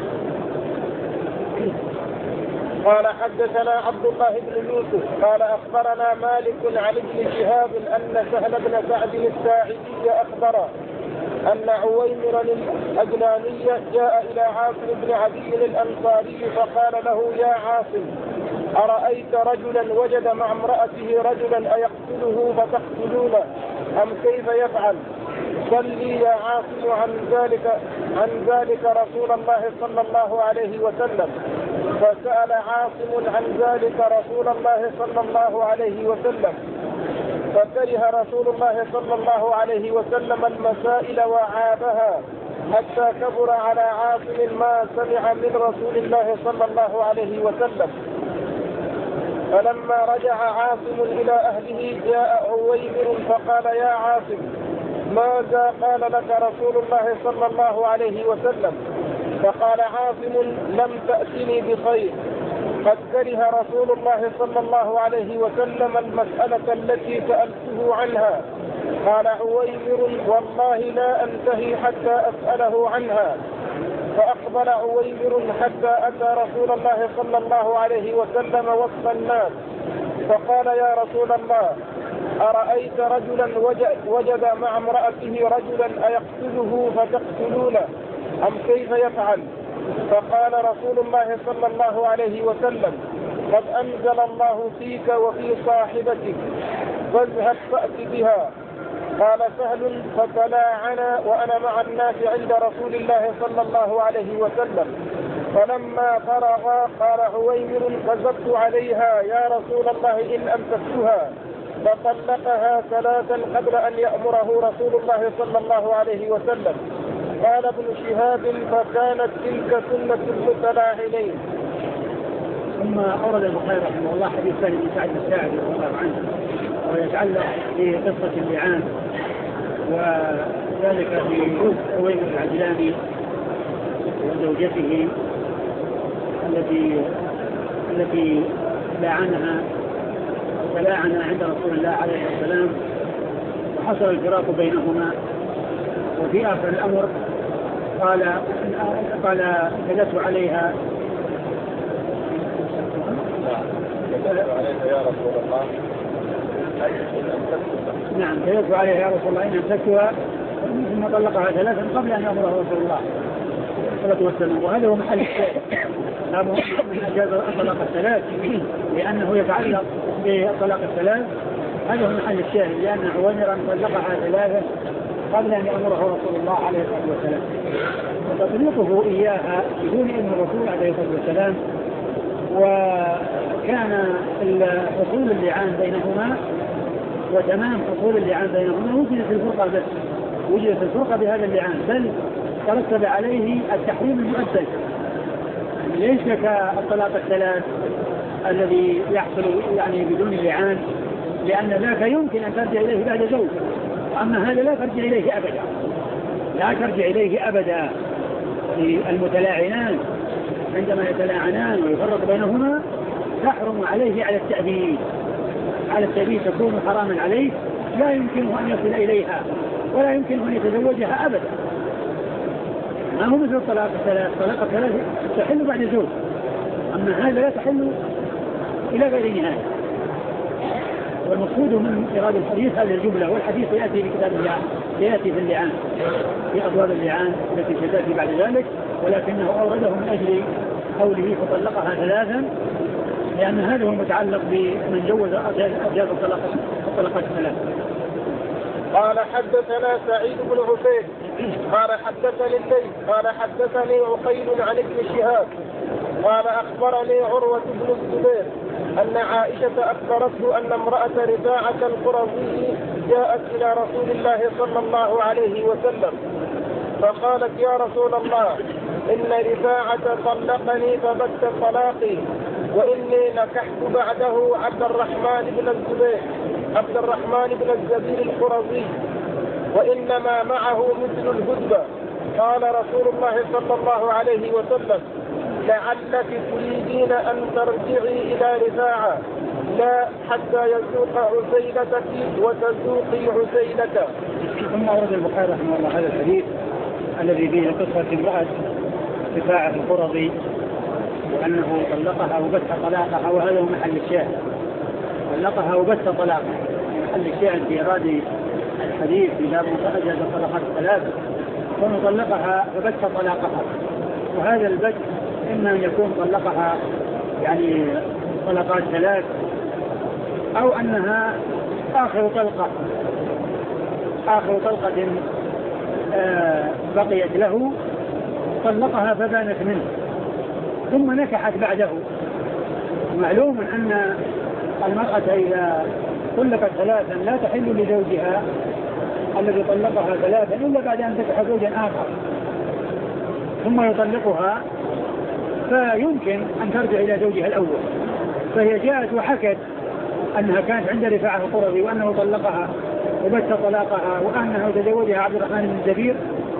قال حدثنا عبد الله بن يوسف قال أخبرنا مالك عن ابن شهاب أن سهل بن سعد الساعدي أخبر أن عويمر الأجلاني جاء إلى عاصم بن عدي الأنصاري فقال له يا عاصم أرأيت رجلا وجد مع امرأته رجلا أيقتله فتقتلونه أم كيف يفعل؟ قل لي يا عاصم عن ذلك عن ذلك رسول الله صلى الله عليه وسلم. فسأل عاصم عن ذلك رسول الله صلى الله عليه وسلم فكره رسول الله صلى الله عليه وسلم المسائل وعابها حتى كبر على عاصم ما سمع من رسول الله صلى الله عليه وسلم. فلما رجع عاصم إلى أهله جاء عويمر فقال يا عاصم ماذا قال لك رسول الله صلى الله عليه وسلم؟ فقال عاصم لم تأتني بخير، قد كره رسول الله صلى الله عليه وسلم المسألة التي سألته عنها. قال عويمر والله لا أنتهي حتى أسأله عنها. فأقبل عويمر حتى أتى رسول الله صلى الله عليه وسلم وسط الناس فقال يا رسول الله أرأيت رجلا وجد مع امرأته رجلا أيقتله فتقتلونه أم كيف يفعل؟ فقال رسول الله صلى الله عليه وسلم قد أنزل الله فيك وفي صاحبتك فاذهب فأت بها. قال سهل فتلاعنا وأنا مع الناس عند رسول الله صلى الله عليه وسلم. فلما فرغا قال عويمر فزدت عليها يا رسول الله إن أمسكتها، فطلقها ثلاثا قبل أن يأمره رسول الله صلى الله عليه وسلم. قال ابن شهاب فكانت تلك سنة المتلاعنين. ثم أورد البخاري رحمه الله حديث سهل بن سعد الساعدي رضي الله عنه ويتعلق بقصة اللعان، وذلك في عويمر العجلاني وزوجته التي التي لعنها تلاعن عند رسول الله عليه السلام وحصل الفراق بينهما. وفي آخر الأمر قال قال كذبت عليها يا رسول الله نعم كذبت عليها يا رسول الله إن أمسكتها، ثم طلقها ثلاثا قبل أن يأمره رسول الله صلى الله عليه وسلم. وهذا هو محل الشاهد لا مهم من أجاز الطلاق الثلاث لأنه يتعلق بالطلاق الثلاث. هذا هو محل الشاهد، لأن عويمرا طلقها ثلاثة قبل أن يأمره رسول الله عليه الصلاة والسلام، وتطليقه إياها بدون إذن الرسول عليه الصلاة والسلام. وكان حصول اللعان بينهما وتمام حصول اللعان بينهما وجدت الفرقة بس وجدت الفرقة بهذا اللعان، بل ترتب عليه التحريم المؤبد، ليس كالطلاق الثلاث الذي يحصل يعني بدون اللعان، لأن ذاك يمكن أن ترجع إليه بعد زوج، أما هذا لا ترجع إليه أبدا، لا ترجع إليه أبدا. المتلاعنان عندما يتلاعنان ويفرق بينهما تحرم عليه على التأبيد، على التأبيد تكون حراما عليه، لا يمكنه أن يصل إليها ولا يمكنه أن يتزوجها أبدا. ما هو مثل الطلاق الثلاث، طلاق الثلاث تحل بعد زوج، أما هذا لا تحل إلى غير نهاية. والمقصود من إرادة الحديث هذه الجملة، والحديث يأتي في كتاب اللعان، يأتي في اللعان في أبواب اللعان التي ستأتي بعد ذلك، ولكنه أورده من أجل قوله فطلقها ثلاثا، لأن هذا هو المتعلق بمن جوز أجاز الطلاقات الثلاث. قال حدثنا سعيد بن عفيف قال حدثني الليث قال حدثني عقيل عن ابن شهاب قال أخبرني عروة بن الزبير أن عائشة أخبرته أن امرأة رفاعة القرظي جاءت إلى رسول الله صلى الله عليه وسلم فقالت يا رسول الله إن رفاعة طلقني فبت طلاقي وإني نكحت بعده عبد الرحمن بن الزبير عبد الرحمن بن الزبير القرظي وإنما معه مثل الهدبة. قال رسول الله صلى الله عليه وسلم لعلك تريدين أن ترجعي إلى رفاعة لا حتى يذوق عسيلتك وتذوقي عسيلته. ثم أورد البخاري رحمه الله هذا الحديث الذي فيه قصة امرأة رفاعة القرظي وأنه طلقها وبث طلاقها، وهذا هو محل الشاهد، طلقها وبث طلاقها. محل الشاهد في إرادة الحديث في باب أجاز الطلاقات الثلاث، ثم طلقها فبث طلاقها، وهذا البث إما أن يكون طلقها يعني طلقات ثلاث، أو أنها آخر طلقة آخر طلقة آه بقيت له طلقها فبانت منه ثم نكحت بعده. معلوم أن المرأة إذا طلقت ثلاثا لا تحل لزوجها الذي طلقها ثلاثا إلا بعد أن تنكح زوجا آخر ثم يطلقها، فيمكن أن ترجع إلى زوجها الأول. فهي جاءت وحكت أنها كانت عند رفاعة القرظي وأنه طلقها وبث طلاقها وأنه تزوجها عبد الرحمن بن الزبير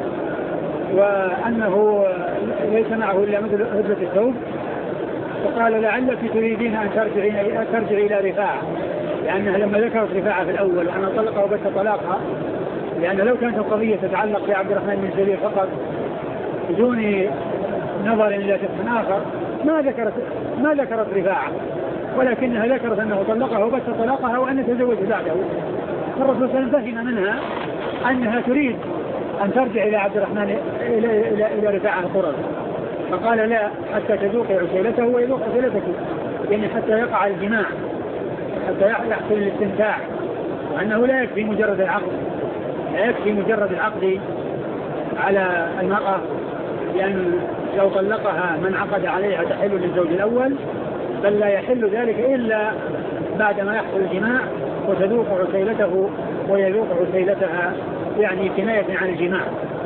وأنه ليس معه إلا مثل هدبة الثوب، فقال لعلك تريدين أن ترجعي ترجعي إلى رفاعة، لأنها لما ذكرت رفاعة في الأول وأنها طلقها وبث طلاقها، لأن لو كانت القضية تتعلق بعبد الرحمن بن الزبير فقط بدون نظر إلى شخص آخر ما ذكرت ما ذكرت رفاعة، ولكنها ذكرت أنه طلقها وبث طلاقها وأن تزوج بعده. فالرسول صلى الله عليه وسلم فهم منها أنها تريد أن ترجع إلى عبد الرحمن إلى, إلى, إلى رفاعة القرظي، فقال لا حتى تذوقي عسيلته ويذوق عسيلتك، يعني حتى يقع الجماع، حتى يحصل الاستمتاع، وأنه لا يكفي مجرد العقد لا يكفي مجرد العقد على المرأة، لأن لو طلقها من عقد عليها تحل للزوج الأول، بل لا يحل ذلك إلا بعد ما يحصل الجماع وتذوق عسيلته ويذوق عسيلتها، يعني كناية عن الجماع.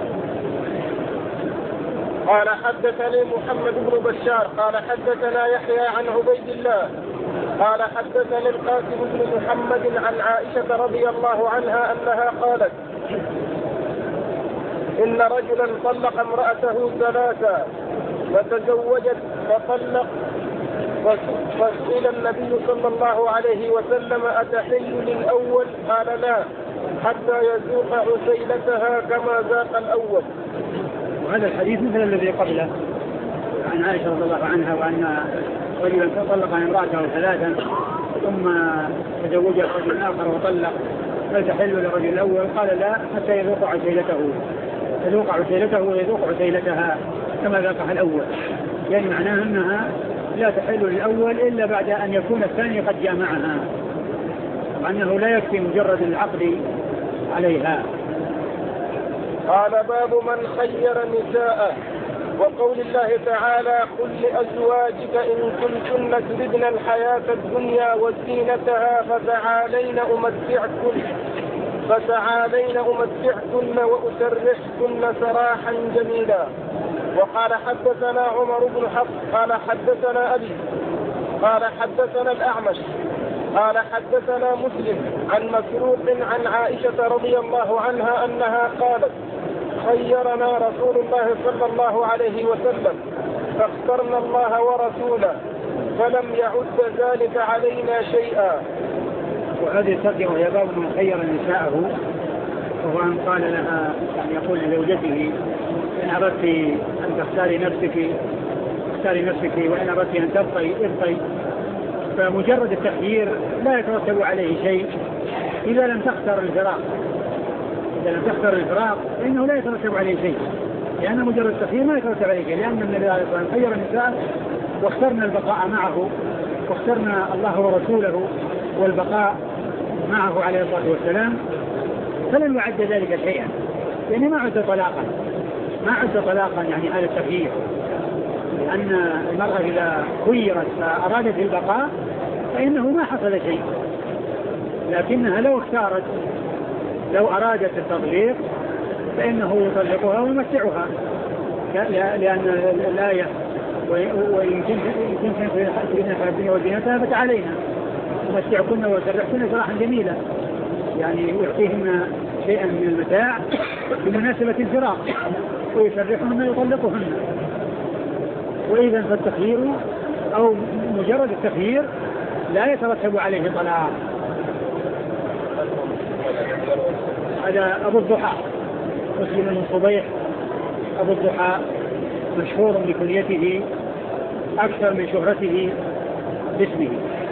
قال حدثني محمد بن بشار قال حدثنا يحيى عن عبيد الله قال حدثني القاسم بن محمد عن عائشة رضي الله عنها أنها قالت إن رجلا طلق امرأته ثلاثا وتزوجت فطلق، فسئل النبي صلى الله عليه وسلم أتحل للأول؟ قال لا حتى يذوق عسيلتها كما ذاق الأول. وهذا الحديث مثل الذي قبله عن عائشة رضي الله عنها وأن رجلا طلق امرأته ثلاثا ثم تزوجها رجل آخر وطلق فتحل للرجل الأول، قال لا حتى يذوق عسيلته يذوق عسيلته ويذوق عسيلتها كما ذاقها الأول. يعني معناها أنها لا تحل للأول إلا بعد أن يكون الثاني قد جامعها، وأنه لا يكفي مجرد العقد عليها. قال باب من خير نساءه. وقول الله تعالى قل لأزواجك إن كنتن تردن الحياة الدنيا وزينتها فتعالين أمتعكن فتعالين أمتعكن وأسرحكن سراحا جميلا. وقال حدثنا عمر بن حفص قال حدثنا أبي قال حدثنا الأعمش قال حدثنا مسلم عن مسروق عن عائشة رضي الله عنها أنها قالت خيرنا رسول الله صلى الله عليه وسلم فاخترنا الله ورسوله فلم يعد ذلك علينا شيئا. وهذه الترجمة هي باب من خير نساءه، وهو أن قال لها يعني يقول لزوجته إن أردت أن تختاري نفسك اختاري نفسك وإن أردت أن تبقي ابقي. فمجرد التخيير لا يترتب عليه شيء إذا لم تختار الفراق. إذا لم تختار الفراق فإنه لا يترتب عليه شيء، لأن مجرد التخيير ما يترتب عليه شيء، لأن النبي عليه الصلاة والسلام خير النساء واخترنا البقاء معه واخترنا الله ورسوله والبقاء معه عليه الصلاة والسلام، فلن يعد ذلك شيئا، يعني ما عد طلاقا ما عد طلاقا يعني هذا التخيير، لأن المرأة إذا خيرت فأرادت البقاء فإنه ما حصل شيء، لكنها لو اختارت لو أرادت التطليق فإنه يطلقها ويمتعها، لأن الآية وإن كنتم تريدن الحياة الدنيا وزينتها فتعالينا أمتعكن وأسرحكن سراحا جميلا، يعني يعطيهن شيئا من المتاع بمناسبة الفراق ويسرحهن ويطلقهن. وإذا فالتخيير أو مجرد التخيير لا يترتب عليه طلاق. هذا أبو الضحى مسلم بن صبيح أبو الضحى مشهور بكنيته أكثر من شهرته باسمه.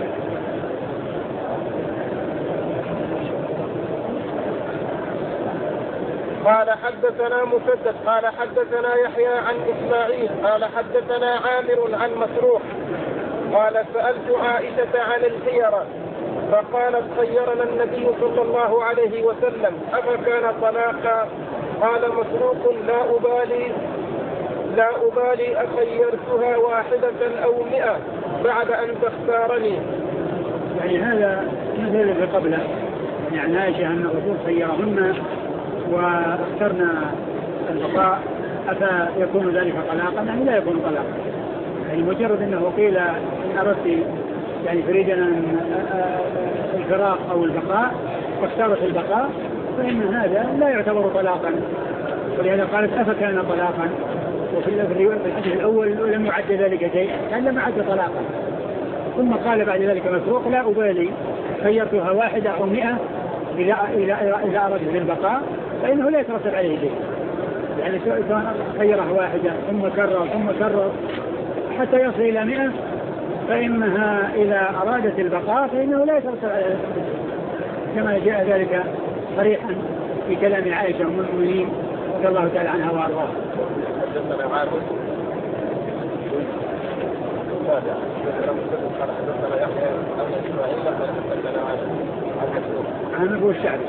قال حدثنا مسدد قال حدثنا يحيى عن إسماعيل قال حدثنا عامر عن مسروق قال سألت عائشة عن الخيرة فقالت خيرنا النبي صلى الله عليه وسلم أفكان طلاقا؟ قال مسروق لا أبالي لا أبالي أخيرتها واحدة أو مئة بعد أن تختارني. يعني هذا مثل الذي قبله، يعني عائشة أن الرسول خيرهن واخترنا البقاء أفيكون ذلك طلاقا؟ يعني لا يكون طلاقا، يعني مجرد أنه قيل إن أردت يعني تريدنا الفراق أو البقاء واختارت البقاء فإن هذا لا يعتبر طلاقا، ولهذا قالت أفكان طلاقا. وفي الحديث الأول لم يعد ذلك شيء، يعني لم يعد طلاقا. ثم قال بعد ذلك مسروق لا أبالي خيرتها واحدة أو مئة إذا إذا أردت البقاء فإنه لا يترتب عليه شيء، يعني سواء خيرها واحدة ثم كرر ثم كرر حتى يصل إلى مئة فإنها إذا أرادت البقاء فإنه لا يترتب عليه، كما جاء ذلك صريحا في كلام عائشة أم المؤمنين رضي الله تعالى عنها وأرضاها. عامر والشعبي.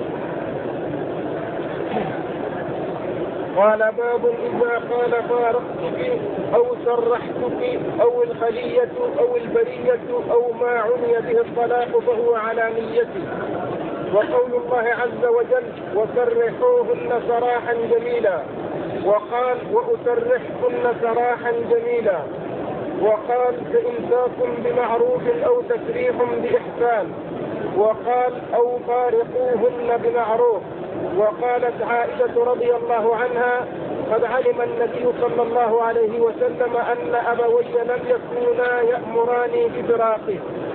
قال باب إذا قال فارقتك أو سرحتك أو الخلية أو البرية أو ما عني به الطلاق فهو على نيته. وقول الله عز وجل وسرحوهن سراحا جميلا، وقال وأسرحكن سراحا جميلا، وقال فإمساك بمعروف أو تسريح بإحسان، وقال أو فارقوهن بمعروف. وقالت عائشة رضي الله عنها قد علم النبي صلى الله عليه وسلم أن أبوي لم يكونا يأمراني بفراقه.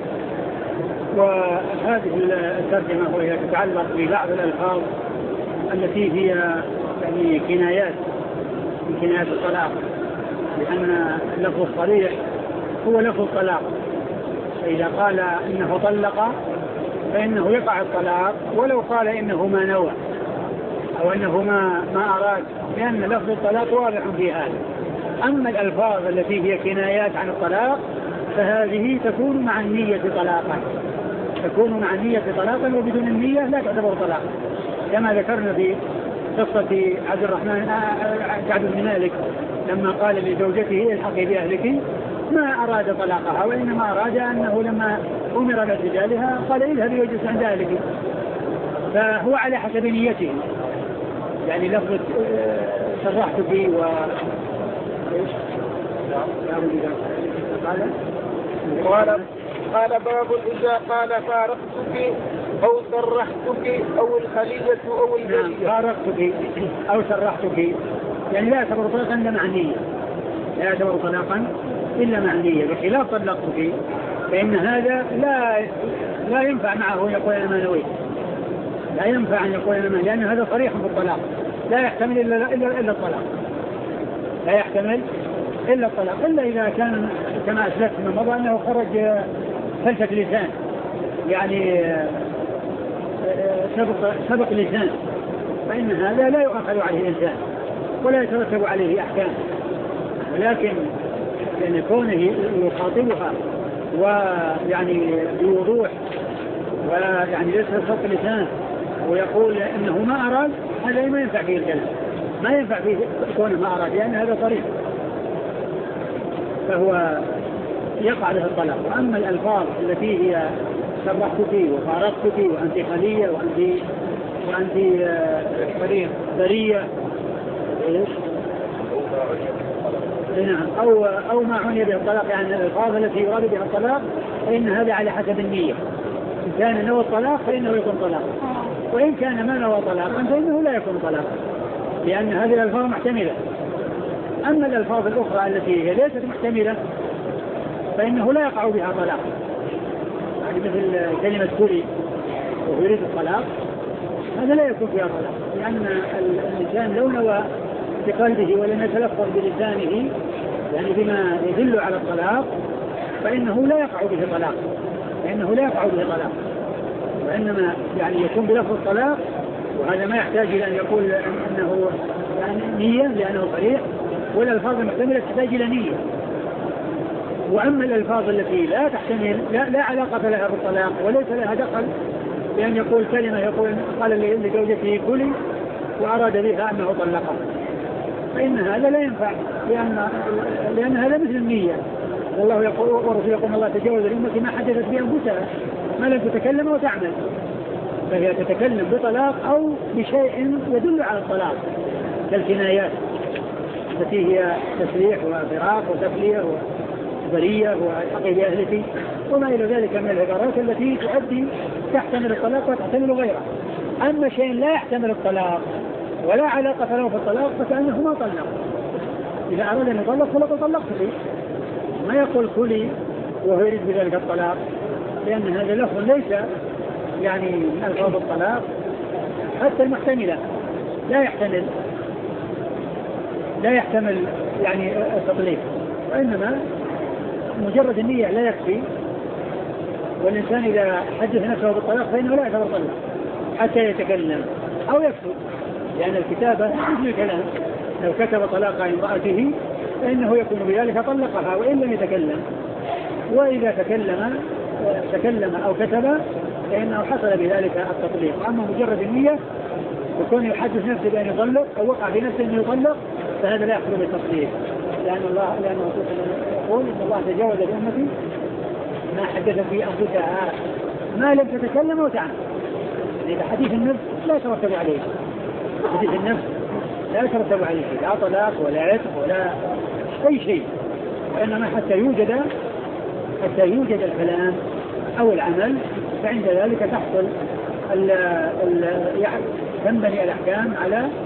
وهذه الترجمة وهي تتعلق ببعض الألفاظ التي هي يعني كنايات من كنايات الطلاق، لأن اللفظ الصريح هو لفظ الطلاق، فإذا قال إنه طلق فإنه يقع الطلاق ولو قال إنه ما نوى أو إنه ما, ما أراد، لأن لفظ الطلاق واضح في هذا. أما الألفاظ التي هي كنايات عن الطلاق فهذه تكون مع النية طلاقا، تكون مع النية طلاقا، وبدون النية لا تعتبر طلاقا، كما ذكرنا في قصة عبد الرحمن سعد بن مالك لما قال لزوجته الحقي بأهلك، ما أراد طلاقها وإنما أراد أنه لما أمر لارتجالها قال اذهبي واجلسي عند أهلك، فهو على حسب نيته. يعني لفظة سرحتك و قال قال باب إذا قال فارقتك أو سرحتك أو الخلية أو الجرية. فارقتك أو سرحتك يعني لا يعتبر طلاقا إلا معنية، لا يعتبر طلاقا إلا معنية، بخلاف طلقتك فإن هذا لا لا ينفع معه يقول أنا ما نويت، لا ينفع أن يقول أنا ما، لأن هذا صريح في الطلاق، لا يحتمل إلا إلا إلا الطلاق، لا يحتمل إلا الطلاق، إلا إذا كان كما أسلفت من مضى أنه خرج فلسة لسان، يعني سبق سبق لسان، فإن هذا لا يؤخذ عليه الإنسان ولا يترتب عليه أحكام، ولكن لأن كونه يخاطبها ويعني بوضوح ويعني ليس سبق لسان ويقول إنه ما أراد، هذا ما ينفع فيه الكلام، ما ينفع فيه كونه ما أراد، لأن هذا صريح فهو يقع له الطلاق. وأما الألفاظ التي هي سرحتك وفارقتك وأنت خلية وأنت وأنت برية برية نعم أو أو ما عني به الطلاق، يعني الألفاظ التي يراد بها الطلاق فإن هذا على حسب النية، إن كان نوى الطلاق فإنه يكون طلاق، وإن كان ما نوى طلاقا فإنه لا يكون طلاق، لأن هذه الألفاظ محتملة. أما الألفاظ الأخرى التي هي ليست محتملة فإنه لا يقع بها طلاق، يعني مثل كلمة كلي ويريد الطلاق هذا لا يكون فيها طلاق، لأن الإنسان لو نوى بقلبه ولم يتلفظ بلسانه يعني بما يدل على الطلاق فإنه لا يقع به طلاق، فإنه لا يقع به طلاق، وإنما يعني يكون بلفظ الطلاق، وهذا ما يحتاج إلى أن يقول أنه يعني نية لأنه صريح، والألفاظ المحتملة تحتاج إلى نية. وأما الألفاظ التي لا تحتمل لا, لا علاقة لها بالطلاق وليس لها دخل بأن يقول كلمة يقول قال لزوجته كلي وأراد بها أنه طلقها، فإن هذا لا ينفع، لأن, لأن هذا مثل النية، والله يقول ورسول يقول الله تجاوز لأمتي ما حدثت بأنفسها ما لم تتكلم وتعمل، فهي تتكلم بطلاق أو بشيء يدل على الطلاق كالكنايات التي هي تسريح وفراق وتفلية وبرية وحقي بأهلتي وما إلى ذلك من العبارات التي تؤدي تحتمل الطلاق وتحتمل غيره. أما شيء لا يحتمل الطلاق ولا علاقة له في الطلاق فكأنه ما طلق، إذا أراد أن يطلق فلقد طلقت فيه، ما يقول كلي وهو يريد بذلك الطلاق، لأن هذا لفظ ليس يعني من ألفاظ الطلاق، حتى المحتملة لا يحتمل لا يحتمل يعني التطليق، وإنما مجرد النية لا يكفي، والإنسان إذا حدث نفسه بالطلاق فإنه لا يعتبر طلاق حتى يتكلم أو يكتب، لأن الكتابة مثل الكلام، لو كتب طلاق امرأته فإنه يكون بذلك طلقها وإن لم يتكلم، وإذا تكلم تكلم أو كتب فإنه حصل بذلك التطليق. أما مجرد النية وكون يحدث نفسه بأن يطلق أو وقع في نفسه أن يطلق فهذا لا يحصل بالتطليق، لأن الله لأن الرسول يقول إن الله تجاوز لأمتي ما حدث في أنفسها ما لم تتكلم وتعمل. إذا حديث النفس لا يترتب عليه، حديث النفس لا يترتب عليه لا طلاق ولا عتق ولا أي شيء، وإنما حتى يوجد حتى يوجد الكلام أو العمل فعند ذلك تحصل ال ال تنبني الأحكام على